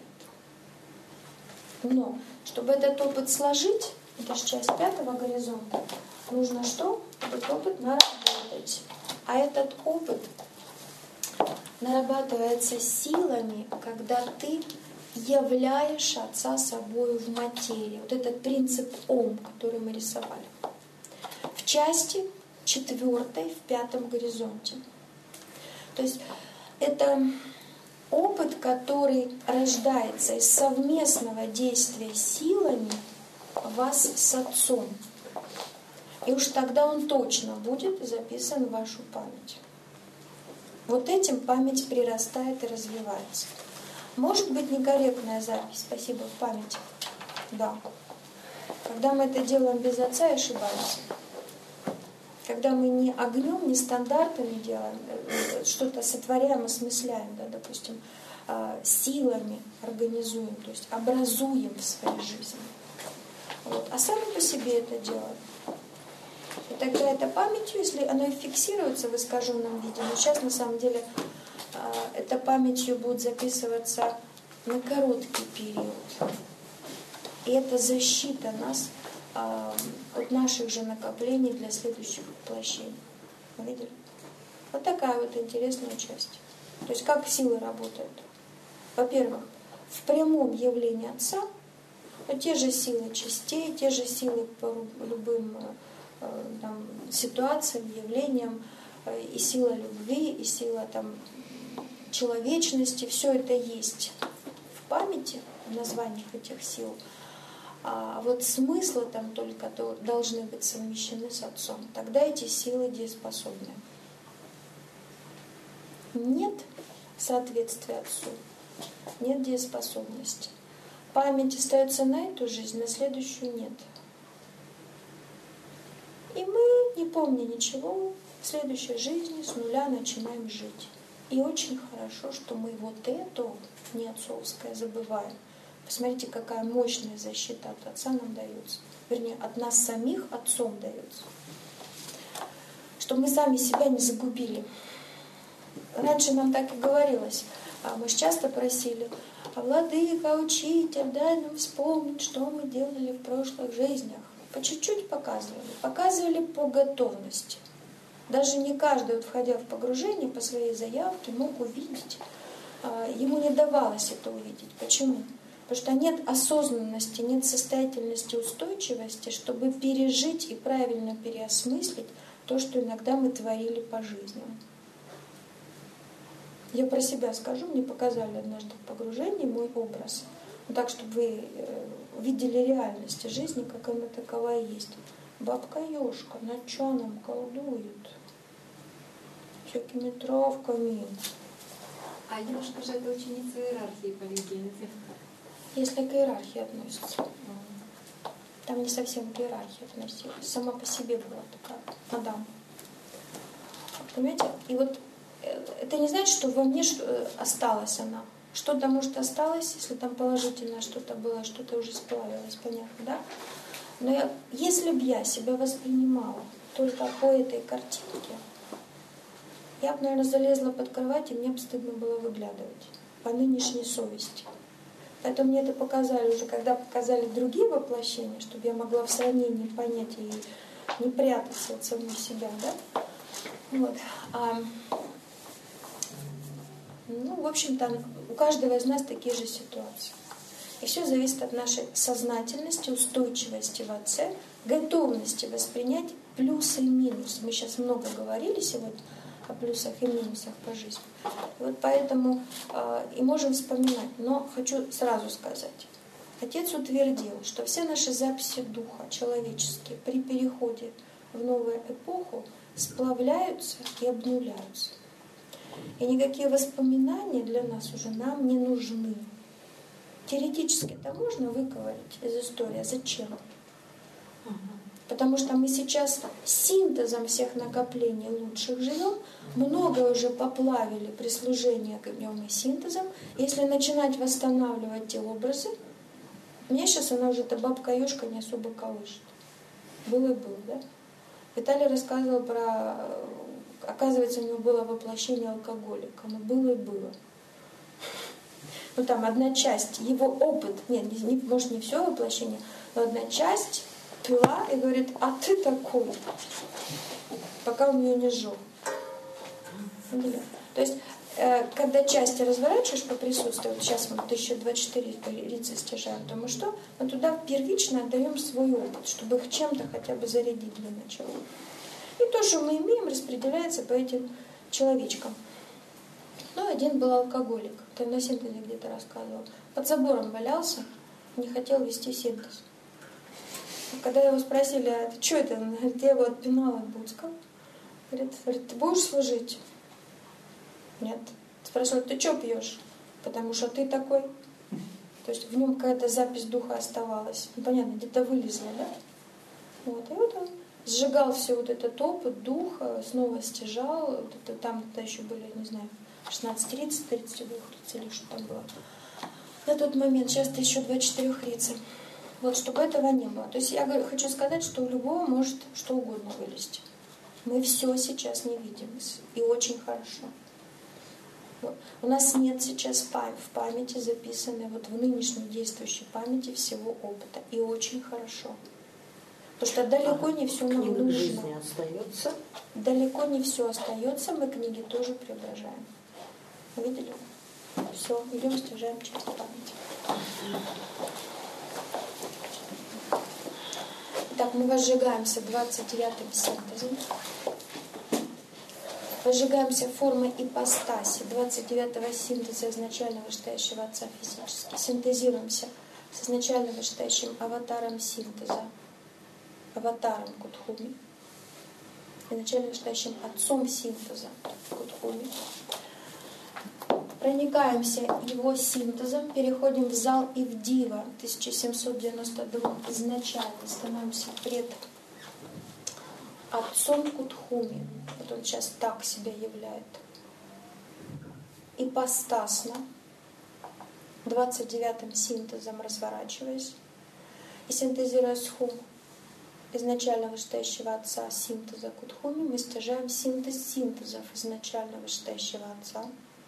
Но чтобы этот опыт сложить, это же часть 5-го горизонта, нужно что? Этот опыт наработать. А этот опыт нарабатывается силами, когда ты являешь Отца собою в материи. Вот этот принцип Ом, который мы рисовали. В части 4-й, в 5-м горизонте. То есть это опыт, который рождается из совместного действия силами вас с Отцом. И уж тогда он точно будет записан в вашу память. Вот этим память прирастает и развивается. Может быть некорректная запись, спасибо, в памяти. Да. Когда мы это делаем без Отца, ошибаемся. Когда мы не огнем, не стандартами делаем, что-то сотворяем, осмысляем, да, допустим, силами организуем, то есть образуем в своей жизни. А сами по себе это делаем. И тогда это памятью, если оно и фиксируется в искаженном виде, но сейчас на самом деле это памятью будет записываться на короткий период. И это защита нас от наших же накоплений для следующих воплощений. Вы видели? Вот такая интересная часть. То есть как силы работают? Во-первых, в прямом явлении Отца те же силы частей, те же силы по любым ситуациям, явлениям, и сила любви, и сила человечности, все это есть в памяти, в названиях этих сил. А смыслы только должны быть совмещены с Отцом. Тогда эти силы дееспособны. Нет соответствия Отцу, нет дееспособности. Память остается на эту жизнь, на следующую нет. И мы, не помня ничего, в следующей жизни с нуля начинаем жить. И очень хорошо, что мы это, не отцовское, забываем. Посмотрите, какая мощная защита от Отца нам дается. Вернее, от нас самих Отцом дается. Чтобы мы сами себя не загубили. Раньше нам так и говорилось. Мы же часто просили: Владыка, Учитель, дай нам вспомнить, что мы делали в прошлых жизнях. По чуть-чуть показывали. Показывали по готовности. Даже не каждый, входя в погружение по своей заявке, мог увидеть. Ему не давалось это увидеть. Почему? Потому что нет осознанности, нет состоятельности, устойчивости, чтобы пережить и правильно переосмыслить то, что иногда мы творили по жизни. Я про себя скажу, мне показали однажды в погружении мой образ. Так, чтобы вы видели реальность жизни, как она таковая есть. Бабка Ёшка над чаном колдует всякими травками. А Ёшка же это ученица иерархии по легенде. Если к иерархии относится. Там не совсем к иерархии относилась. Сама по себе была такая мадам. Понимаете? И вот это не значит, что во мне осталась она. Что-то, может, осталось, если там положительное что-то было, что-то уже сплавилось, понятно, да? Но если бы я себя воспринимала только по этой картинке, я бы, наверное, залезла под кровать, и мне бы стыдно было выглядывать по нынешней совести. Поэтому мне это показали уже, когда показали другие воплощения, чтобы я могла в сравнении понять и не прятаться от самой себя, да? Вот. Ну, в общем-то, у каждого из нас такие же ситуации. И все зависит от нашей сознательности, устойчивости в Отце, готовности воспринять плюсы и минусы. Мы сейчас много говорили сегодня о плюсах и минусах по жизни. И вот поэтому и можем вспоминать. Но хочу сразу сказать. Отец утвердил, что все наши записи духа человеческие при переходе в новую эпоху сплавляются и обнуляются. И никакие воспоминания для нас уже нам не нужны. Теоретически это можно выковырять из истории. Зачем? Потому что мы сейчас синтезом всех накоплений лучших живем, многое уже поплавили при служении огнем и синтезом. Если начинать восстанавливать те образы, мне сейчас она уже, эта бабка Ёшка, не особо колышет. Было и было, да? Виталий рассказывал про... Оказывается, у него было воплощение алкоголика. Но было и было. Ну там одна часть, его опыт, может не все воплощение, но одна часть пила и говорит, а ты такой, пока он ее не сжег. То есть, когда части разворачиваешь по присутствию, вот сейчас мы 1024 лица стяжаем, то мы что? Мы туда первично отдаем свой опыт, чтобы их чем-то хотя бы зарядить для начала. И то, что мы имеем, распределяется по этим человечкам. Ну, один был алкоголик, ты на синтезе где-то рассказывал. Под забором валялся, не хотел вести синтез. Когда его спросили, а ты что это? Он говорит, я его отпинала от Буцка. Говорит, ты будешь служить? Нет. Спрашивают, ты что пьешь? Потому что ты такой. То есть в нем какая-то запись духа оставалась. Ну, понятно, где-то вылезла, да? Вот. И вот он сжигал все вот этот опыт духа, снова стяжал. Вот это, там еще были, не знаю, 16:30, 32 риц или что там было. На тот момент, сейчас-то еще 24 рицы. Вот, чтобы этого не было. То есть я хочу сказать, что у любого может что угодно вылезти. Мы все сейчас не видим. И очень хорошо. Вот. У нас нет сейчас в памяти записанной, вот в нынешней действующей памяти всего опыта. И очень хорошо. Потому что далеко не все нам нужно. Жизни остается. Далеко не все остается, мы книги тоже преображаем. Видели? Все, идем, стяжаем часть памяти. Итак, мы возжигаемся 29-м синтезом. Возжигаемся формой ипостаси 29-го синтеза изначально вышестоящего Отца физически. Синтезируемся с изначально вышестоящим аватаром синтеза, аватаром Кутхуми, изначально вышестоящим Отцом синтеза Кутхуми. Проникаемся его синтезом, переходим в зал Ивдива 1792, изначально становимся пред Отцом Кутхуми. Вот он сейчас так себя являет. Ипостасно, 29-м синтезом разворачиваясь и синтезируя схум изначально вышестоящего Отца синтеза Кутхуми, мы стяжаем синтез синтезов изначально вышестоящего Отца.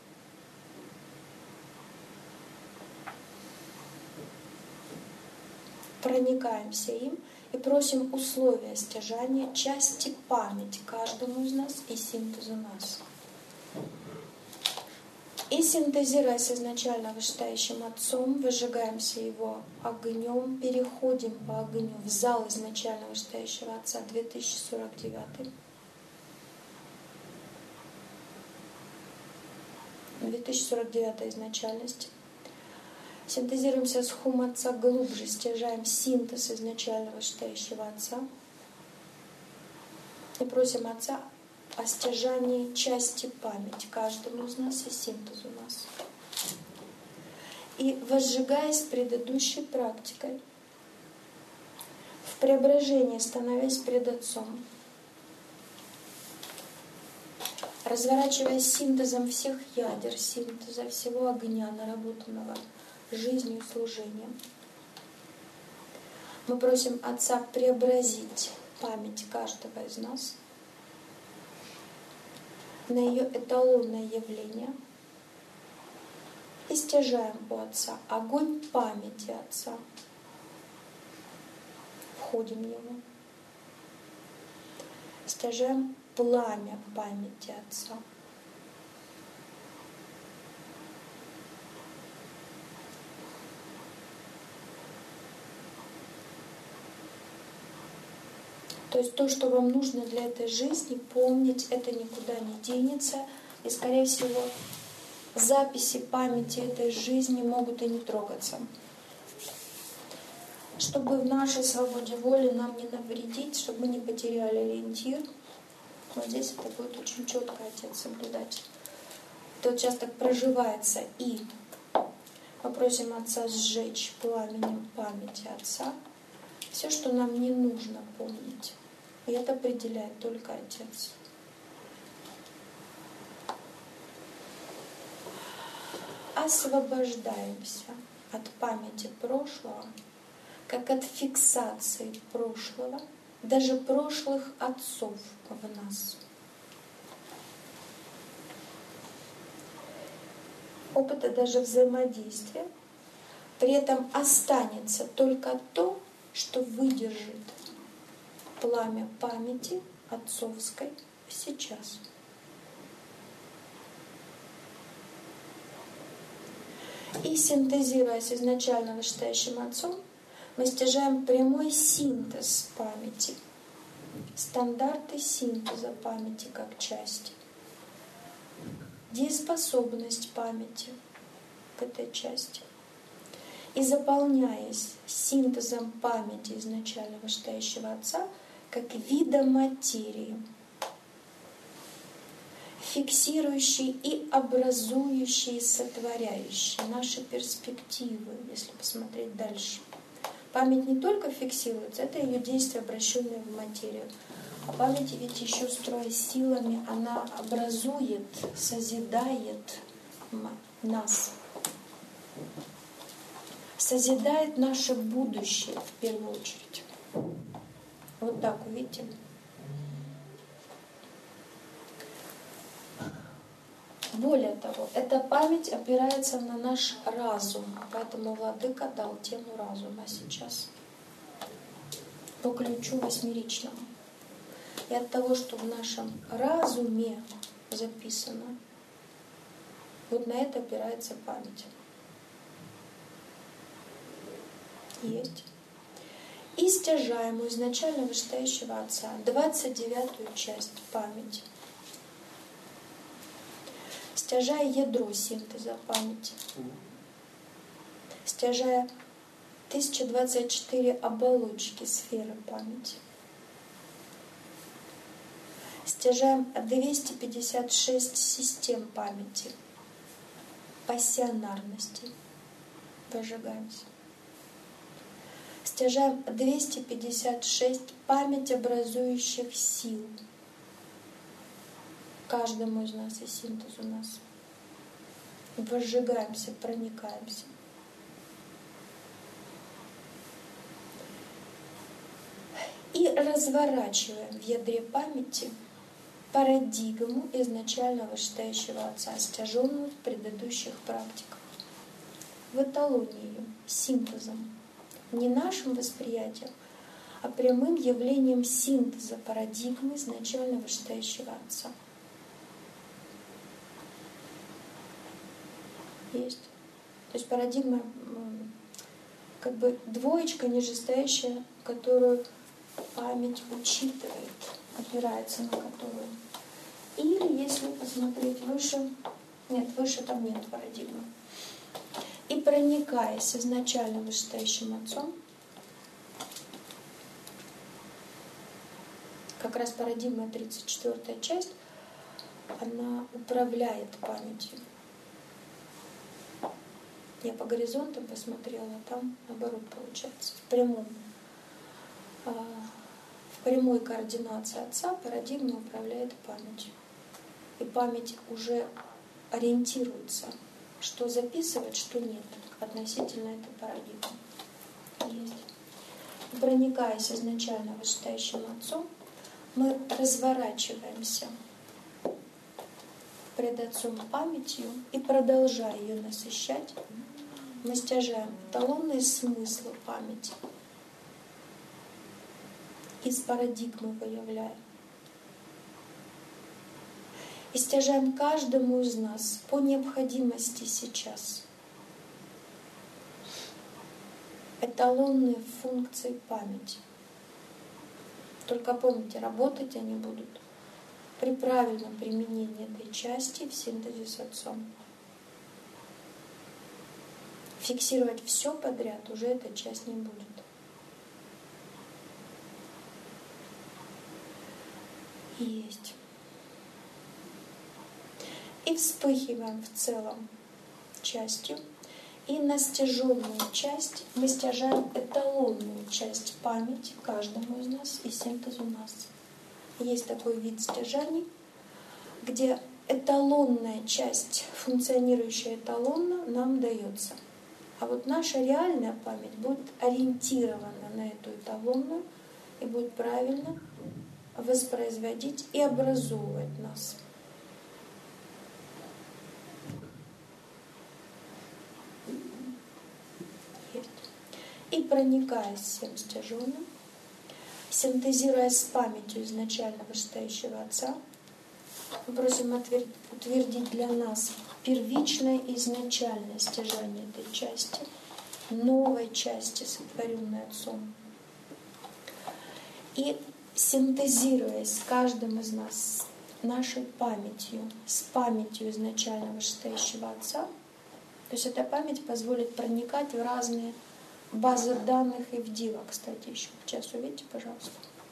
Проникаемся им и просим условия стяжания части памяти каждому из нас и синтезу нас. И синтезируя с изначально вышестоящим Отцом, выжигаемся его огнем, переходим по огню в зал изначально вышестоящего Отца 2049. 2049 изначальности. Синтезируемся с Хум Отца глубже, стяжаем синтез изначального вышестоящего Отца. И просим Отца о стяжании части памяти каждому из нас и синтез у нас. И возжигаясь предыдущей практикой, в преображении становясь пред Отцом, разворачиваясь синтезом всех ядер, синтеза всего огня, наработанного жизнью и служением, мы просим Отца преобразить память каждого из нас на ее эталонное явление и стяжаем у Отца огонь памяти Отца. Входим в него. Стяжаем пламя памяти Отца. То есть то, что вам нужно для этой жизни, помнить, это никуда не денется. И, скорее всего, записи памяти этой жизни могут и не трогаться. Чтобы в нашей свободе воли нам не навредить, чтобы мы не потеряли ориентир, вот здесь это будет очень четко Отец соблюдать. Это вот сейчас так проживается. И мы просим Отца сжечь пламенем памяти Отца все, что нам не нужно помнить. И это определяет только Отец. Освобождаемся от памяти прошлого, как от фиксации прошлого, даже прошлых отцов в нас. Опыта даже взаимодействия. При этом останется только то, что выдержит пламя памяти отцовской сейчас. И синтезируясь изначально вышестоящим Отцом, мы стяжаем прямой синтез памяти, стандарты синтеза памяти как части, дееспособность памяти к этой части. И заполняясь синтезом памяти изначально вышестоящего Отца, как вида материи, фиксирующей и образующей, сотворяющей наши перспективы, если посмотреть дальше. Память не только фиксируется, это ее действие, обращенное в материю. А память ведь еще, строя силами, она образует, созидает нас. Созидает наше будущее в первую очередь. Вот так, увидите. Более того, эта память опирается на наш разум, поэтому Владыка дал тему разума сейчас по ключу восьмеричному. И от того, что в нашем разуме записано, вот на это опирается память. Есть. И стяжаем у изначально вышестоящего Отца 29-ю часть памяти. Стяжая ядро синтеза памяти. Стяжая 1024 оболочки сферы памяти. Стяжаем 256 систем памяти, пассионарности. Выжигаемся. Стяжаем 256 памятеобразующих сил. Каждому из нас и синтез у нас. Возжигаемся, проникаемся. И разворачиваем в ядре памяти парадигму изначально вышестоящего Отца, стяженную в предыдущих практиках. В эталоне ее, синтезом. Не нашим восприятием, а прямым явлением синтеза парадигмы изначально вышестоящего Отца. Есть. То есть парадигма как бы двоечка нижестоящая, которую память учитывает, опирается на которую. Или, если посмотреть выше, Нет, выше там нет парадигмы. И проникаясь изначально вышестоящим Отцом, как раз парадигма 34-я часть, она управляет памятью. Я по горизонтам посмотрела, там наоборот получается. В прямой координации Отца парадигма управляет памятью. И память уже ориентируется, что записывать, что нет, относительно этой парадигмы. Есть. Проникаясь изначально вышестоящим Отцом, мы разворачиваемся пред Отцом памятью и, продолжая ее насыщать, мы стяжаем эталонные смыслы памяти, из парадигмы выявляем. И стяжаем каждому из нас по необходимости сейчас эталонные функции памяти. Только помните, работать они будут при правильном применении этой части в синтезе с Отцом. Фиксировать все подряд уже эта часть не будет. Есть. И вспыхиваем в целом частью. И на стяженную часть мы стяжаем эталонную часть памяти каждому из нас и синтезу нас. Есть такой вид стяжаний, где эталонная часть, функционирующая эталонно, нам дается. А вот наша реальная память будет ориентирована на эту эталонную и будет правильно воспроизводить и образовывать нас. И проникаясь всем стяженным, синтезируя с памятью изначально вышестоящего Отца, мы просим утвердить для нас первичное и изначальное стяжание этой части, новой части, сотворенной Отцом. И синтезируясь с каждым из нас нашей памятью, с памятью изначально вышестоящего Отца, то есть эта память позволит проникать в разные базы данных и в Дива, кстати, еще. Сейчас увидите, пожалуйста.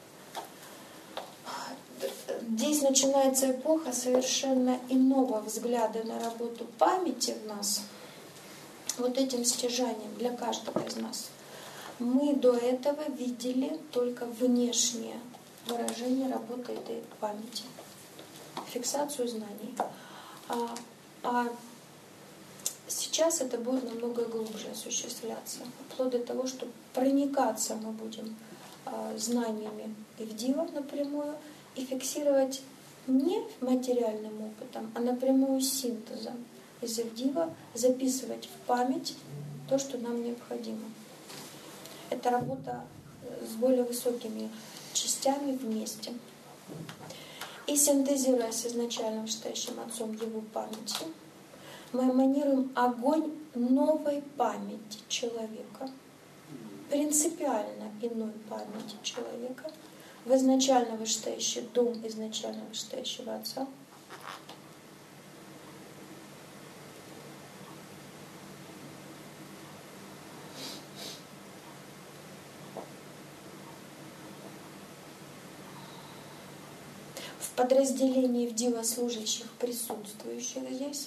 Здесь начинается эпоха совершенно иного взгляда на работу памяти в нас, вот этим стяжанием для каждого из нас. Мы до этого видели только внешнее выражение работы этой памяти, фиксацию знаний. А сейчас это будет намного глубже осуществляться, вплоть до того, что проникаться мы будем знаниями и в Дива напрямую, и фиксировать не материальным опытом, а напрямую синтезом из Ивдива записывать в память то, что нам необходимо. Это работа с более высокими частями вместе. И синтезируя с изначально вышестоящим Отцом его памяти, мы эманируем огонь новой памяти человека, принципиально иной памяти человека, в изначально вышестоящий дом изначально вышестоящего Отца. В подразделении Ивдива служащих, присутствующих здесь,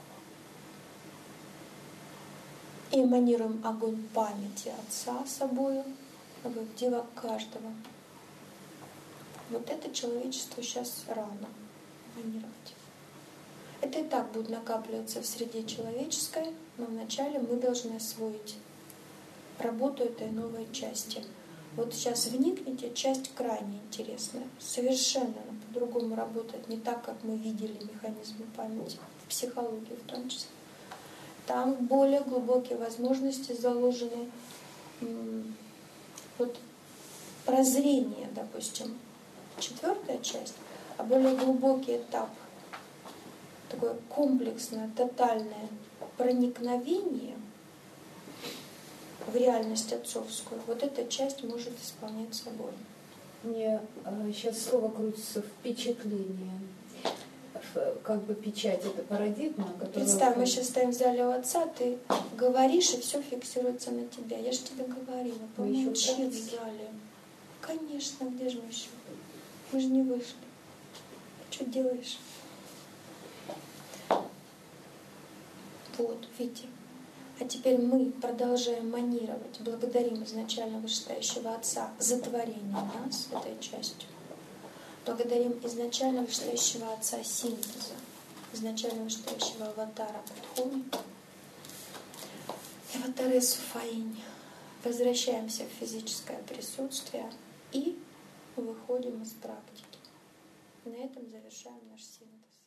и эманируем огонь памяти Отца собою, в Ивдива каждого. Вот это человечество сейчас рано эманировать. Это и так будет накапливаться в среде человеческой, но вначале мы должны освоить работу этой новой части. Вот сейчас вникните, часть крайне интересная, совершенно по-другому работает, не так, как мы видели механизмы памяти, в психологии в том числе. Там более глубокие возможности заложены, вот прозрение, допустим, 4-я часть, а более глубокий этап, такое комплексное, тотальное проникновение в реальность отцовскую, вот эта часть может исполнять собой. Мне сейчас слово крутится впечатление. как бы печать, это парадигма, которая... Представь, мы сейчас стоим в зале у отца, ты говоришь, и все фиксируется на тебя. Я же тебе говорила, помолчи в зале. Конечно, где же мы еще? Мы же не вышли. Что делаешь? Вот, видите. А теперь мы продолжаем манировать, благодарим изначально вышестоящего Отца за творение нас этой частью. Благодарим изначально вышестоящего Отца синтеза, изначально вышестоящего аватара Будхуми, аватара Суфаинь. Возвращаемся в физическое присутствие и выходим из практики. На этом завершаем наш синтез.